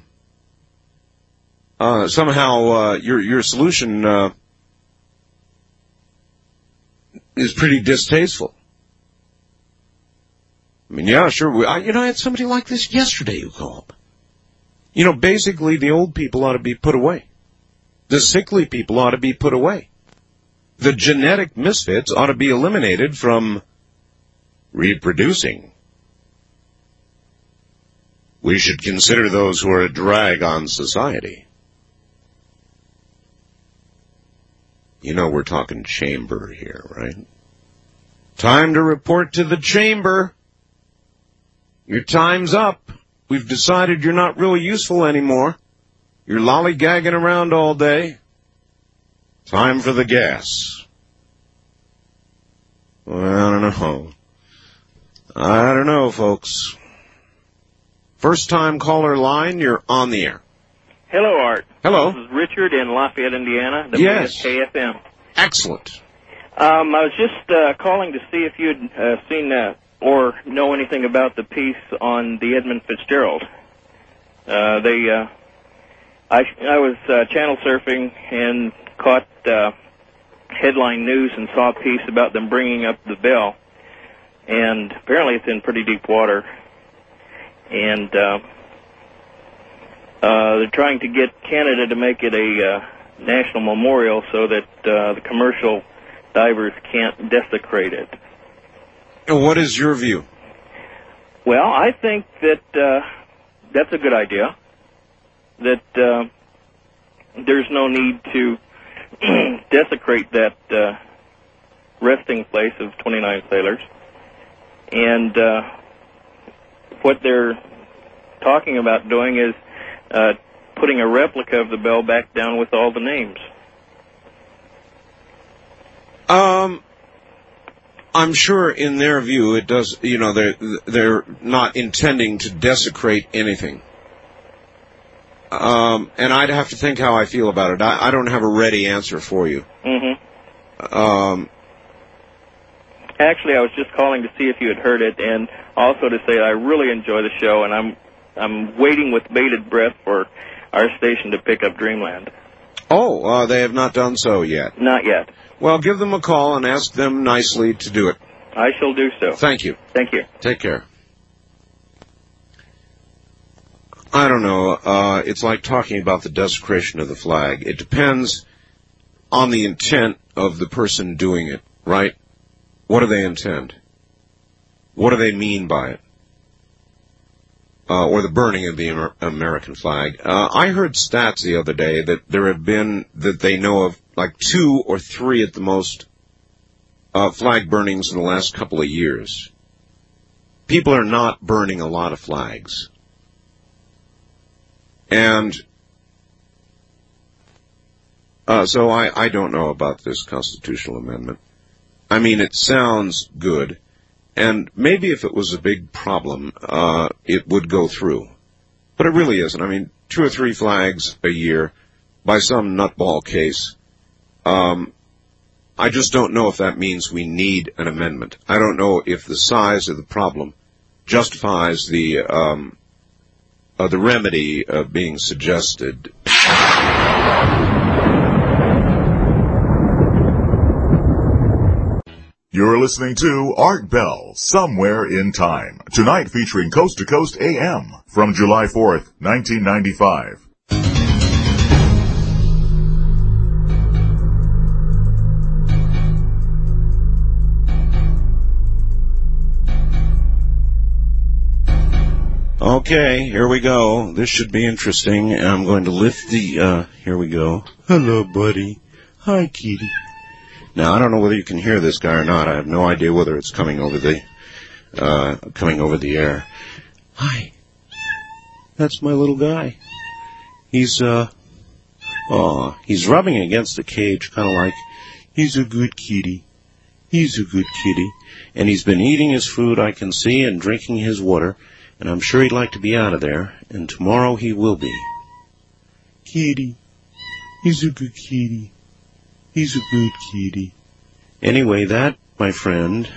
somehow your solution is pretty distasteful. I mean, yeah, sure. I had somebody like this yesterday who called. Basically, the old people ought to be put away. The sickly people ought to be put away. The genetic misfits ought to be eliminated from reproducing. We should consider those who are a drag on society. You know we're talking chamber here, right? Time to report to the chamber. Your time's up. We've decided you're not really useful anymore. You're lollygagging around all day. Time for the gas. Well, I don't know, folks. First time caller line, you're on the air.
Hello, Art.
Hello.
This is Richard in Lafayette, Indiana,
WSKFM. Excellent.
I was just calling to see if you'd seen or know anything about the piece on the Edmund Fitzgerald. I was channel surfing and caught headline news and saw a piece about them bringing up the bell, and apparently it's in pretty deep water, and they're trying to get Canada to make it a national memorial so that the commercial divers can't desecrate it.
What is your view?
Well, I think that that's a good idea, that there's no need to desecrate that resting place of 29 sailors. And what they're talking about doing is putting a replica of the bell back down with all the names.
I'm sure in their view it does, you know, they're not intending to desecrate anything. And I'd have to think how I feel about it. I don't have a ready answer for you.
Actually, I was just calling to see if you had heard it, and also to say I really enjoy the show, and I'm waiting with bated breath for our station to pick up Dreamland.
Oh, they have not done so yet.
Not yet.
Well, give them a call and ask them nicely to do it.
I shall do so.
Thank you.
Thank you.
Take care. I don't know. It's like talking about the desecration of the flag. It depends on the intent of the person doing it, right? What do they intend? What do they mean by it? Or the burning of the American flag. I heard stats the other day that there have been, that they know of, like 2 or 3 at the most, flag burnings in the last couple of years. People are not burning a lot of flags. And so I don't know about this constitutional amendment. I mean, it sounds good, and maybe if it was a big problem, it would go through. But it really isn't. I mean, 2 or 3 flags a year by some nutball case. I just don't know if that means we need an amendment. I don't know if the size of the problem justifies the remedy being suggested.
You're listening to Art Bell, Somewhere in Time. Tonight featuring Coast to Coast AM from July 4th, 1995.
Okay, here we go. This should be interesting. I'm going to lift the, here we go. Hello, buddy. Hi, kitty. Now, I don't know whether you can hear this guy or not. I have no idea whether it's coming over the air. Hi. That's my little guy. He's rubbing against the cage, kind of like, he's a good kitty. He's a good kitty. And he's been eating his food, I can see, and drinking his water. And I'm sure he'd like to be out of there, and tomorrow he will be. Kitty. He's a good kitty. He's a good kitty. Anyway, that, my friends,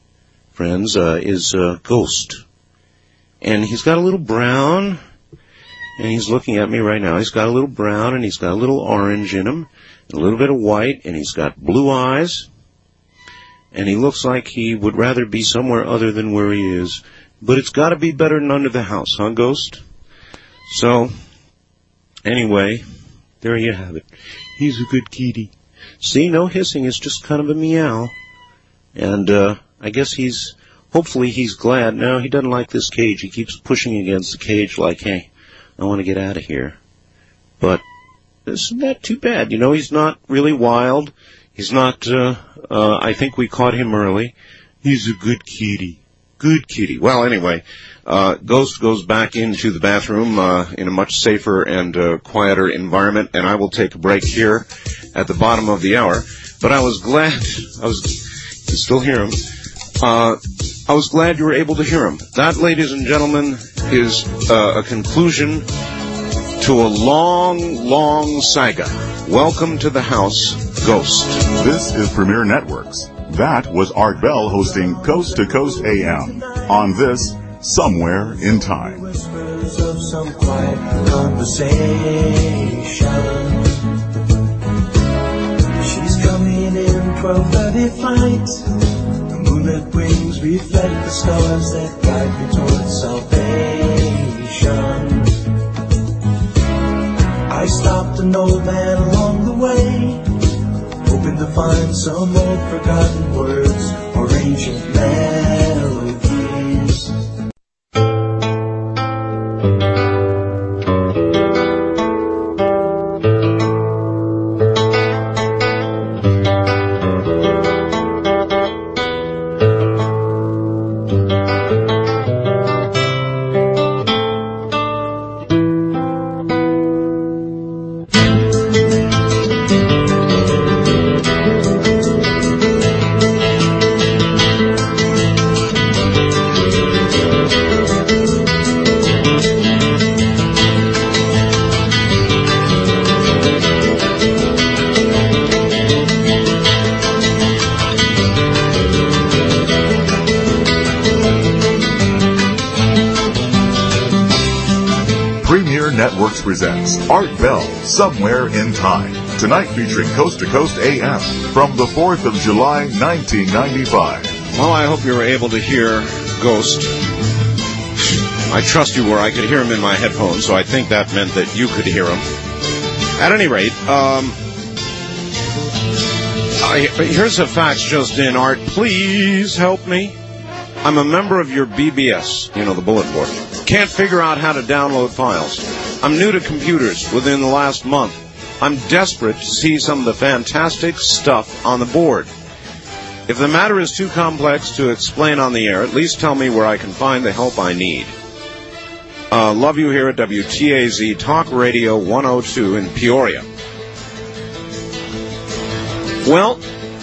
is Ghost. And he's got a little brown, and he's looking at me right now. He's got a little brown, and he's got a little orange in him, and a little bit of white, and he's got blue eyes. And he looks like he would rather be somewhere other than where he is. But it's got to be better than under the house, huh, Ghost? So, anyway, there you have it. He's a good kitty. See, no hissing, it's just kind of a meow. And I guess hopefully he's glad. No, he doesn't like this cage. He keeps pushing against the cage like, hey, I want to get out of here. But isn't that too bad? You know, he's not really wild. He's not, I think we caught him early. He's a good kitty. Good kitty. Well, anyway, Ghost goes back into the bathroom in a much safer and quieter environment, and I will take a break here at the bottom of the hour. But I was glad, you still hear him, I was glad you were able to hear him. That, ladies and gentlemen, is a conclusion to a long, long saga. Welcome to the house, Ghost.
This is Premier Networks. That was Art Bell hosting Coast to Coast AM on this Somewhere in Time.
Whispers of some quiet conversation. She's coming in 12:30 flight. The moonlit wings reflect the stars that guide me towards salvation. I stopped an old man along the way, hoping to find some old forgotten words or ancient melodies.
Networks presents Art Bell, Somewhere in Time. Tonight featuring Coast to Coast AM from the 4th of July, 1995.
Well, I hope you were able to hear Ghost. I trust you were. I could hear him in my headphones, so I think that meant that you could hear him. At any rate, here's a fax just in, Art. Please help me. I'm a member of your BBS, the bulletin board. Can't figure out how to download files. I'm new to computers within the last month. I'm desperate to see some of the fantastic stuff on the board. If the matter is too complex to explain on the air, at least tell me where I can find the help I need. Love you here at WTAZ Talk Radio 102 in Peoria. Well,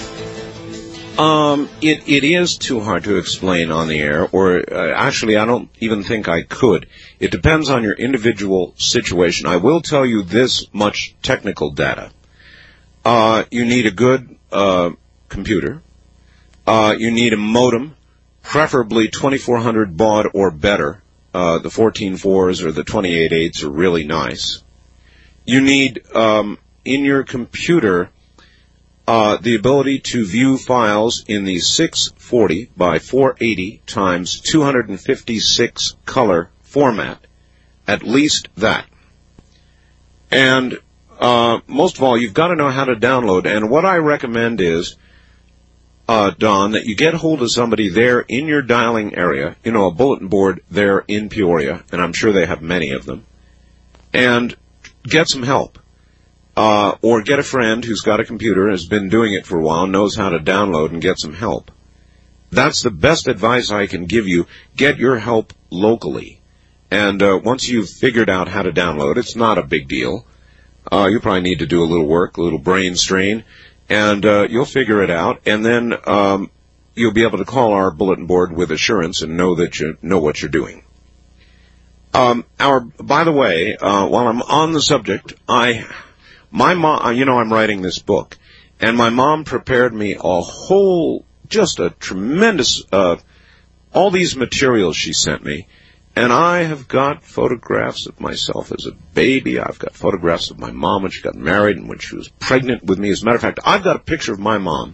it is too hard to explain on the air, or actually I don't even think I could. It depends on your individual situation. I will tell you this much technical data. You need a good computer. You need a modem, preferably 2400 baud or better. The 14.4s or the 28.8s are really nice. You need, in your computer, the ability to view files in the 640 by 480 times 256 color format. At least that. And most of all, you've got to know how to download. And what I recommend is, Don, that you get hold of somebody there in your dialing area, a bulletin board there in Peoria, and I'm sure they have many of them, and get some help. Or get a friend who's got a computer, has been doing it for a while, knows how to download and get some help. That's the best advice I can give you. Get your help locally. And once you've figured out how to download, it's not a big deal. You probably need to do a little work, a little brain strain, and you'll figure it out. And then you'll be able to call our bulletin board with assurance and know that you know what you're doing. By the way, while I'm on the subject, my mom, I'm writing this book, and my mom prepared me just a tremendous, all these materials she sent me, and I have got photographs of myself as a baby. I've got photographs of my mom when she got married and when she was pregnant with me. As a matter of fact, I've got a picture of my mom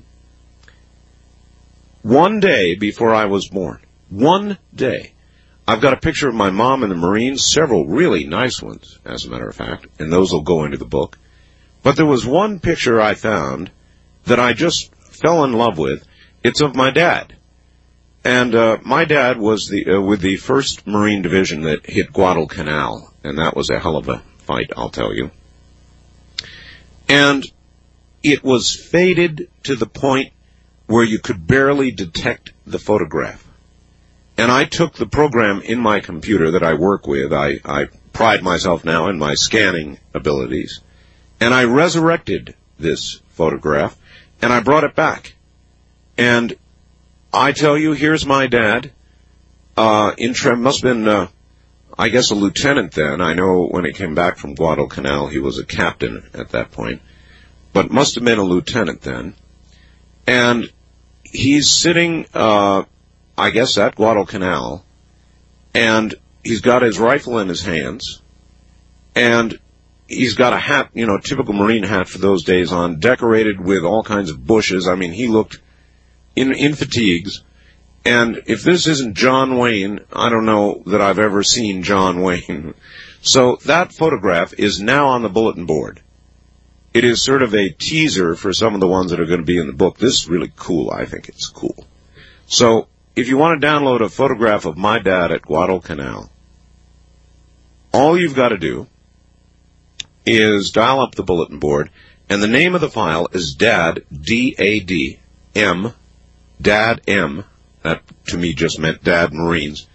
one day before I was born. One day. I've got a picture of my mom in the Marines, several really nice ones, as a matter of fact, and those will go into the book. But there was one picture I found that I just fell in love with. It's of my dad. And my dad was with the 1st Marine Division that hit Guadalcanal, and that was a hell of a fight, I'll tell you. And it was faded to the point where you could barely detect the photograph. And I took the program in my computer that I work with. I pride myself now in my scanning abilities. And I resurrected this photograph, and I brought it back. And I tell you, here's my dad. Must have been, I guess, a lieutenant then. I know when he came back from Guadalcanal, he was a captain at that point. But must have been a lieutenant then. And he's sitting, I guess, at Guadalcanal, and he's got his rifle in his hands, and he's got a hat, typical Marine hat for those days on, decorated with all kinds of bushes. I mean, he looked in fatigues. And if this isn't John Wayne, I don't know that I've ever seen John Wayne. So that photograph is now on the bulletin board. It is sort of a teaser for some of the ones that are going to be in the book. This is really cool. I think it's cool. So if you want to download a photograph of my dad at Guadalcanal, all you've got to do is dial up the bulletin board, and the name of the file is DAD, D-A-D-M, DAD M, that to me just meant Dad Marines,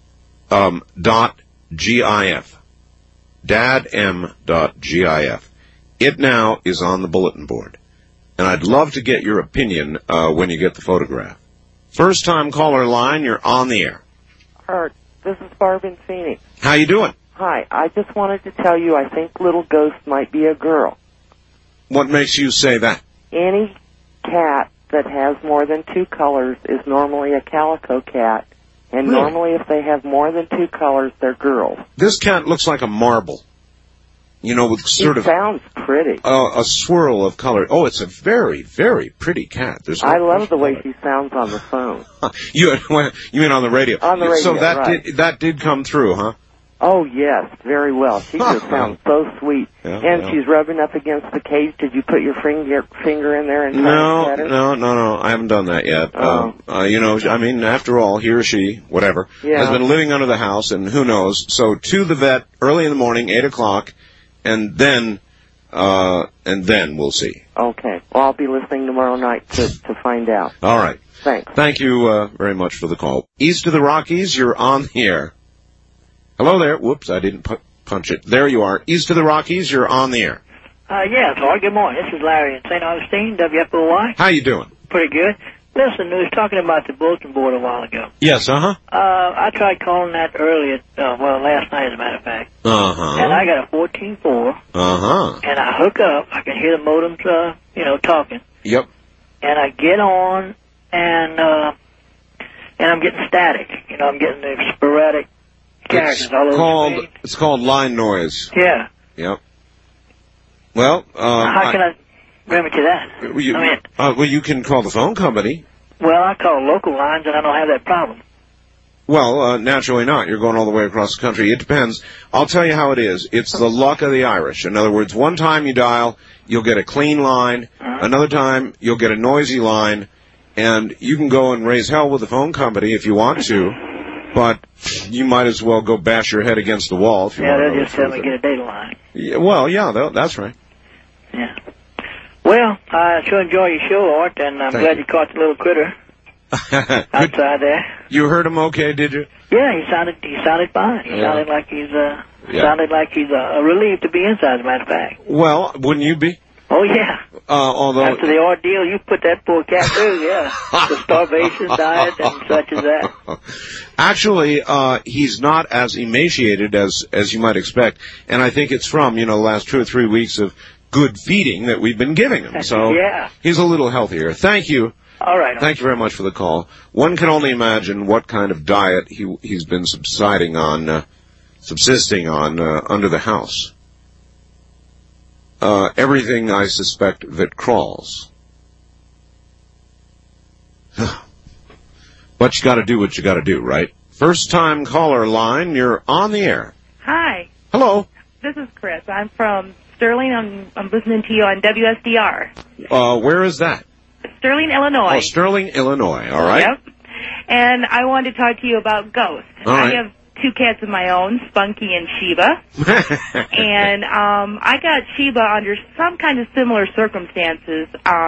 .gif, dadm.gif. It now is on the bulletin board, and I'd love to get your opinion when you get the photograph. First-time caller line, you're on the air.
Art, this is Barb in Phoenix.
How you doing?
Hi, I just wanted to tell you I think Little Ghost might be a girl.
What makes you say that?
Any cat that has more than 2 colors is normally a calico cat, and
Really?
normally if they have more than 2 colors, they're girls.
This cat looks like a marble, with sort of...
sounds pretty.
A swirl of color. Oh, it's a very, very pretty cat.
I love the way she sounds on the phone.
You mean on the radio?
On the radio,
So that
right.
that did come through, huh?
Oh, yes, very well. She just sounds so sweet. And she's rubbing up against the cage. Did you put your finger in there and try to pet her?
No. I haven't done that yet. After all, he or she, whatever, has been living under the house, and who knows. So to the vet early in the morning, 8 o'clock, and then we'll see.
Okay. Well, I'll be listening tomorrow night to find out.
All right.
Thanks.
Thank you very much for the call. East of the Rockies, you're on the air. Hello there. Whoops, I didn't punch it. There you are. East of the Rockies, you're on the air.
Yes, Art. Good morning. This is Larry in St. Augustine, WFOY.
How you doing?
Pretty good. Listen, we was talking about the bulletin board a while ago.
Yes, uh-huh.
I tried calling that earlier, last night as a matter of fact.
Uh-huh.
And I got a 14.4.
Uh-huh.
And I hook up. I can hear the modems, talking.
Yep.
And I get on, and I'm getting static. I'm getting the sporadic characters all over the screen.
It's called line noise.
Yeah.
Yep. Well,
how can I remedy that?
You can call the phone company.
Well, I call local lines, and I don't have that problem.
Well, naturally not. You're going all the way across the country. It depends. I'll tell you how it is. It's the luck of the Irish. In other words, one time you dial, you'll get a clean line. Another time, you'll get a noisy line. And you can go and raise hell with the phone company if you want to, but you might as well go bash your head against the wall if you want to.
They'll just tell me get a data line.
Yeah, that's right.
Yeah. Well, I sure enjoy your show, Art, and I'm glad you caught the little critter outside there.
You heard him okay, did you?
Yeah, he sounded fine. He sounded like he's relieved to be inside, as a matter of fact.
Well, wouldn't you be?
Oh yeah.
Although
after the ordeal you put that poor cat through, yeah, the starvation diet and such as that.
Actually, he's not as emaciated as you might expect, and I think it's from the last 2 or 3 weeks of good feeding that we've been giving him. So he's a little healthier. Thank you.
All right.
Thank you very much for the call. One can only imagine what kind of diet he's been subsisting on under the house. Everything, I suspect, that crawls. But you gotta do what you gotta do, right? First time caller line, you're on the air.
Hi.
Hello.
This is Chris. I'm from Sterling. I'm listening to you on WSDR.
Where is that?
Sterling, Illinois.
Oh, Sterling, Illinois. All right.
Yep. And I wanted to talk to you about ghosts.
All right.
I have two cats of my own, Spunky and Sheba. And I got Sheba under some kind of similar circumstances.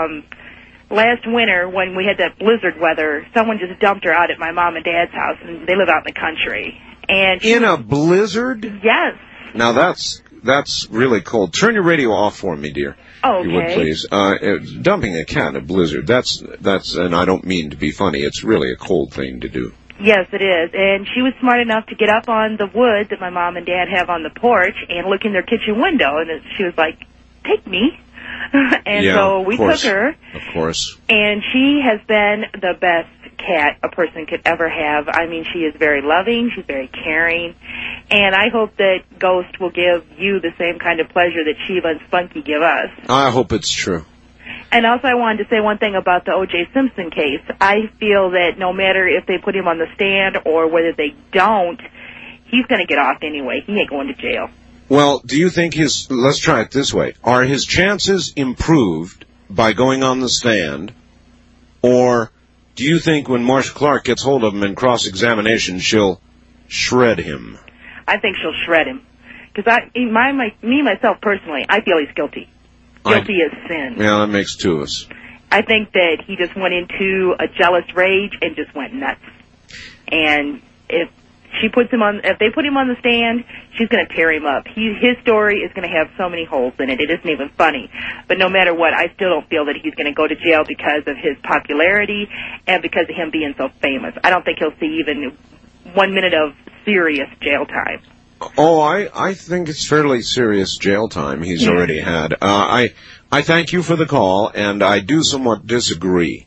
Last winter, when we had that blizzard weather, someone just dumped her out at my mom and dad's house, and they live out in the country. And
in a blizzard?
Yes.
Now that's really cold. Turn your radio off for me, dear.
Okay.
If you would, please. Dumping a cat in a blizzard, that's, and I don't mean to be funny, it's really a cold thing to do.
Yes, it is. And she was smart enough to get up on the wood that my mom and dad have on the porch and look in their kitchen window. And she was like, take me. And
yeah,
so we took her.
Of course.
And she has been the best cat a person could ever have. I mean, she is very loving. She's very caring. And I hope that Ghost will give you the same kind of pleasure that Sheba and Spunky give us.
I hope it's true.
And also I wanted to say one thing about the O.J. Simpson case. I feel that no matter if they put him on the stand or whether they don't, he's going to get off anyway. He ain't going to jail.
Well, do you think let's try it this way, are his chances improved by going on the stand, or do you think when Marcia Clark gets hold of him in cross-examination, she'll shred him?
I think she'll shred him. Because myself personally, I feel he's guilty. Guilty as sin.
Yeah, that makes two of us.
I think that he just went into a jealous rage and just went nuts. And if they put him on the stand, she's going to tear him up. His story is going to have so many holes in it. It isn't even funny. But no matter what, I still don't feel that he's going to go to jail because of his popularity and because of him being so famous. I don't think he'll see even 1 minute of serious jail time.
Oh, I think it's fairly serious jail time he's already had. I thank you for the call, and I do somewhat disagree.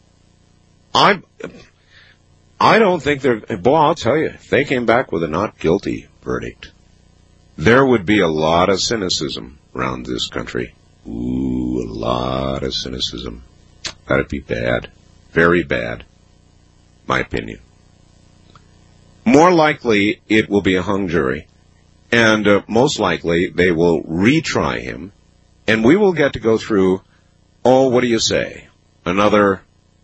I don't think I'll tell you, if they came back with a not guilty verdict, there would be a lot of cynicism around this country. Ooh, a lot of cynicism. That'd be bad. Very bad. My opinion. More likely, it will be a hung jury, and most likely they will retry him, and we will get to go through, what do you say, another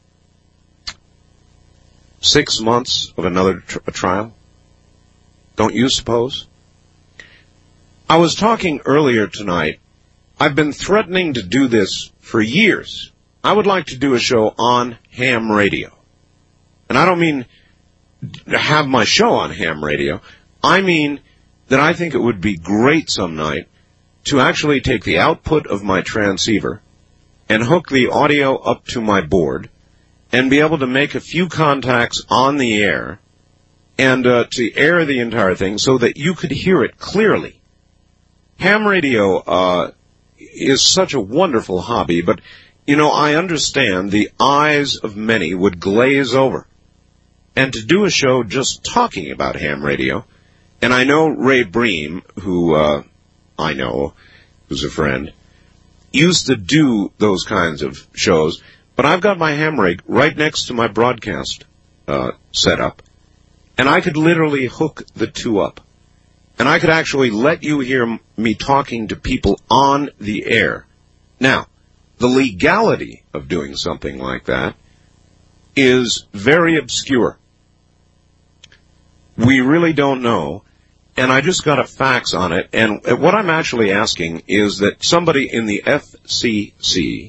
6 months of another trial? Don't you suppose? I was talking earlier tonight. I've been threatening to do this for years. I would like to do a show on ham radio. And I don't mean have my show on ham radio. I mean that I think it would be great some night to actually take the output of my transceiver and hook the audio up to my board and be able to make a few contacts on the air and to air the entire thing so that you could hear it clearly. Ham radio is such a wonderful hobby, but, I understand the eyes of many would glaze over. And to do a show just talking about ham radio, and I know Ray Bream, who I know, who's a friend, used to do those kinds of shows, but I've got my ham rig right next to my broadcast setup, and I could literally hook the two up. And I could actually let you hear me talking to people on the air. Now, the legality of doing something like that is very obscure. We really don't know, and I just got a fax on it, and what I'm actually asking is that somebody in the FCC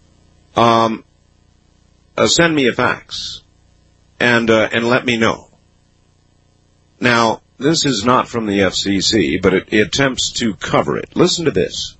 send me a fax and let me know. Now, this is not from the FCC, but it attempts to cover it. Listen to this.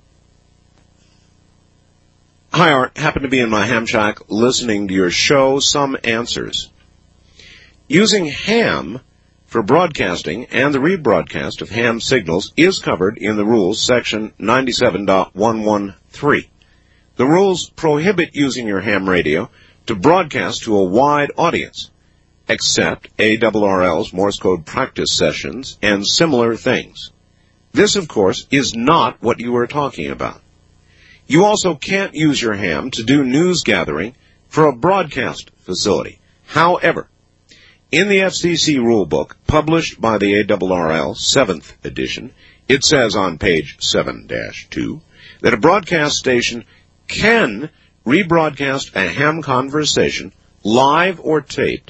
Hi, Art. Happen to be in my ham shack listening to your show, Some Answers. Using ham for broadcasting and the rebroadcast of ham signals is covered in the rules, section 97.113. The rules prohibit using your ham radio to broadcast to a wide audience, except ARRL's Morse code practice sessions and similar things. This, of course, is not what you are talking about. You also can't use your ham to do news gathering for a broadcast facility. However, in the FCC rulebook, published by the ARRL 7th edition, it says on page 7-2 that a broadcast station can rebroadcast a ham conversation, live or taped,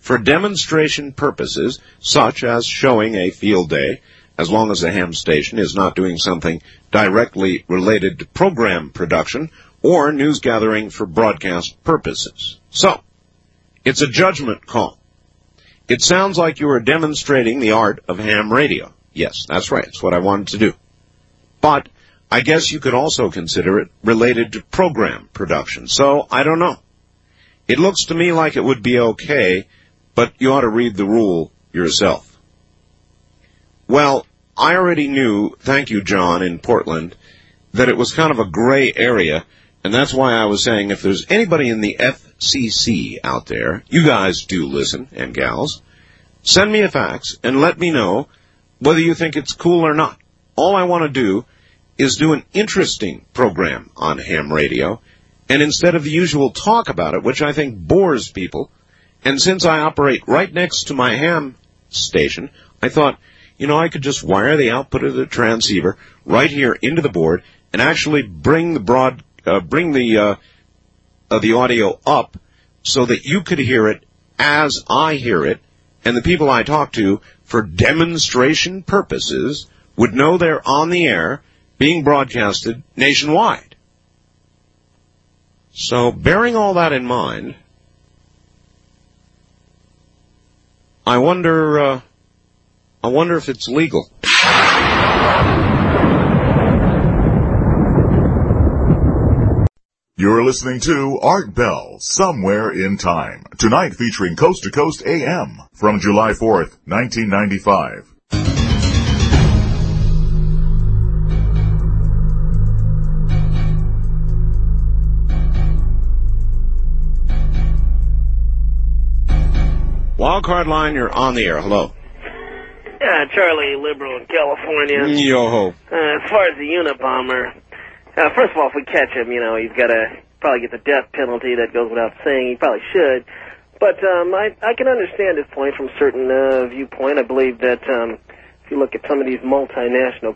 for demonstration purposes, such as showing a field day, as long as the ham station is not doing something directly related to program production or news gathering for broadcast purposes. So, it's a judgment call. It sounds like you are demonstrating the art of ham radio. Yes, that's right. It's what I wanted to do. But I guess you could also consider it related to program production. So, I don't know. It looks to me like it would be okay, but you ought to read the rule yourself. Well, I already knew, thank you, John, in Portland, that it was kind of a gray area, and that's why I was saying if there's anybody in the FCC out there, you guys do listen, and gals, send me a fax and let me know whether you think it's cool or not. All I want to do is do an interesting program on ham radio, and instead of the usual talk about it, which I think bores people, and since I operate right next to my ham station, I thought, I could just wire the output of the transceiver right here into the board and actually bring the audio up so that you could hear it as I hear it, and the people I talk to for demonstration purposes would know they're on the air being broadcasted nationwide. So, bearing all that in mind, I wonder if it's legal.
You're listening to Art Bell, Somewhere in Time. Tonight featuring Coast to Coast AM from July 4th, 1995.
Wildcard line, you're on the air. Hello.
Yeah, Charlie, liberal in California.
Yo-ho.
As far as the Unabomber, first of all, if we catch him, he's got to probably get the death penalty. That goes without saying. He probably should. But I can understand his point from a certain viewpoint. I believe that if you look at some of these multinational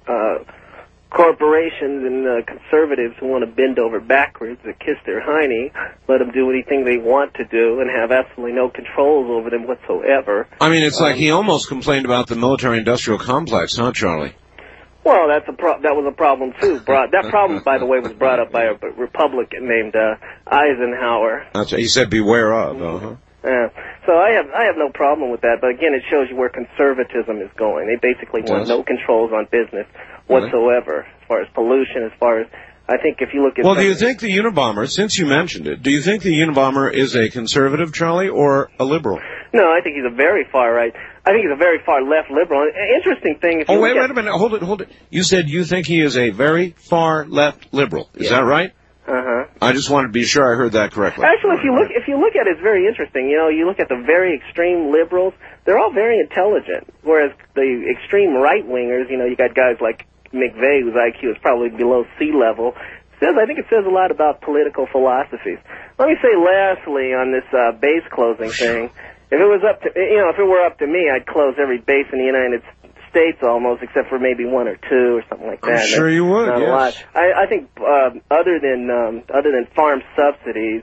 corporations and conservatives who want to bend over backwards and kiss their hiney, let them do anything they want to do and have absolutely no controls over them whatsoever.
I mean, it's like he almost complained about the military-industrial complex, huh, Charlie?
Well, that was a problem, too. That problem, by the way, was brought up by a Republican named Eisenhower.
He said beware of, uh-huh.
Yeah. So I have no problem with that, but again, it shows you where conservatism is going. They basically want no controls on business whatsoever, as far as pollution, as far as, I think if you look at...
Well, do you think the Unabomber, since you mentioned it, do you think the Unabomber is a conservative, Charlie, or a liberal?
No, I think he's a very far right. I think he's a very far left liberal. An interesting thing...
Wait a minute. Hold it. You said you think he is a very far left liberal. Is that right?
Uh-huh.
I just wanted to be sure I heard that correctly.
Actually, if you look at it, it's very interesting. You look at the very extreme liberals, they're all very intelligent, whereas the extreme right-wingers, you got guys like McVeigh, whose IQ is probably below sea level. I think it says a lot about political philosophies. Let me say lastly on this base closing thing, if it was up to, if it were up to me, I'd close every base in the United States almost, except for maybe one or two or something like that.
I'm sure you would.
Not a lot. I think other than farm subsidies,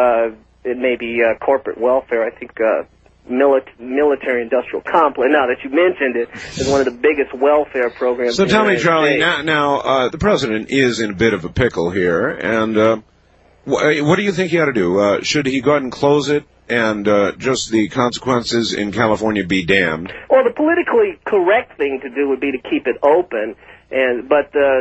it may be corporate welfare. I think military-industrial complex. Now that you mentioned it, is one of the biggest welfare programs.
So
in
tell
the
me, Charlie.
States.
Now the president is in a bit of a pickle here, and what do you think he ought to do? Should he go ahead and close it? And just the consequences in California be damned.
Well, the politically correct thing to do would be to keep it open, but the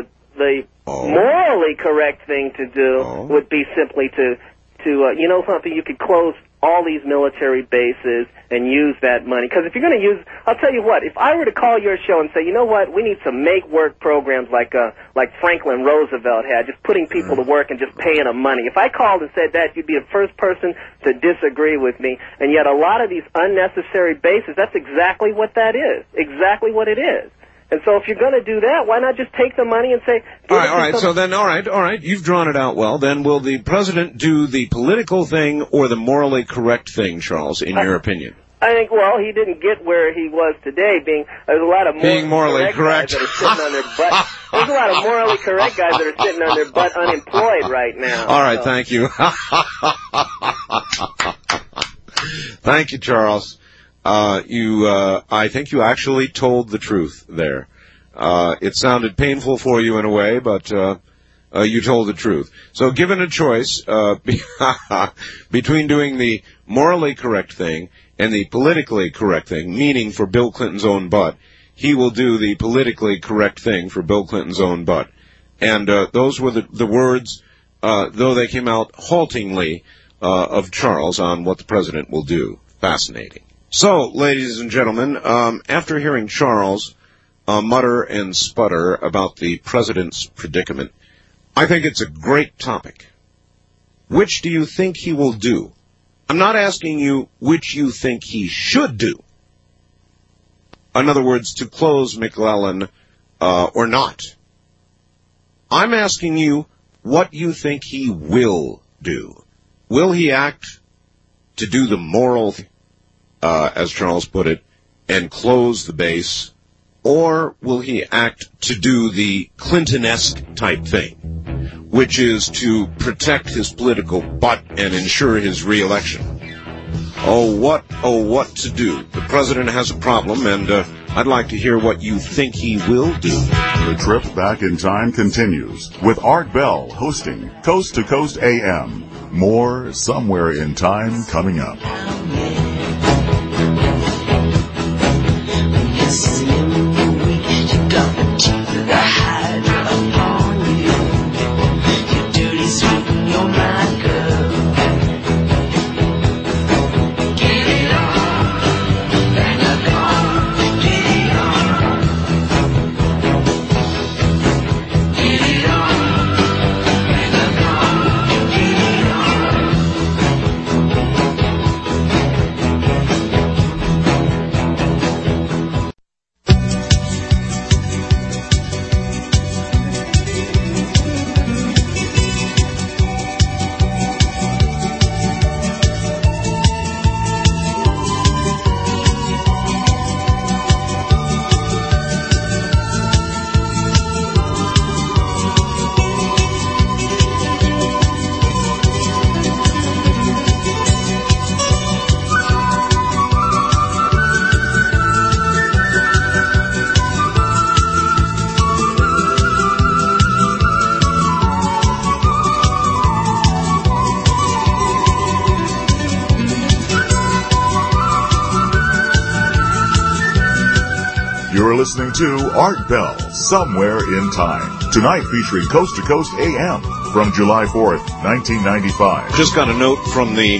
morally correct thing to do would be simply to something, you could close all these military bases and use that money. Because if you're going to use, I'll tell you what, if I were to call your show and say, you know what, we need some make-work programs like Franklin Roosevelt had, just putting people to work and just paying them money. If I called and said that, you'd be the first person to disagree with me. And yet a lot of these unnecessary bases, that's exactly what that is. Exactly what it is. And so if you're going to do that, why not just take the money and say...
All right. You've drawn it out well. Then will the president do the political thing or the morally correct thing, Charles, in your opinion?
I think, he didn't get where he was today, there's a lot of
morally correct
guys that are sitting on their butt. There's a lot of morally correct guys that are sitting on their butt unemployed right now.
All right, thank you. Thank you, Charles. I think you actually told the truth there. It sounded painful for you in a way, but you told the truth. So given a choice between doing the morally correct thing and the politically correct thing, meaning for Bill Clinton's own butt, he will do the politically correct thing for Bill Clinton's own butt. And those were the words, though they came out haltingly, of Charles on what the president will do. Fascinating. So, ladies and gentlemen, after hearing Charles mutter and sputter about the president's predicament, I think it's a great topic. Which do you think he will do? I'm not asking you which you think he should do. In other words, to close McClellan or not. I'm asking you what you think he will do. Will he act to do the moral thing, as Charles put it, and close the base, or will he act to do the Clinton-esque type thing, which is to protect his political butt and ensure his re-election? Oh, what to do? The president has a problem, and I'd like to hear what you think he will do.
The trip back in time continues with Art Bell hosting Coast to Coast AM. More Somewhere in Time coming up. Listening to Art Bell, Somewhere in Time. Tonight featuring Coast to Coast AM from July 4th, 1995.
Just got a note from the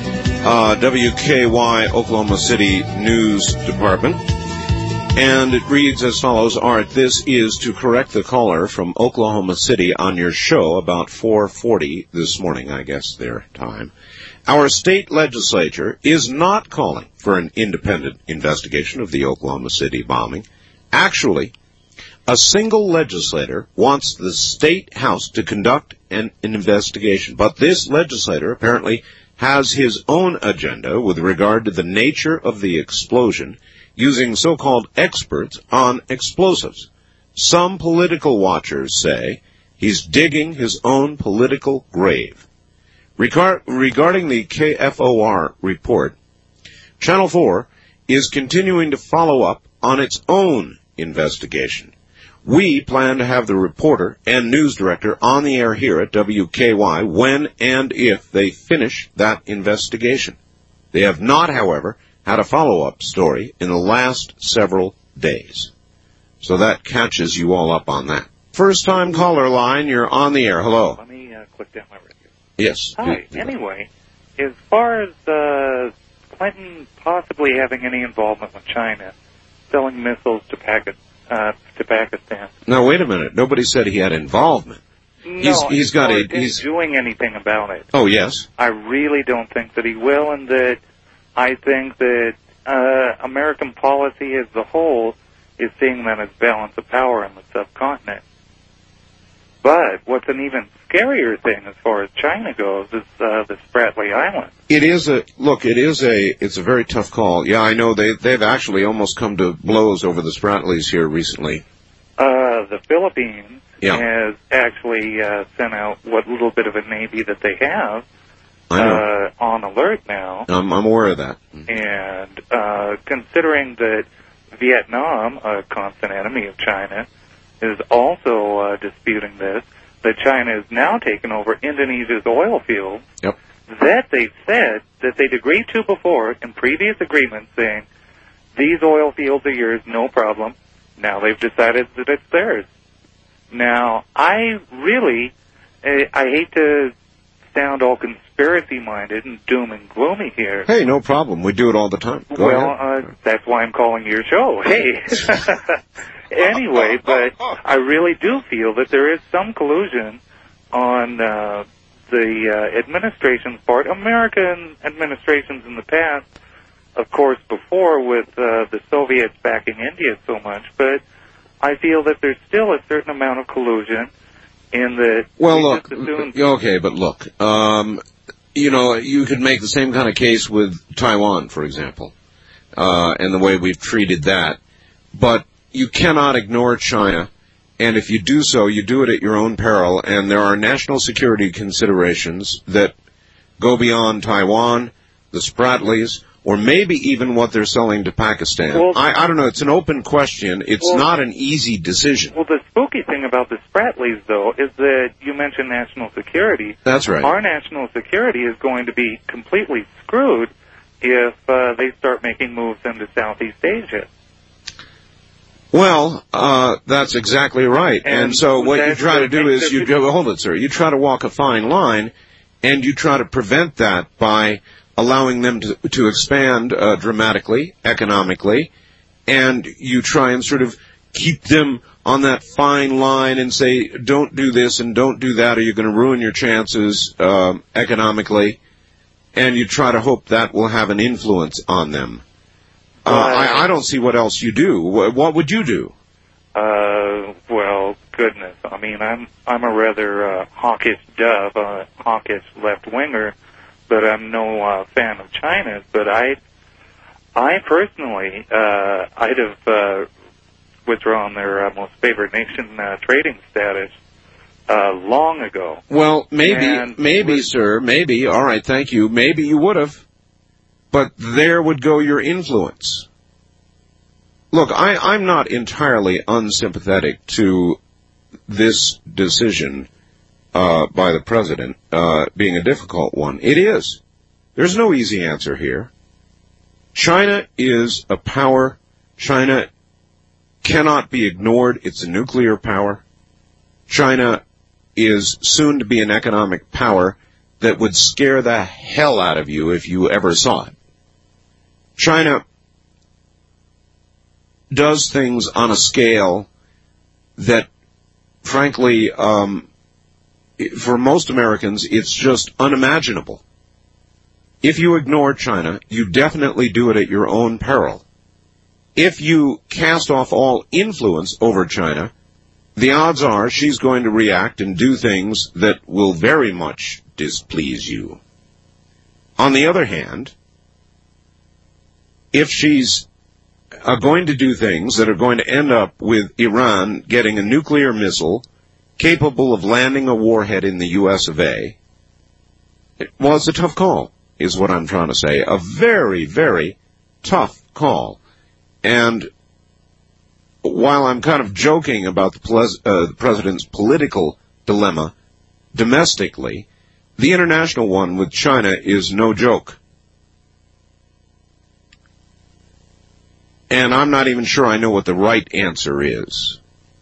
WKY Oklahoma City News Department, and it reads as follows. Art, this is to correct the caller from Oklahoma City on your show about 4:40 this morning, I guess their time. Our state legislature is not calling for an independent investigation of the Oklahoma City bombing. Actually, a single legislator wants the state house to conduct an investigation, but this legislator apparently has his own agenda with regard to the nature of the explosion, using so-called experts on explosives. Some political watchers say he's digging his own political grave. Regarding the KFOR report, Channel 4 is continuing to follow up on its own investigation. We plan to have the reporter and news director on the air here at WKY when and if they finish that investigation. They have not, however, had a follow-up story in the last several days. So that catches you all up on that. First-time caller line, you're on the air. Hello.
Let me click down my radio.
Yes.
Hi. Anyway, as far as Clinton possibly having any involvement with China, selling missiles to Pakistan.
Now, wait a minute. Nobody said he had involvement.
No,
he's
doing anything about it.
Oh, yes?
I really don't think that he will, and that I think that American policy as a whole is seeing them as balance of power in the subcontinent. But what's an even scarier thing as far as China goes is the Spratly Island.
It's a very tough call. Yeah, I know they've actually almost come to blows over the Spratlys here recently.
The Philippines has actually sent out what little bit of a navy that they have on alert now.
I'm aware of that.
And considering that Vietnam, a constant enemy of China, is also disputing this, that China has now taken over Indonesia's oil fields, that they've said that they'd agreed to before in previous agreements, saying, these oil fields are yours, no problem. Now they've decided that it's theirs. Now, I hate to sound all conspiracy-minded and doom and gloomy here.
Hey, no problem. We do it all the time. Go ahead.
That's why I'm calling your show. Hey. Anyway, but I really do feel that there is some collusion on the administration's part. American administrations in the past, of course, before with the Soviets backing India so much, but I feel that there's still a certain amount of collusion in that.
Well, look, okay, but look, you could make the same kind of case with Taiwan, for example, and the way we've treated that, but you cannot ignore China, and if you do so, you do it at your own peril, and there are national security considerations that go beyond Taiwan, the Spratlys, or maybe even what they're selling to Pakistan. Well, I don't know. It's an open question. It's not an easy decision.
Well, the spooky thing about the Spratlys, though, is that you mentioned national security.
That's right.
Our national security is going to be completely screwed if they start making moves into Southeast Asia.
Well, that's exactly right. And so what you try to do is hold it, sir. You try to walk a fine line, and you try to prevent that by allowing them to expand dramatically, economically, and you try and sort of keep them on that fine line and say, don't do this and don't do that, or you're going to ruin your chances economically, and you try to hope that will have an influence on them. I don't see what else you do. What would you do?
Well, goodness. I mean, I'm a rather hawkish dove, a hawkish left-winger, but I'm no fan of China's. But I personally, I'd have withdrawn their most favored nation trading status long ago.
Well, maybe, sir, maybe. All right, thank you. Maybe you would have. But there would go your influence. Look, I'm not entirely unsympathetic to this decision by the president being a difficult one. It is. There's no easy answer here. China is a power. China cannot be ignored. It's a nuclear power. China is soon to be an economic power that would scare the hell out of you if you ever saw it. China does things on a scale that, frankly, for most Americans, it's just unimaginable. If you ignore China, you definitely do it at your own peril. If you cast off all influence over China, the odds are she's going to react and do things that will very much displease you. On the other hand, if she's going to do things that are going to end up with Iran getting a nuclear missile capable of landing a warhead in the U.S. of A., well, it's a tough call, is what I'm trying to say. A very, very tough call. And while I'm kind of joking about the president's political dilemma domestically, the international one with China is no joke. And I'm not even sure I know what the right answer is.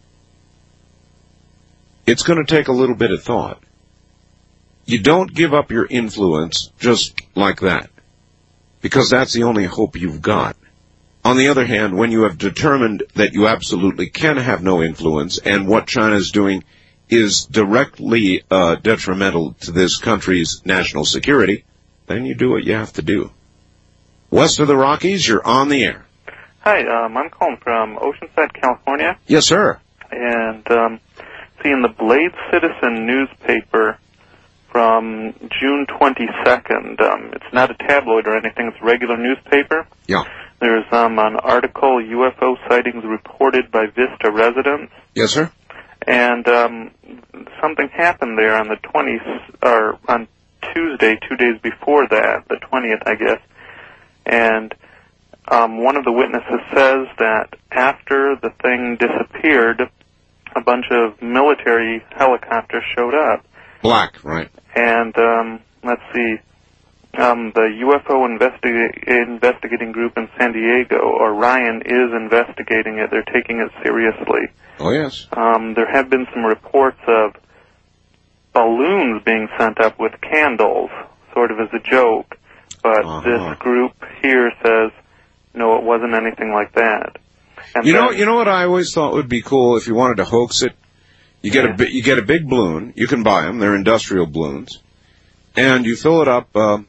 It's going to take a little bit of thought. You don't give up your influence just like that, because that's the only hope you've got. On the other hand, when you have determined that you absolutely can have no influence, and what China is doing is directly detrimental to this country's national security, then you do what you have to do. West of the Rockies, you're on the air.
Hi, I'm calling from Oceanside, California.
Yes, sir.
And see, in the Blade Citizen newspaper from June 22nd, it's not a tabloid or anything, it's a regular newspaper.
Yeah.
There's an article, UFO sightings reported by Vista residents.
Yes, sir.
And something happened there on the 20th, or on Tuesday, 2 days before that, the 20th, I guess. And one of the witnesses says that after the thing disappeared, a bunch of military helicopters showed up.
Black, right.
And, let's see, the UFO investigating group in San Diego, Orion, is investigating it. They're taking it seriously.
Oh, yes.
There have been some reports of balloons being sent up with candles, sort of as a joke. But this group here says, no, it wasn't anything like that. And
you know what I always thought would be cool if you wanted to hoax it? You get a big balloon. You can buy them. They're industrial balloons. And you fill it up,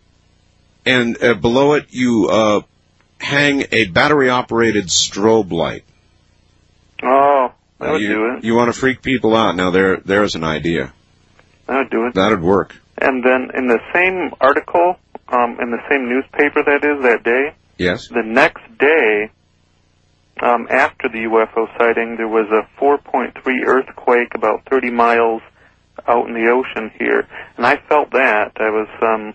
and below it you hang a battery-operated strobe light.
Oh, that would do it.
You want to freak people out. Now, there's an idea.
That would do it.
That would work.
And then in the same article, in the same newspaper that day,
yes,
the next day, after the UFO sighting, there was a 4.3 earthquake about 30 miles out in the ocean here, and I felt that. I was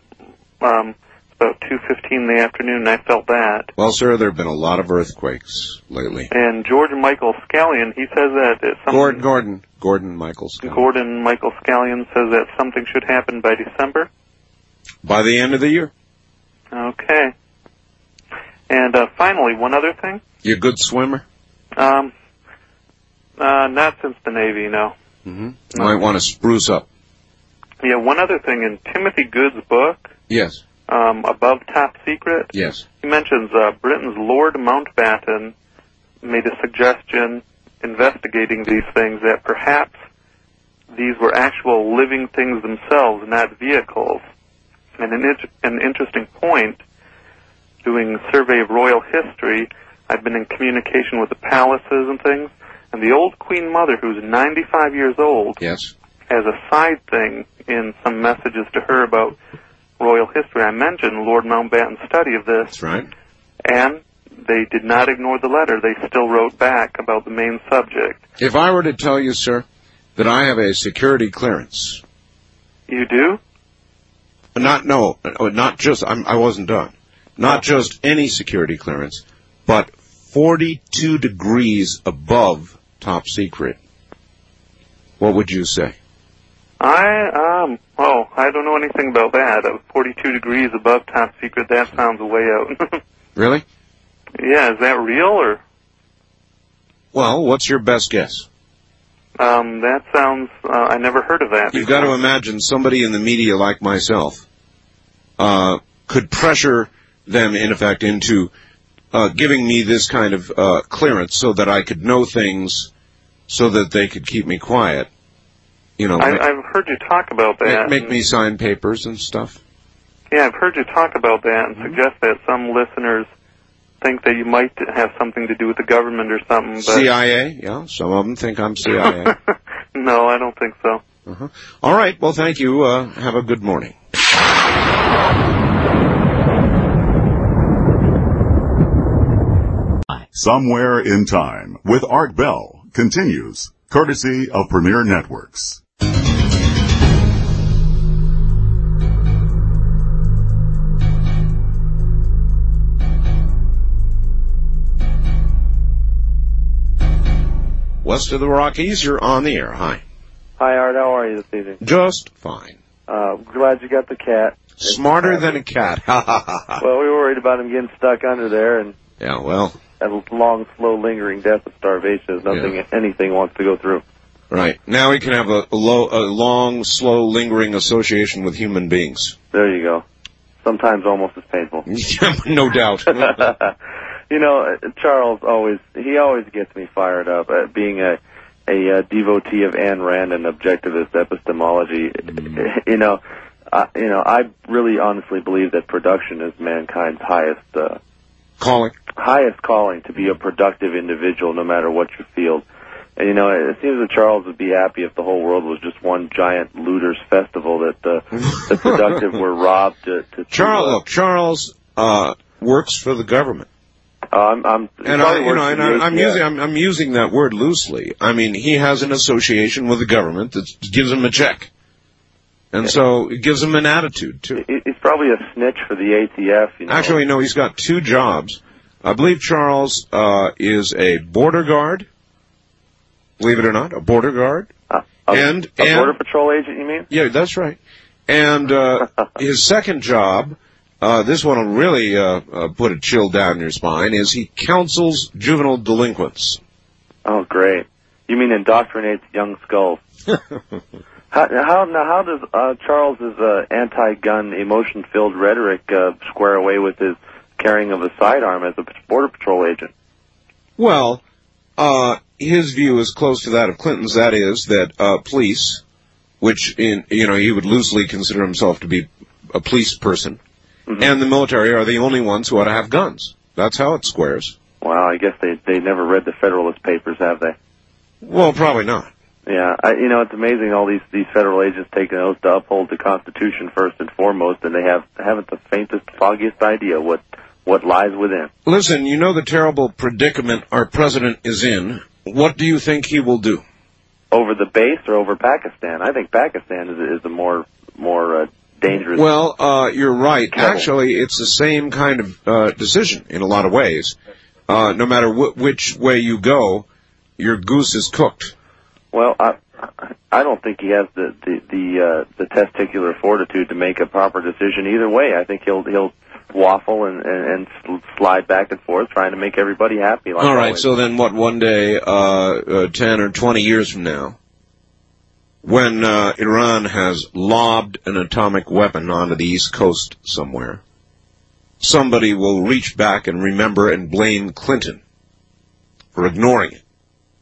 about 2:15 in the afternoon, and I felt that.
Well, sir, there have been a lot of earthquakes lately.
And George Michael Scallion, he says that
Gordon Michael Scallion.
Gordon Michael Scallion says that something should happen by December.
By the end of the year.
Okay. And finally, one other thing.
You a good swimmer?
Not since the Navy, no.
Mm-hmm. You might want to spruce up.
Yeah, one other thing. In Timothy Good's book,
yes,
Above Top Secret,
yes,
he mentions Britain's Lord Mountbatten made a suggestion investigating these things that perhaps these were actual living things themselves, not vehicles. And an interesting point, doing a survey of royal history, I've been in communication with the palaces and things, and the old Queen Mother, who's 95 years old,
yes,
has a side thing in some messages to her about royal history. I mentioned Lord Mountbatten's study of this.
That's right.
And they did not ignore the letter. They still wrote back about the main subject.
If I were to tell you, sir, that I have a security clearance.
You do?
Not just, I wasn't done. Not just any security clearance, but 42 degrees above top secret. What would you say?
I don't know anything about that. 42 degrees above top secret, that sounds way out.
Really?
Yeah, is that real or?
Well, what's your best guess?
That sounds, I never heard of that.
You've got to imagine somebody in the media like myself, could pressure them, in effect, into, giving me this kind of, clearance so that I could know things so that they could keep me quiet. You know,
I've heard you talk about that.
Make me sign papers and stuff.
Yeah, I've heard you talk about that and suggest that some listeners think that you might have something to do with the government or something. But
CIA? Yeah, some of them think I'm CIA.
No, I don't think so.
Uh-huh. All right, well, thank you. Have a good morning.
Somewhere in Time with Art Bell continues, courtesy of Premier Networks.
West of the Rockies, you're on the air. Hi.
Hi, Art. How are you this evening?
Just fine.
Glad you got the cat.
Smarter than a cat.
Well, we were worried about him getting stuck under there, and
yeah, well,
a long, slow, lingering death of starvation is nothing anything wants to go through.
Right. Now he can have a long, slow, lingering association with human beings.
There you go. Sometimes almost as painful.
No doubt.
You know, Charles always gets me fired up. Being a devotee of Ayn Rand and objectivist epistemology, I really honestly believe that production is mankind's highest calling, to be a productive individual no matter what your field. And, it seems that Charles would be happy if the whole world was just one giant looters festival, that the productive were robbed to
Charles works for the government. I'm using that word loosely. I mean, he has an association with the government that gives him a check. And so it gives him an attitude, too.
He's probably a snitch for the ATF, you know.
Actually, no, he's got 2 jobs. I believe Charles is a border guard. Believe it or not, a border guard.
A Border Patrol agent, you mean?
Yeah, that's right. And his second job, this one will really put a chill down your spine, is he counsels juvenile delinquents.
Oh, great. You mean indoctrinates young skulls. How does Charles's anti-gun, emotion-filled rhetoric square away with his carrying of a sidearm as a Border Patrol agent?
Well, his view is close to that of Clinton's. That is that police, which he would loosely consider himself to be a police person, and the military are the only ones who ought to have guns. That's how it squares.
Well, I guess they never read the Federalist Papers, have they?
Well, probably not.
Yeah, it's amazing all these federal agents take an oath to uphold the Constitution first and foremost, and they haven't the faintest, foggiest idea what lies within.
Listen, you know the terrible predicament our president is in. What do you think he will do?
Over the base or over Pakistan? I think Pakistan is the more dangerous.
Well, you're right. Actually, it's the same kind of decision in a lot of ways. No matter which way you go, your goose is cooked.
Well, I don't think he has the testicular fortitude to make a proper decision either way. I think he'll waffle and slide back and forth, trying to make everybody happy. Like
all right,
always.
So then one day, 10 or 20 years from now, when Iran has lobbed an atomic weapon onto the East Coast somewhere, somebody will reach back and remember and blame Clinton for ignoring it.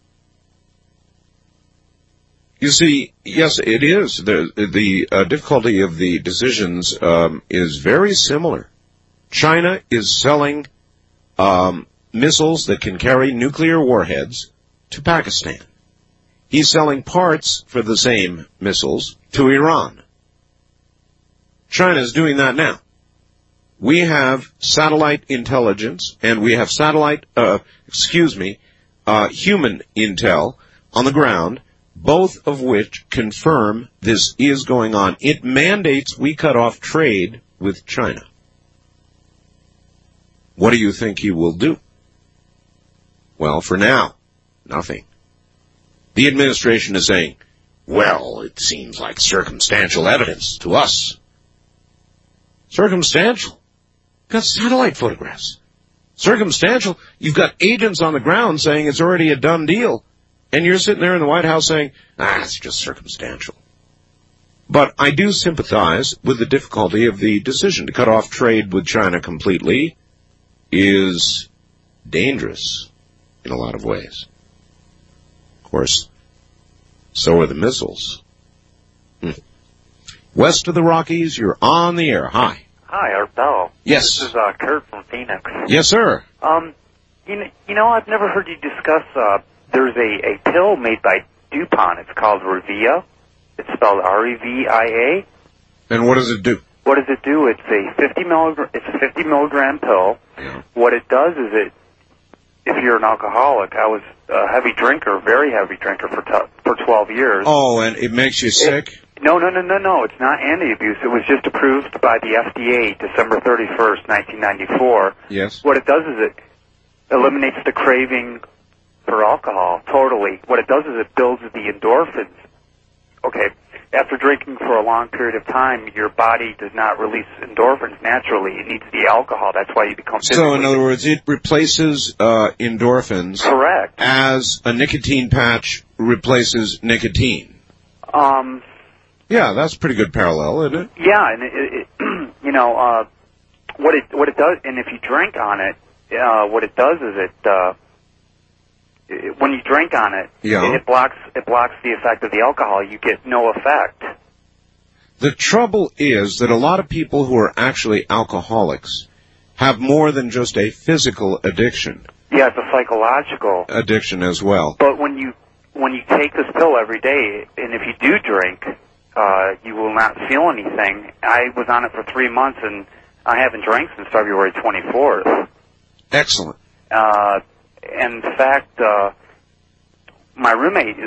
You see, yes, it is. The difficulty of the decisions is very similar. China is selling missiles that can carry nuclear warheads to Pakistan. He's selling parts for the same missiles to Iran. China's doing that now. We have satellite intelligence, and we have human intel on the ground, both of which confirm this is going on. It mandates we cut off trade with China. What do you think he will do? Well, for now, nothing. The administration is saying, well, it seems like circumstantial evidence to us. Circumstantial? You've got satellite photographs. Circumstantial? You've got agents on the ground saying it's already a done deal. And you're sitting there in the White House saying, it's just circumstantial. But I do sympathize with the difficulty of the decision. To cut off trade with China completely is dangerous in a lot of ways. Of course, so are the missiles. West of the Rockies, you're on the air. Hi.
Hi, Art Bell.
Yes.
This is Kurt from Phoenix.
Yes, sir.
You know, I've never heard you discuss, there's a pill made by DuPont. It's called Revia. It's spelled R-E-V-I-A.
And what does it do?
What does it do? It's a 50 milligram pill.
Yeah.
What it does is if you're an alcoholic, I was a heavy drinker, very heavy drinker for 12 years.
Oh, and it makes you sick?
No. It's not anti-abuse. It was just approved by the FDA December 31st, 1994.
Yes.
What it does is it eliminates the craving for alcohol totally. What it does is it builds the endorphins. Okay, after drinking for a long period of time, your body does not release endorphins naturally. It needs the alcohol. That's why you become physically...
So, in other words, it replaces endorphins.
Correct.
As a nicotine patch replaces nicotine. Yeah, that's a pretty good parallel, isn't it?
Yeah, and what it does, and if you drink on it, what it does is when you drink on it, it blocks the effect of the alcohol. You get no effect.
The trouble is that a lot of people who are actually alcoholics have more than just a physical addiction.
Yeah, it's a psychological
addiction as well.
But when you take this pill every day, and if you do drink, you will not feel anything. I was on it for 3 months, and I haven't drank since February 24th.
Excellent.
In fact, my roommate is going to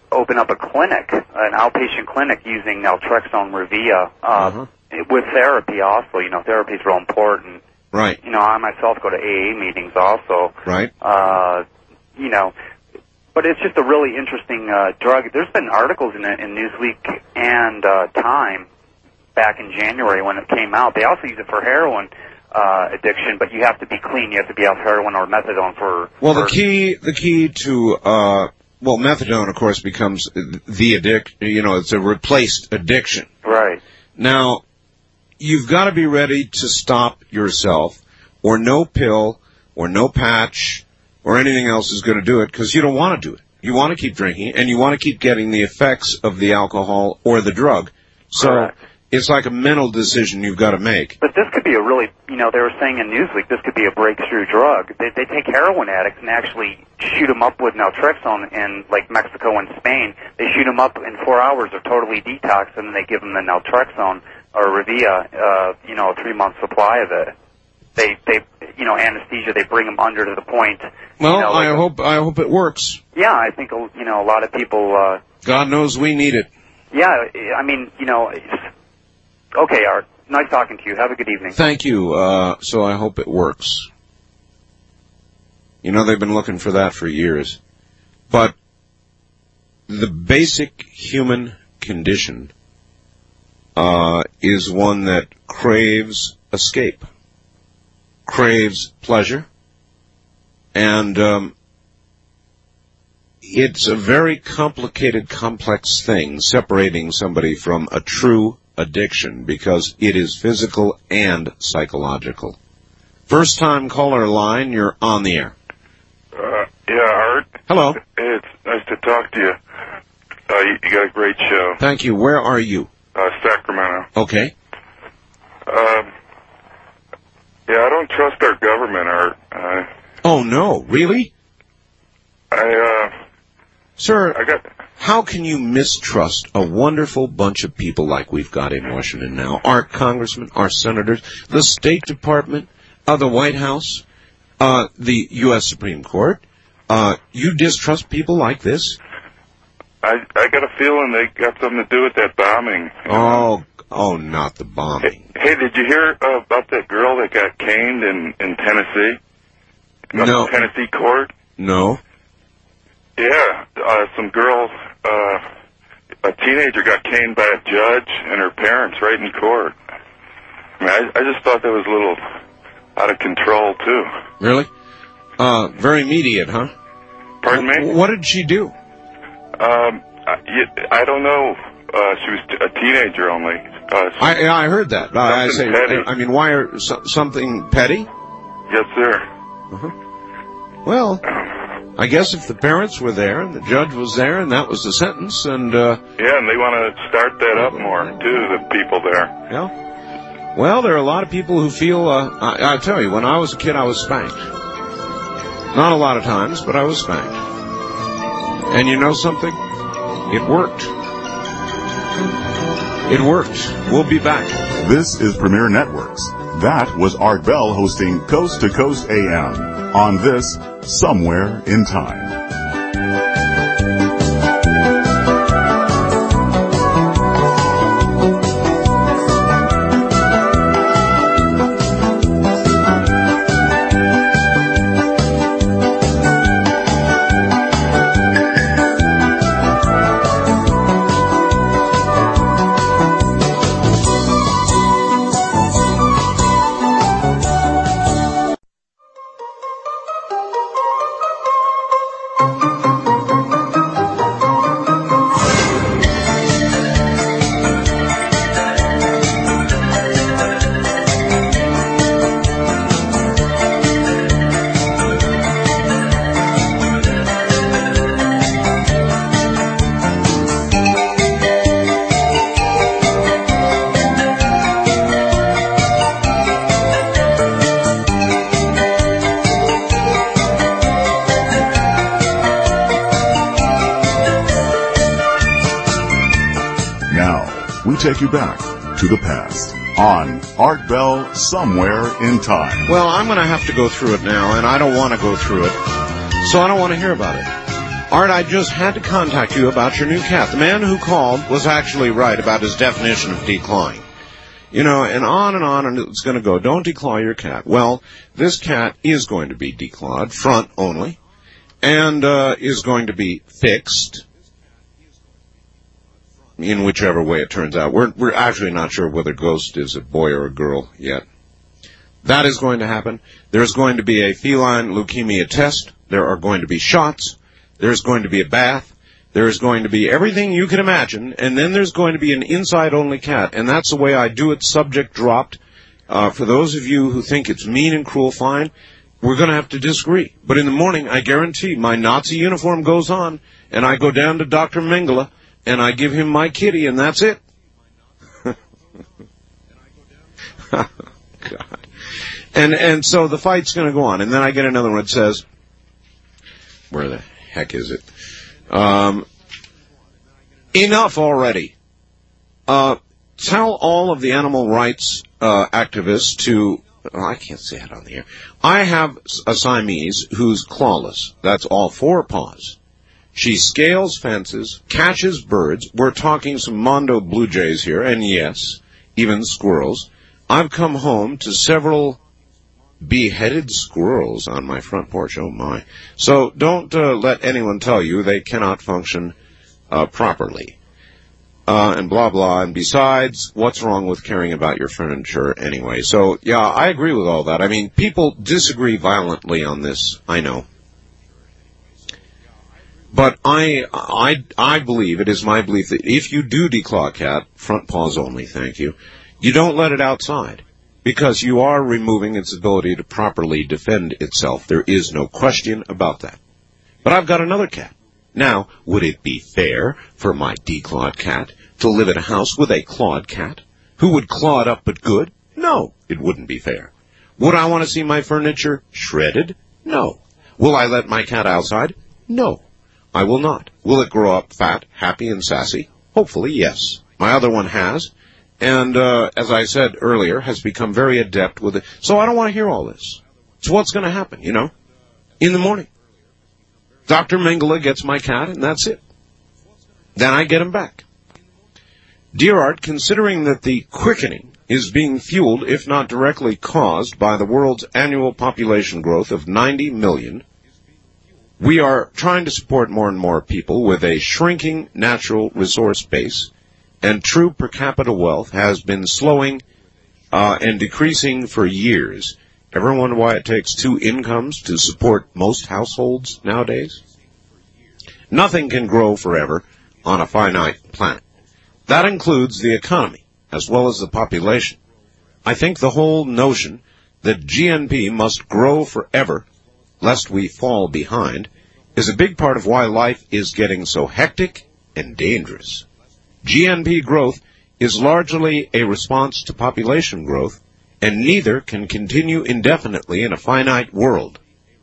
open up a clinic, an outpatient clinic using naltrexone Revia with therapy also. You know, therapy is real important.
Right.
You know, I myself go to AA meetings also.
Right.
You know, but it's just a really interesting drug. There's been articles in Newsweek and Time back in January when it came out. They also use it for heroin addiction, but you have to be clean. You have to be off heroin or methadone for...
Well, the key to, methadone, of course, becomes the addiction, you know, it's a replaced addiction.
Right.
Now, you've got to be ready to stop yourself, or no pill, or no patch, or anything else is going to do it, because you don't want to do it. You want to keep drinking, and you want to keep getting the effects of the alcohol or the drug. So... Correct. It's like a mental decision you've got to make.
But this could be a really, you know, they were saying in Newsweek this could be a breakthrough drug. They take heroin addicts and actually shoot them up with naltrexone in, like, Mexico and Spain. They shoot them up in 4 hours, they're totally detoxed, and then they give them the naltrexone or Revia, you know, a 3-month supply of it. They, you know, anesthesia, they bring them under to the point.
Well,
you know, like
I hope it works.
Yeah, I think, you know, a lot of people...
God knows we need it.
Yeah, I mean, you know... Okay, Art. Nice talking to you. Have a good evening.
Thank you. So I hope it works. You know, they've been looking for that for years. But the basic human condition is one that craves escape, craves pleasure, and it's a very complicated, complex thing separating somebody from a true addiction, because it is physical and psychological. First time caller line, you're on the air.
Yeah, Art.
Hello.
Hey, it's nice to talk to you. You got a great show.
Thank you. Where are you?
Sacramento.
Okay.
Yeah, I don't trust our government, Art.
Oh, no. Really? Sir, how can you mistrust a wonderful bunch of people like we've got in Washington now? Our congressmen, our senators, the State Department, the White House, the U.S. Supreme Court. You distrust people like this?
I got a feeling they got something to do with that bombing.
Oh, not the bombing.
Hey, did you hear about that girl that got caned in Tennessee?
No.
Tennessee court?
No.
Yeah, some girl, a teenager got caned by a judge and her parents right in court. I mean, I just thought that was a little out of control, too.
Really? Very immediate, huh?
Pardon me?
What did she do?
I don't know. She was a teenager only.
I heard that.
Petty.
I mean, why something petty?
Yes, sir.
Uh-huh. Well, I guess if the parents were there and the judge was there and that was the sentence, and
yeah, and they want to start that up more too. The people there.
Yeah. Well, there are a lot of people who feel. I tell you, when I was a kid, I was spanked. Not a lot of times, but I was spanked. And you know something? It worked. It worked. We'll be back.
This is Premier Networks. That was Art Bell hosting Coast to Coast AM on this Somewhere in Time. Take you back to the past on Art Bell Somewhere in Time.
Well, I'm going to have to go through it now, and I don't want to go through it, so I don't want to hear about it. Art, I just had to contact you about your new cat. The man who called was actually right about his definition of declawing. You know, and on it's going to go. Don't declaw your cat. Well, this cat is going to be declawed, front only, and is going to be fixed in whichever way it turns out. We're actually not sure whether Ghost is a boy or a girl yet. That is going to happen. There's going to be a feline leukemia test. There are going to be shots. There's going to be a bath. There's going to be everything you can imagine, and then there's going to be an inside-only cat, and that's the way I do it, subject dropped. For those of you who think it's mean and cruel, fine, we're going to have to disagree. But in the morning, I guarantee my Nazi uniform goes on, and I go down to Dr. Mengele, and I give him my kitty, and that's it. God. And so the fight's going to go on, and then I get another one that says, where the heck is it? Enough already. Tell all of the animal rights activists to... I can't say it on the air. I have a Siamese who's clawless. That's all four paws. She scales fences, catches birds. We're talking some Mondo blue jays here, and yes, even squirrels. I've come home to several beheaded squirrels on my front porch. Oh, my. So don't let anyone tell you they cannot function properly. And blah, blah. And besides, what's wrong with caring about your furniture anyway? So, yeah, I agree with all that. I mean, people disagree violently on this, I know. But I believe, it is my belief, that if you do declaw a cat, front paws only, thank you, you don't let it outside. Because you are removing its ability to properly defend itself. There is no question about that. But I've got another cat. Now, would it be fair for my declawed cat to live in a house with a clawed cat who would claw it up but good? No, it wouldn't be fair. Would I want to see my furniture shredded? No. Will I let my cat outside? No, I will not. Will it grow up fat, happy, and sassy? Hopefully, yes. My other one has. And, as I said earlier, has become very adept with it. So I don't want to hear all this. So what's going to happen, you know? In the morning, Dr. Mengele gets my cat, and that's it. Then I get him back. Dear Art, considering that the quickening is being fueled, if not directly caused, by the world's annual population growth of 90 million, we are trying to support more and more people with a shrinking natural resource base, and true per capita wealth has been slowing and decreasing for years. Ever wonder why it takes two incomes to support most households nowadays? Nothing can grow forever on a finite planet. That includes the economy as well as the population. I think the whole notion that GNP must grow forever lest we fall behind is a big part of why life is getting so hectic and dangerous. GNP growth is largely a response to population growth, and neither can continue indefinitely in a finite world.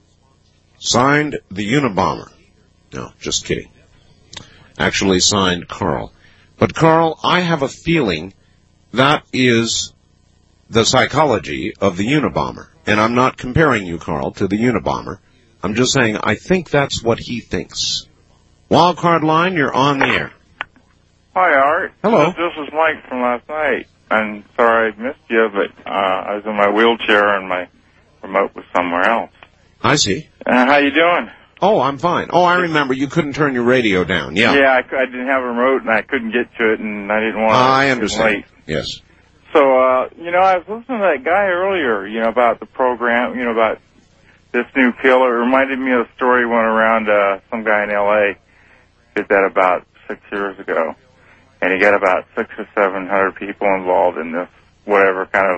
Signed, the Unabomber. No, just kidding. Actually signed Carl. But Carl, I have a feeling that is the psychology of the Unabomber. And I'm not comparing you, Carl, to the Unabomber. I'm just saying I think that's what he thinks. Wildcard line, you're on the air.
Hi, Art.
Hello.
This is Mike from last night. I'm sorry I missed you, but I was in my wheelchair and my remote was somewhere else.
I see.
How you doing?
Oh, I'm fine. Oh, I remember. You couldn't turn your radio down. Yeah.
Yeah, I didn't have a remote and I couldn't get to it, and I didn't want to.
I understand.
Late.
Yes.
So, I was listening to that guy earlier, about the program, about this new pill. It reminded me of a story went around, some guy in L.A. did that about 6 years ago. And he got about 600 or 700 people involved in this, whatever kind of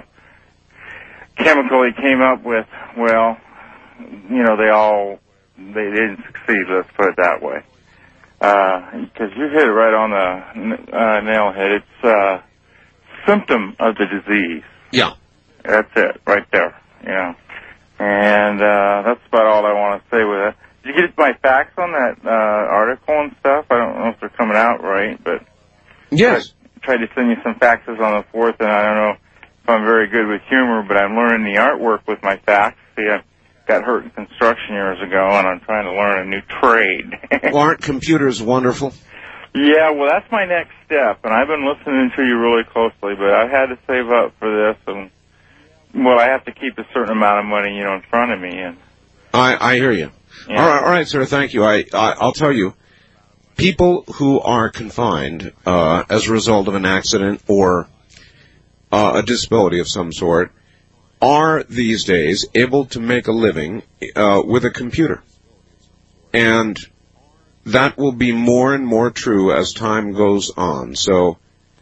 chemical he came up with. Well, they didn't succeed, let's put it that way. Because you hit it right on the nail head. It's a symptom of the disease.
Yeah.
That's it, right there, And that's about all I want to say with that. Did you get my facts on that article and stuff? I don't know if they're coming out right, but...
Yes.
I tried to send you some faxes on the 4th, and I don't know if I'm very good with humor, but I'm learning the artwork with my fax. See, got hurt in construction years ago, and I'm trying to learn a new trade.
Well, aren't computers wonderful?
Yeah, well, that's my next step, and I've been listening to you really closely, but I had to save up for this, and, well, I have to keep a certain amount of money, in front of me. And
I hear you.
Yeah.
All right, sir, thank you. I'll tell you, people who are confined as a result of an accident or a disability of some sort are these days able to make a living with a computer. And that will be more and more true as time goes on. So,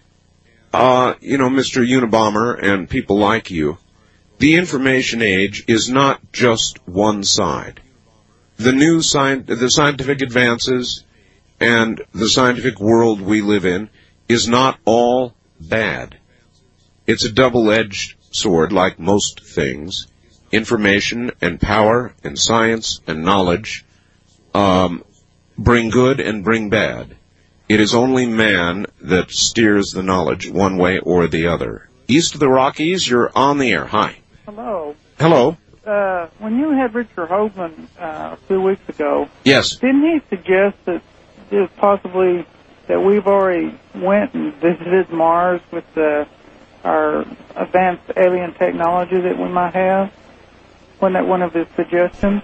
Mr. Unabomber and people like you, the information age is not just one side. The scientific advances and the scientific world we live in is not all bad. It's a double-edged sword, like most things. Information and power and science and knowledge bring good and bring bad. It is only man that steers the knowledge one way or the other. East of the Rockies, you're on the air. Hi.
Hello.
Hello.
When you had Richard Hoagland a few weeks ago,
yes,
didn't he suggest that there's possibly that we've already went and visited Mars with our advanced alien technology that we might have? Wasn't that one of his suggestions?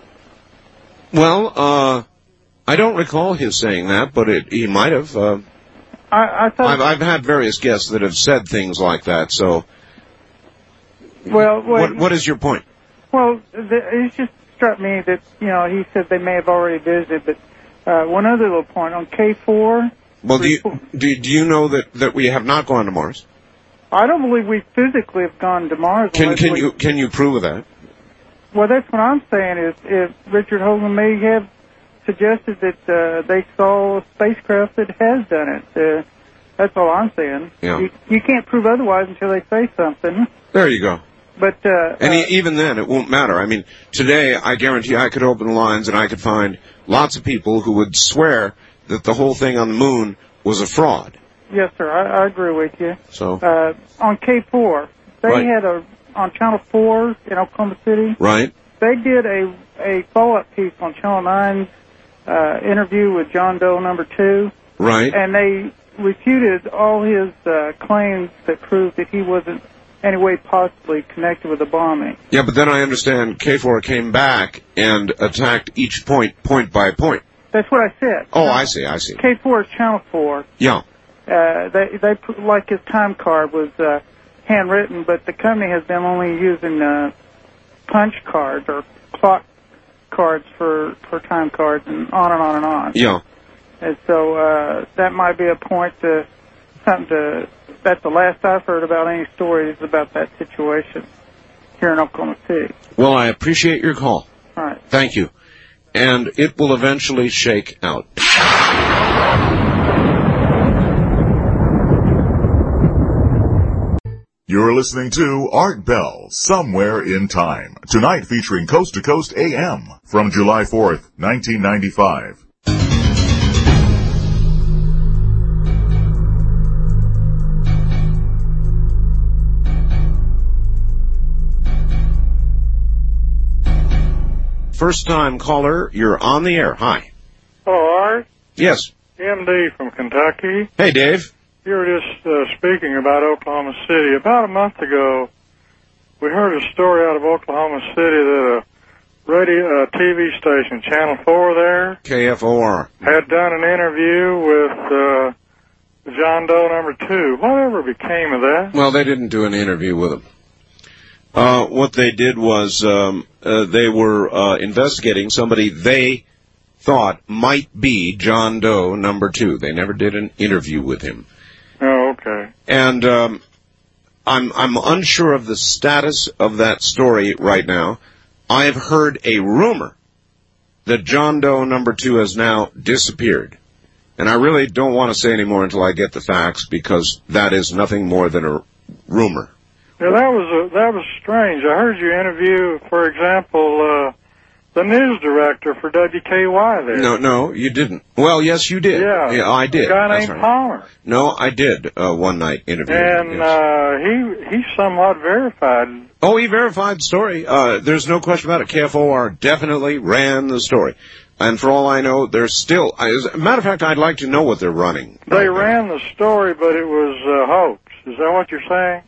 Well, I don't recall his saying that, but he might have.
I thought
I've had various guests that have said things like that. So,
well,
what is your point?
Well, it just struck me that he said they may have already visited, but one other little point on K4.
Well, do you know that we have not gone to Mars?
I don't believe we physically have gone to Mars.
Can you prove that?
Well, that's what I'm saying is if Richard Hoagland may have suggested that they saw a spacecraft that has done it. That's all I'm saying.
Yeah.
You can't prove otherwise until they say something.
There you go.
But
even then, it won't matter. I mean, today, I guarantee I could open the lines and I could find lots of people who would swear that the whole thing on the moon was a fraud.
Yes, sir. I agree with you.
So
on K4, they had on Channel 4 in Oklahoma City.
Right.
They did a follow-up piece on Channel 9's interview with John Doe number 2.
Right.
And they refuted all his claims that proved that he wasn't any way possibly connected with the bombing.
Yeah, but then I understand K4 came back and attacked each point by point.
That's what I said.
Oh, I see.
K4 is Channel 4.
Yeah.
They like his time card was handwritten, but the company has been only using punch cards or clock cards for time cards and on and on and on.
Yeah.
And so that might be a point to something to. That's the last I've heard about any stories about that situation here in Oklahoma City.
Well, I appreciate your call.
All right.
Thank you. And it will eventually shake out.
You're listening to Art Bell, Somewhere in Time. Tonight featuring Coast to Coast AM from July 4th, 1995.
First time caller, you're on the air. Hi.
Hello, Art.
Yes.
MD from Kentucky.
Hey, Dave.
You were just speaking about Oklahoma City. About a month ago, we heard a story out of Oklahoma City that a TV station, Channel 4 there,
KFOR,
had done an interview with John Doe number 2. Whatever became of that?
Well, they didn't do an interview with him. What they did was they were investigating somebody they thought might be John Doe number 2. They never did an interview with him.
Oh, okay.
And I'm unsure of the status of that story right now. I have heard a rumor that John Doe number 2 has now disappeared. And I really don't want to say any more until I get the facts, because that is nothing more than a rumor.
Yeah, that was strange. I heard you interview, for example, the news director for WKY there.
No, you didn't. Well, yes, you did.
Yeah,
I did.
A guy
That's
named
right.
Palmer.
No, I did one night interview him.
And
Yes.
he somewhat verified.
Oh, he verified the story. There's no question about it. KFOR definitely ran the story. And for all I know, they're still... As a matter of fact, I'd like to know what they're running.
They ran the story, but it was a hoax. Is that what you're saying?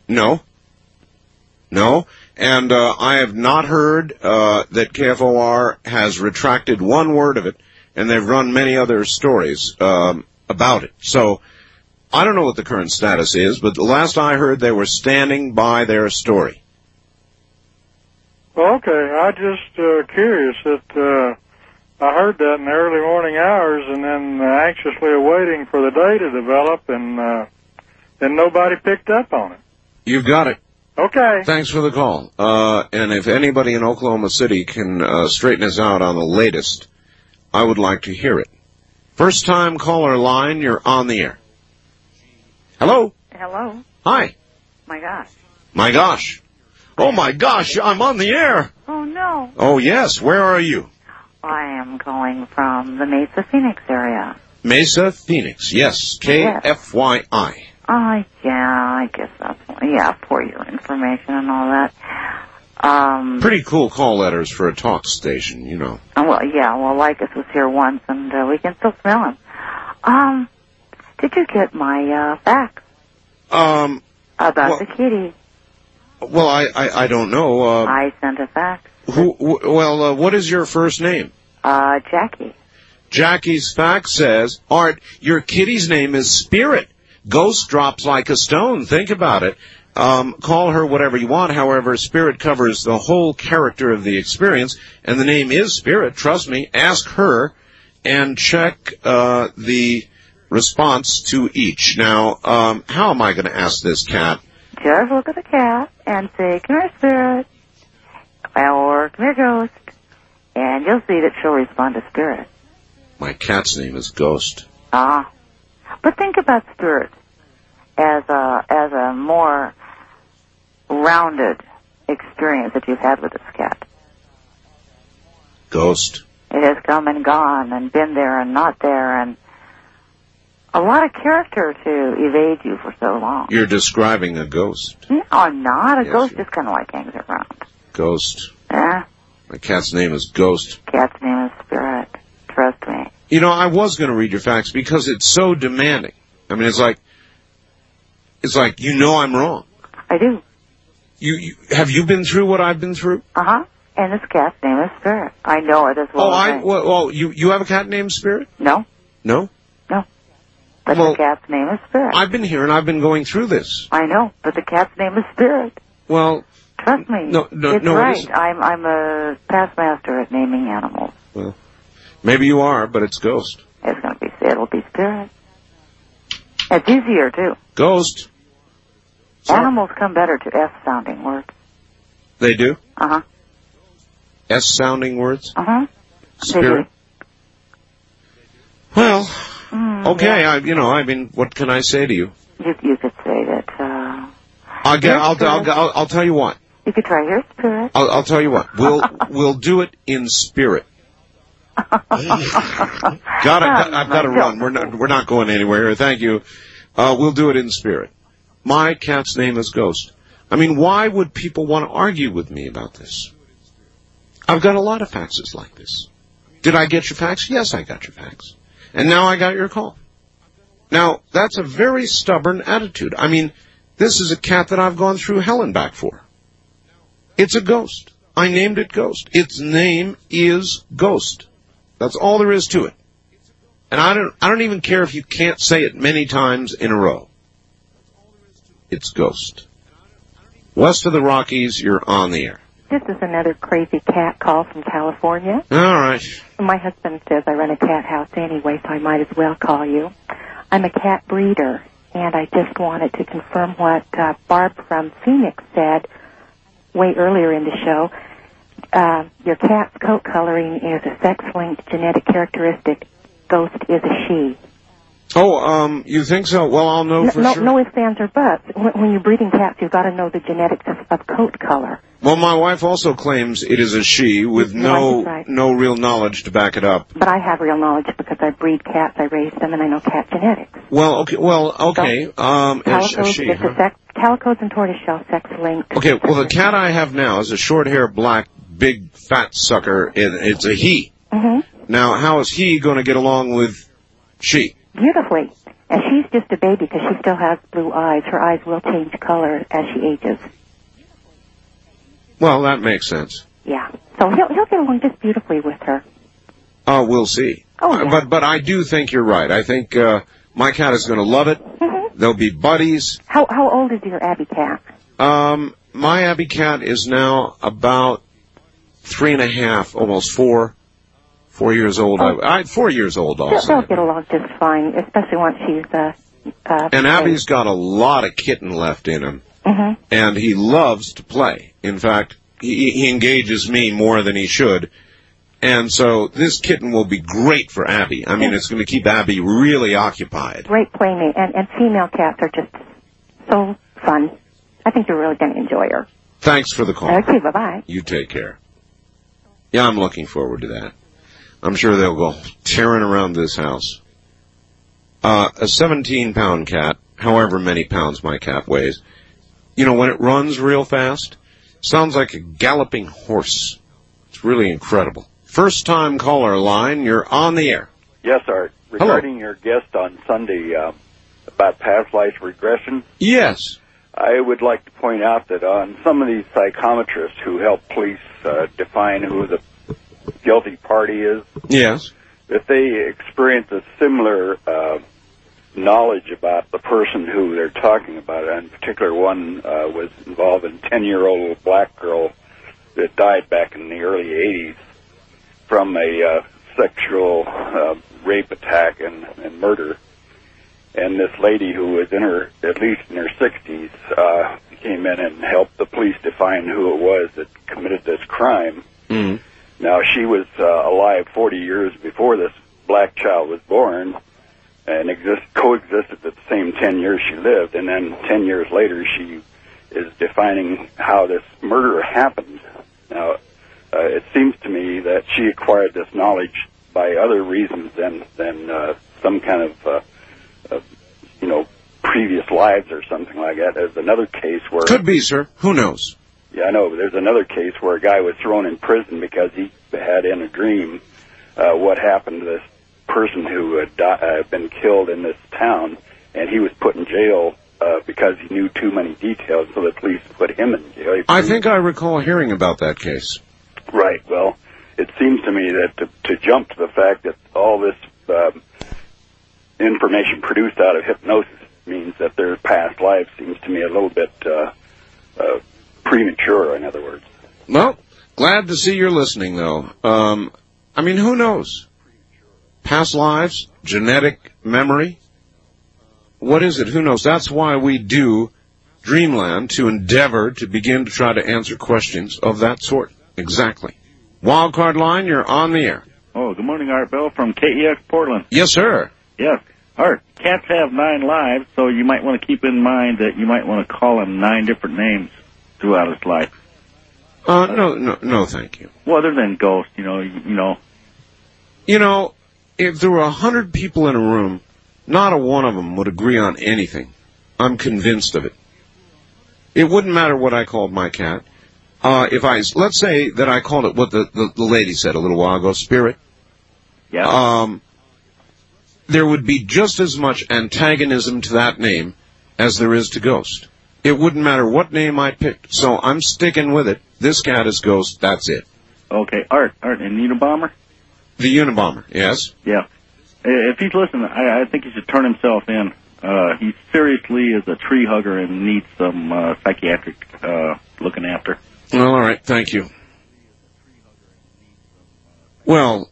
No. And I have not heard that KFOR has retracted one word of it, and they've run many other stories about it. So I don't know what the current status is, but the last I heard, they were standing by their story.
Well, okay. I just curious that I heard that in the early morning hours, and then anxiously awaiting for the day to develop, and then nobody picked up on it.
You've got it.
Okay.
Thanks for the call. And if anybody in Oklahoma City can straighten us out on the latest, I would like to hear it. First time caller line, you're on the air. Hello?
Hello?
Hi.
My gosh.
My gosh. Oh my gosh, I'm on the air.
Oh no.
Oh yes, where are you?
I am calling from the Mesa, Phoenix area.
Mesa, Phoenix. Yes, KFYI.
Yeah, I guess that's, for your information and all that.
Pretty cool call letters for a talk station, you know.
Well, Lycus was here once, and we can still smell him. Did you get my fax? About the kitty.
Well, I don't know.
I sent a fax.
What is your first name?
Jackie.
Jackie's fax says, Art, your kitty's name is Spirit. Ghost drops like a stone. Think about it. Call her whatever you want. However, Spirit covers the whole character of the experience, and the name is Spirit. Trust me. Ask her and check the response to each. Now, how am I going to ask this cat?
Just look at the cat and say, come here, Spirit, or come here, Ghost, and you'll see that she'll respond to Spirit.
My cat's name is Ghost.
But think about Spirit as a more rounded experience that you've had with this cat.
Ghost.
It has come and gone and been there and not there, and a lot of character to evade you for so long.
You're describing a ghost.
No, I'm not. A ghost just kind of like hangs around.
Ghost.
Yeah.
My cat's name is Ghost.
Cat's name is Spirit. Trust me.
You know, I was going to read your fax because it's so demanding. I mean, it's like you know I'm wrong.
I do.
You have you been through what I've been through?
And this cat's name is Spirit. I know it as well.
You have a cat named Spirit?
No.
No?
No. But the cat's name is Spirit.
I've been here and I've been going through this.
I know, but the cat's name is Spirit.
Well,
trust me.
No,
it's right. I'm a past master at naming animals.
Well, maybe you are, but it's Ghost.
It'll be Spirit. It's easier too.
Ghost.
Animals come better to S-sounding words.
They do? S-sounding words? Spirit.
Well,
okay. Yeah. What can I say to you?
You could say that.
I'll tell you what.
You could try your Spirit.
I'll tell you what. We'll do it in spirit. I've got to run. We're not going anywhere. Thank you. We'll do it in spirit. My cat's name is Ghost. I mean, why would people want to argue with me about this? I've got a lot of faxes like this. Did I get your fax? Yes, I got your fax. And now I got your call. Now, that's a very stubborn attitude. I mean, this is a cat that I've gone through hell and back for. It's a ghost. I named it Ghost. Its name is Ghost. That's all there is to it. And I don't even care if you can't say it many times in a row. It's Ghost. West of the Rockies, you're on the air.
This is another crazy cat call from California.
All right.
My husband says I run a cat house anyway, so I might as well call you. I'm a cat breeder, and I just wanted to confirm what Barb from Phoenix said way earlier in the show. Your cat's coat coloring is a sex-linked genetic characteristic. Ghost is a she.
Oh, you think so? Well, I'll know for sure.
No ifs, ands, or buts. When you're breeding cats, you've got to know the genetics of coat color.
Well, my wife also claims it is a she with no real knowledge to back it up.
But I have real knowledge because I breed cats, I raise them, and I know cat genetics.
Well, okay.
Calicos and tortoiseshell sex linked.
Okay, well, the cat I have now is a short-haired, black, big, fat sucker. It's a he.
Mm-hmm.
Now, how is he going to get along with she?
Beautifully. And she's just a baby because she still has blue eyes. Her eyes will change color as she ages.
Well, that makes sense.
Yeah. So he'll get along just beautifully with her.
Oh, we'll see.
Oh, yeah.
But I do think you're right. I think my cat is going to love it.
Mm-hmm.
They'll be buddies.
How old is your Abby cat?
My Abby cat is now about 3.5, almost 4 years old. 4 years old also.
They'll get along just fine, especially once she's
and Abby's got a lot of kitten left in him.
Mm-hmm.
And he loves to play. In fact, he engages me more than he should. And so this kitten will be great for Abby. I mean, it's going to keep Abby really occupied.
Great playmate. And female cats are just so fun. I think you're really going to enjoy her.
Thanks for the call.
Okay, bye-bye.
You take care. Yeah, I'm looking forward to that. I'm sure they'll go tearing around this house. A 17-pound cat, however many pounds my cat weighs, you know, when it runs real fast, sounds like a galloping horse. It's really incredible. First-time caller line, you're on the air.
Yes, Art. Regarding your guest on Sunday about past life regression.
Yes.
I would like to point out that on some of these psychometrists who help police define who the guilty party is,
yes,
if they experience a similar knowledge about the person who they're talking about, and in particular one was involved in a 10-year-old black girl that died back in the early 80s from a sexual rape attack and murder. And this lady who was at least in her 60s, came in and helped the police define who it was that committed this crime.
Mm-hmm.
Now, she was alive 40 years before this black child was born and coexisted the same 10 years she lived. And then 10 years later, she is defining how this murder happened. Now, it seems to me that she acquired this knowledge by other reasons than some kind of previous lives or something like that. There's another case where...
Could be, sir. Who knows?
Yeah, I know. But there's another case where a guy was thrown in prison because he had in a dream what happened to this person who had been killed in this town, and he was put in jail because he knew too many details, so the police put him in jail.
I think I recall hearing about that case.
Right. Well, it seems to me that to jump to the fact that all this information produced out of hypnosis means that their past life seems to me a little bit premature, in other words.
Well, glad to see you're listening, though. I mean, who knows? Past lives, genetic memory. What is it? Who knows? That's why we do Dreamland, to endeavor to begin to try to answer questions of that sort. Exactly. Wildcard line, you're on the air.
Oh, good morning, Art Bell from KEX Portland.
Yes, sir.
Yes. Art, cats have 9 lives, so you might want to keep in mind that you might want to call him 9 different names throughout his life.
No, thank you.
Well, other than Ghost, you know,
if there were 100 people in a room, not a one of them would agree on anything. I'm convinced of it. It wouldn't matter what I called my cat. Let's say that I called it what the lady said a little while ago, Spirit.
Yeah.
There would be just as much antagonism to that name as there is to Ghost. It wouldn't matter what name I picked, so I'm sticking with it. This cat is Ghost, that's it.
Okay, Art, and Unabomber?
The Unabomber, yes.
Yeah. If he's listening, I think he should turn himself in. He seriously is a tree hugger and needs some psychiatric looking after.
Well, all right, thank you. Well,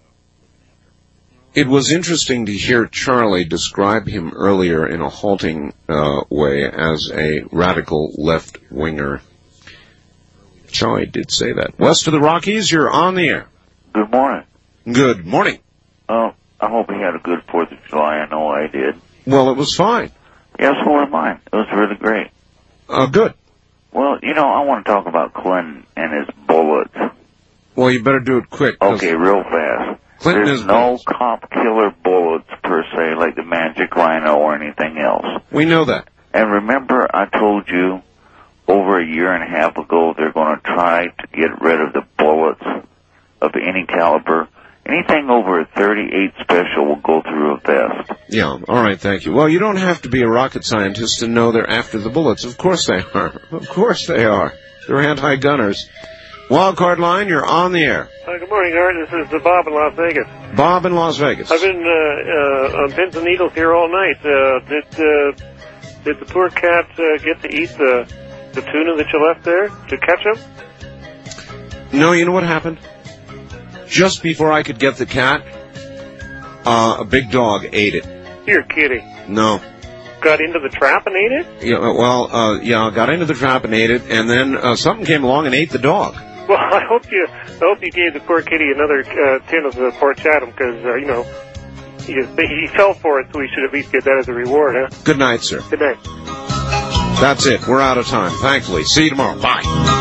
it was interesting to hear Charlie describe him earlier in a halting way as a radical left-winger. Charlie did say that. West of the Rockies, you're on the air.
Good morning.
Good morning.
I hope he had a good 4th of July. I know I did.
Well, it was fine.
Yes, so did mine. It was really great.
Good.
Well, I want to talk about Clinton and his bullets.
Well, you better do it quick.
Okay, real fast.
Clinton
There's no cop killer bullets per se, like the Magic Rhino or anything else.
We know that.
And remember, I told you over a year and a half ago they're going to try to get rid of the bullets of any caliber. Anything over a 38 special will go through a vest.
Yeah, all right, thank you. Well, you don't have to be a rocket scientist to know they're after the bullets. Of course they are. Of course they are. They're anti-gunners. Wildcard line, you're on the air.
Good morning, Art. This is Bob in Las Vegas.
Bob in Las Vegas.
I've been on pins and needles here all night. Did the poor cat get to eat the tuna that you left there to catch him?
No, you know what happened? Just before I could get the cat, a big dog ate it.
You're kidding.
No.
Got into the trap and ate it?
Yeah, well, got into the trap and ate it, and then something came along and ate the dog.
Well, I hope you gave the poor kitty another tin of the Port Chatham, because, he fell for it, so we should at least get that as a reward, huh?
Good night, sir.
Good night.
That's it. We're out of time, thankfully. See you tomorrow. Bye.